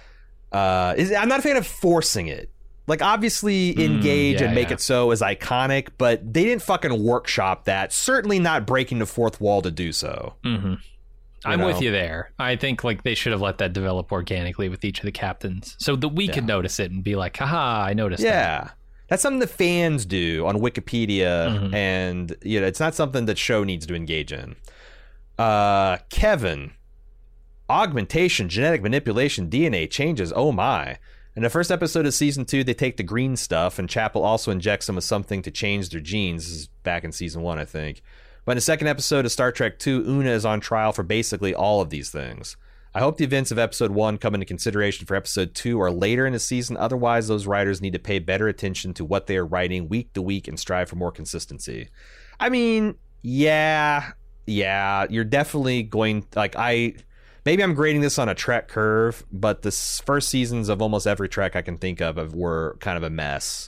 Uh, is, I'm not a fan of forcing it. Like, obviously, engage mm, yeah, and make yeah. it so is iconic, but they didn't fucking workshop that. Certainly not breaking the fourth wall to do so. Mm-hmm. I'm know? with you there. I think like they should have let that develop organically with each of the captains, so that we yeah. could notice it and be like, "Haha, I noticed." Yeah, that. that's something the fans do on Wikipedia, Mm-hmm. and you know, it's not something that show needs to engage in. Uh, Kevin, augmentation, genetic manipulation, D N A changes. Oh my! In the first episode of season two, they take the green stuff, and Chapel also injects them with something to change their genes. This is back in season one, I think. But in the second episode of Star Trek two, Una is on trial for basically all of these things. I hope the events of episode one come into consideration for episode two or later in the season. Otherwise, those writers need to pay better attention to what they are writing week to week and strive for more consistency. I mean, yeah, yeah, you're definitely going, like, I, maybe I'm grading this on a Trek curve, but the first seasons of almost every Trek I can think of were kind of a mess.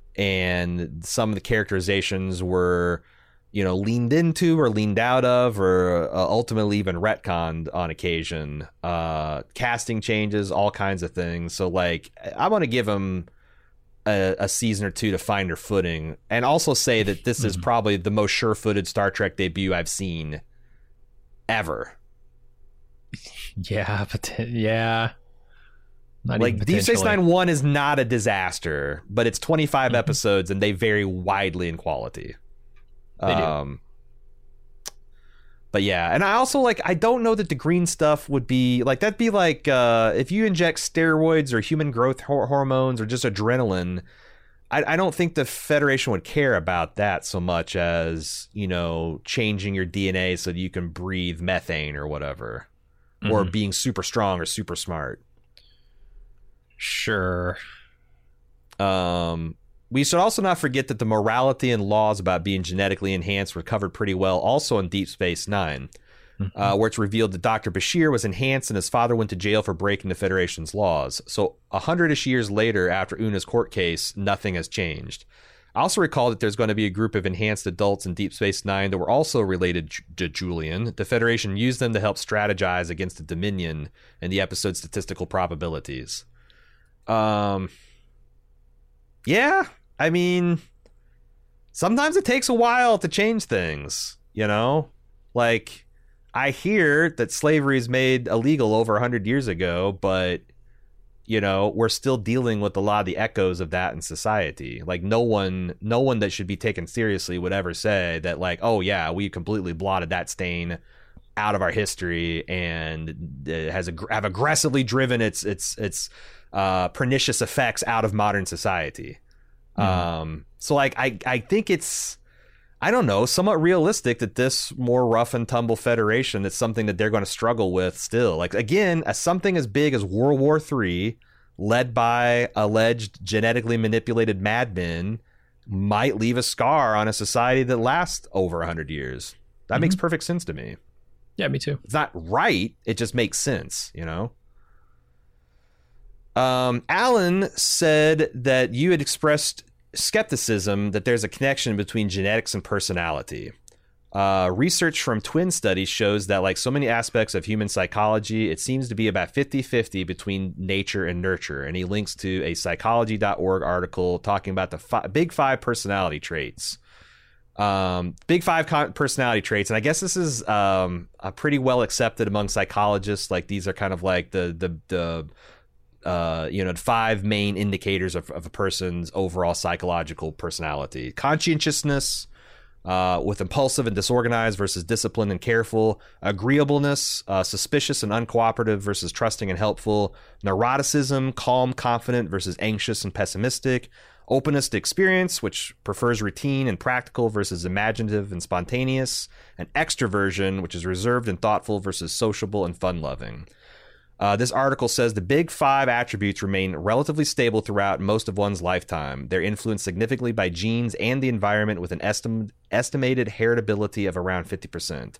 And some of the characterizations were, you know, leaned into or leaned out of or uh, ultimately even retconned on occasion. Uh, casting changes, all kinds of things. So, like, I want to give them a, a season or two to find their footing, and also say that this is probably the most sure-footed Star Trek debut I've seen ever. Yeah, but yeah. Not like, Deep Space Nine one is not a disaster, but it's twenty-five mm-hmm. episodes, and they vary widely in quality. They do. Um, but yeah, and I also like, I don't know that the green stuff would be like, that'd be like uh, if you inject steroids or human growth hor- hormones or just adrenaline, I, I don't think the Federation would care about that so much as, you know, changing your D N A so that you can breathe methane or whatever, mm-hmm. or being super strong or super smart. Sure. Um, we should also not forget that the morality and laws about being genetically enhanced were covered pretty well also in Deep Space Nine. uh, where it's revealed that Doctor Bashir was enhanced and his father went to jail for breaking the Federation's laws. So a hundred-ish years later, after Una's court case, nothing has changed. I also recall that there's going to be a group of enhanced adults in Deep Space Nine that were also related to Julian. The Federation used them to help strategize against the Dominion in the episode's statistical probabilities. Um, yeah, I mean, sometimes it takes a while to change things, you know? Like, I hear that slavery is made illegal over one hundred years ago, but, you know, we're still dealing with a lot of the echoes of that in society. Like, no one no one that should be taken seriously would ever say that, like, oh, yeah, we completely blotted that stain out of our history and it has ag- have aggressively driven its its its uh, pernicious effects out of modern society. Mm. Um, so, like, I, I think it's... I don't know, somewhat realistic that this more rough and tumble Federation is something that they're going to struggle with still. Like, again, as something as big as World War Three, led by alleged genetically manipulated madmen, might leave a scar on a society that lasts over one hundred years. That mm-hmm. makes perfect sense to me. Yeah, me too. It's not right. It just makes sense, you know? Um, Alan said that you had expressed skepticism that there's a connection between genetics and personality. Uh, research from twin studies shows that, like so many aspects of human psychology, it seems to be about fifty-fifty between nature and nurture. And he links to a psychology dot org article talking about the fi- big five personality traits. Um, big five con- personality traits. And I guess this is um, a pretty well accepted among psychologists. Like, these are kind of like the the the Uh, you know, five main indicators of, of a person's overall psychological personality. Conscientiousness, uh, with impulsive and disorganized versus disciplined and careful. Agreeableness, uh, suspicious and uncooperative versus trusting and helpful. Neuroticism, calm, confident versus anxious and pessimistic. Openness to experience, which prefers routine and practical versus imaginative and spontaneous. And extroversion, which is reserved and thoughtful versus sociable and fun-loving. Uh, this article says the big five attributes remain relatively stable throughout most of one's lifetime. They're influenced significantly by genes and the environment, with an estim- estimated heritability of around fifty percent.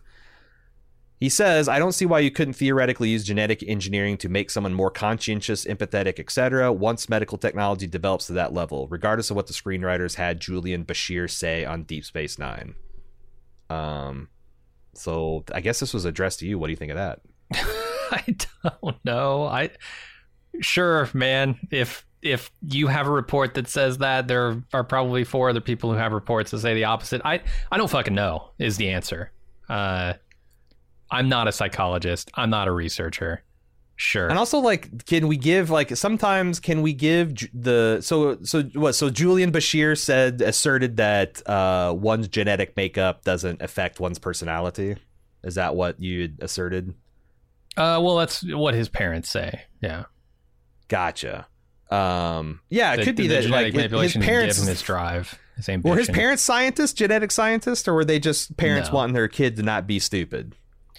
He says, I don't see why you couldn't theoretically use genetic engineering to make someone more conscientious, empathetic, et cetera once medical technology develops to that level, regardless of what the screenwriters had Julian Bashir say on Deep Space Nine. Um, so I guess this was addressed to you. What do you think of that? I don't know. I sure, man. If if you have a report that says that, there are probably four other people who have reports that say the opposite. I I don't fucking know is the answer. Uh, I'm not a psychologist. I'm not a researcher. Sure. And also, like, can we give like sometimes can we give the so so what so Julian Bashir said asserted that uh, one's genetic makeup doesn't affect one's personality. Is that what you asserted? Uh, well, that's what his parents say. Yeah. Gotcha. Um, yeah, it the, could be the that genetic like manipulation his parents gave him his drive. His ambition. Were his parents scientists, genetic scientists, or were they just parents No. wanting their kid to not be stupid?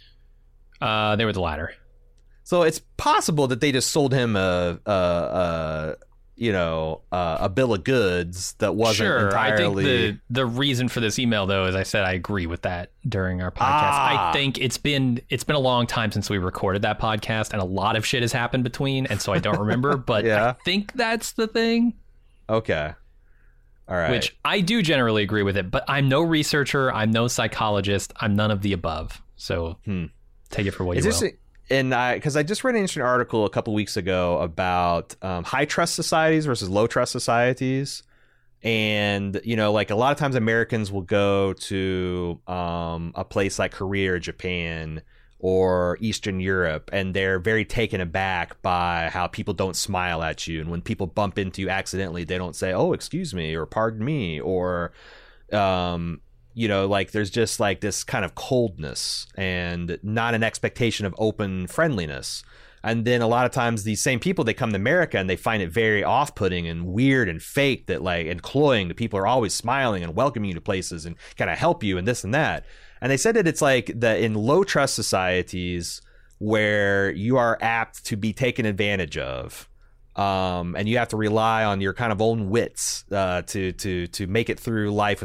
Uh, they were the latter. So it's possible that they just sold him a, a, a you know, uh, a bill of goods that wasn't sure, entirely. I think the the reason for this email, though, is I said I agree with that during our podcast. Ah. I think it's been it's been a long time since we recorded that podcast, and a lot of shit has happened between, and so I don't remember. But Yeah. I think that's the thing. Okay. All right. Which I do generally agree with it, but I'm no researcher. I'm no psychologist. I'm none of the above. So Hmm. take it for what Is you this will. a- And I, because I just read an interesting article a couple weeks ago about um, high trust societies versus low trust societies. And, you know, like a lot of times Americans will go to um, a place like Korea or Japan or Eastern Europe, and they're very taken aback by how people don't smile at you. And when people bump into you accidentally, they don't say, oh, excuse me, or pardon me, or, um, you know, like there's just like this kind of coldness and not an expectation of open friendliness. And then a lot of times these same people, they come to America and they find it very off-putting and weird and fake that like and cloying. The people are always smiling and welcoming you to places and kind of help you and this and that. And they said that it's like that in low trust societies where you are apt to be taken advantage of. Um, and you have to rely on your kind of own wits uh, to to to make it through life without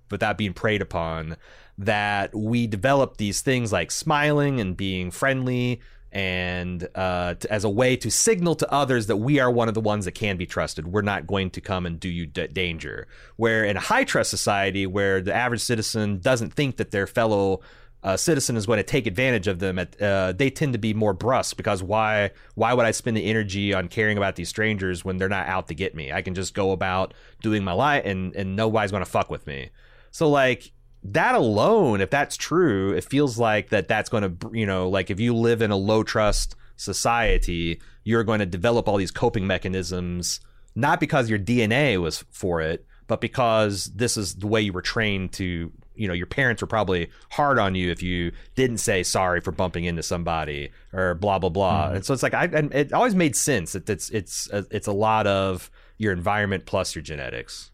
without being preyed upon, that we develop these things like smiling and being friendly and uh, to, as a way to signal to others that we are one of the ones that can be trusted. We're not going to come and do you d- danger. Where in a high trust society where the average citizen doesn't think that their fellow uh, citizen is going to take advantage of them, at, uh, they tend to be more brusque, because why why would I spend the energy on caring about these strangers when they're not out to get me? I can just go about doing my life and, and nobody's going to fuck with me. So like, that alone, if that's true, it feels like that that's going to, you know, like if you live in a low trust society, you're going to develop all these coping mechanisms, not because your D N A was for it, but because this is the way you were trained to, you know, your parents were probably hard on you if you didn't say sorry for bumping into somebody or blah, blah, blah. Mm-hmm. And so it's like, I, and it always made sense that it's, it's, it's a lot of your environment plus your genetics.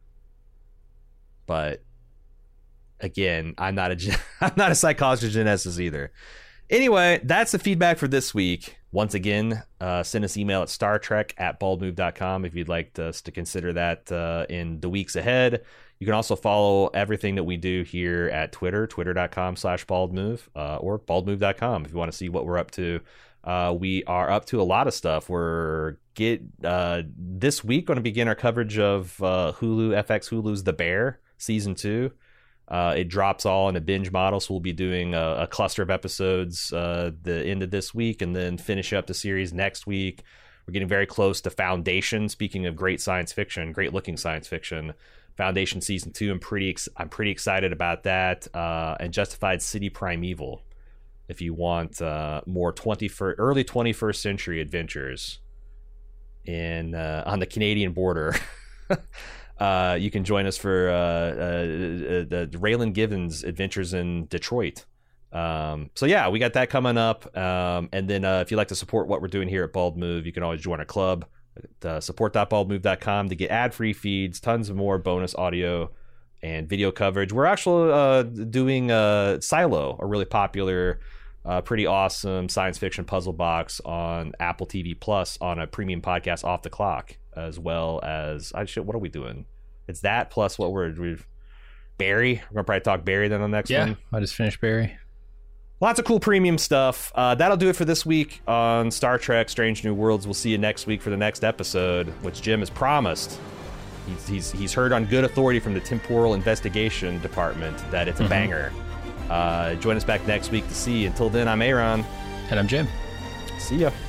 But again, I'm not a I'm not a psychologist or geneticist either. Anyway, that's the feedback for this week. Once again, uh, send us email at startrek at baldmove dot com if you'd like us to consider that uh, in the weeks ahead. You can also follow everything that we do here at Twitter, twitter.com slash baldmove, uh, or baldmove dot com if you want to see what we're up to. Uh, we are up to a lot of stuff. We're get uh, this week going to begin our coverage of uh, Hulu, F X Hulu's The Bear, season two. Uh, it drops all in a binge model, so we'll be doing a, a cluster of episodes uh, the end of this week and then finish up the series next week. We're getting very close to Foundation. Speaking of great science fiction, great looking science fiction, Foundation season two. I'm pretty ex- I'm pretty excited about that. Uh, and Justified City Primeval, if you want uh, more twenty-first, early twenty-first century adventures in uh, on the Canadian border. Uh, you can join us for uh, uh, the Raylan Givens Adventures in Detroit. Um, so yeah, we got that coming up. Um, and then uh, if you'd like to support what we're doing here at Bald Move, you can always join our club, uh, support dot bald move dot com, to get ad-free feeds, tons of more bonus audio and video coverage. We're actually uh, doing uh, Silo, a really popular, uh, pretty awesome science fiction puzzle box on Apple T V Plus on a premium podcast, Off the Clock, as well as I should, what are we doing? It's that plus what we're we've Barry. We're gonna probably talk Barry then on the next yeah, one. Yeah, I just finished Barry. Lots of cool premium stuff. Uh, that'll do it for this week on Star Trek: Strange New Worlds. We'll see you next week for the next episode, which Jim has promised. He's he's he's heard on good authority from the Temporal Investigation Department that it's a mm-hmm. banger. Uh, join us back next week to see. Until then, I'm Aaron. And I'm Jim. See ya.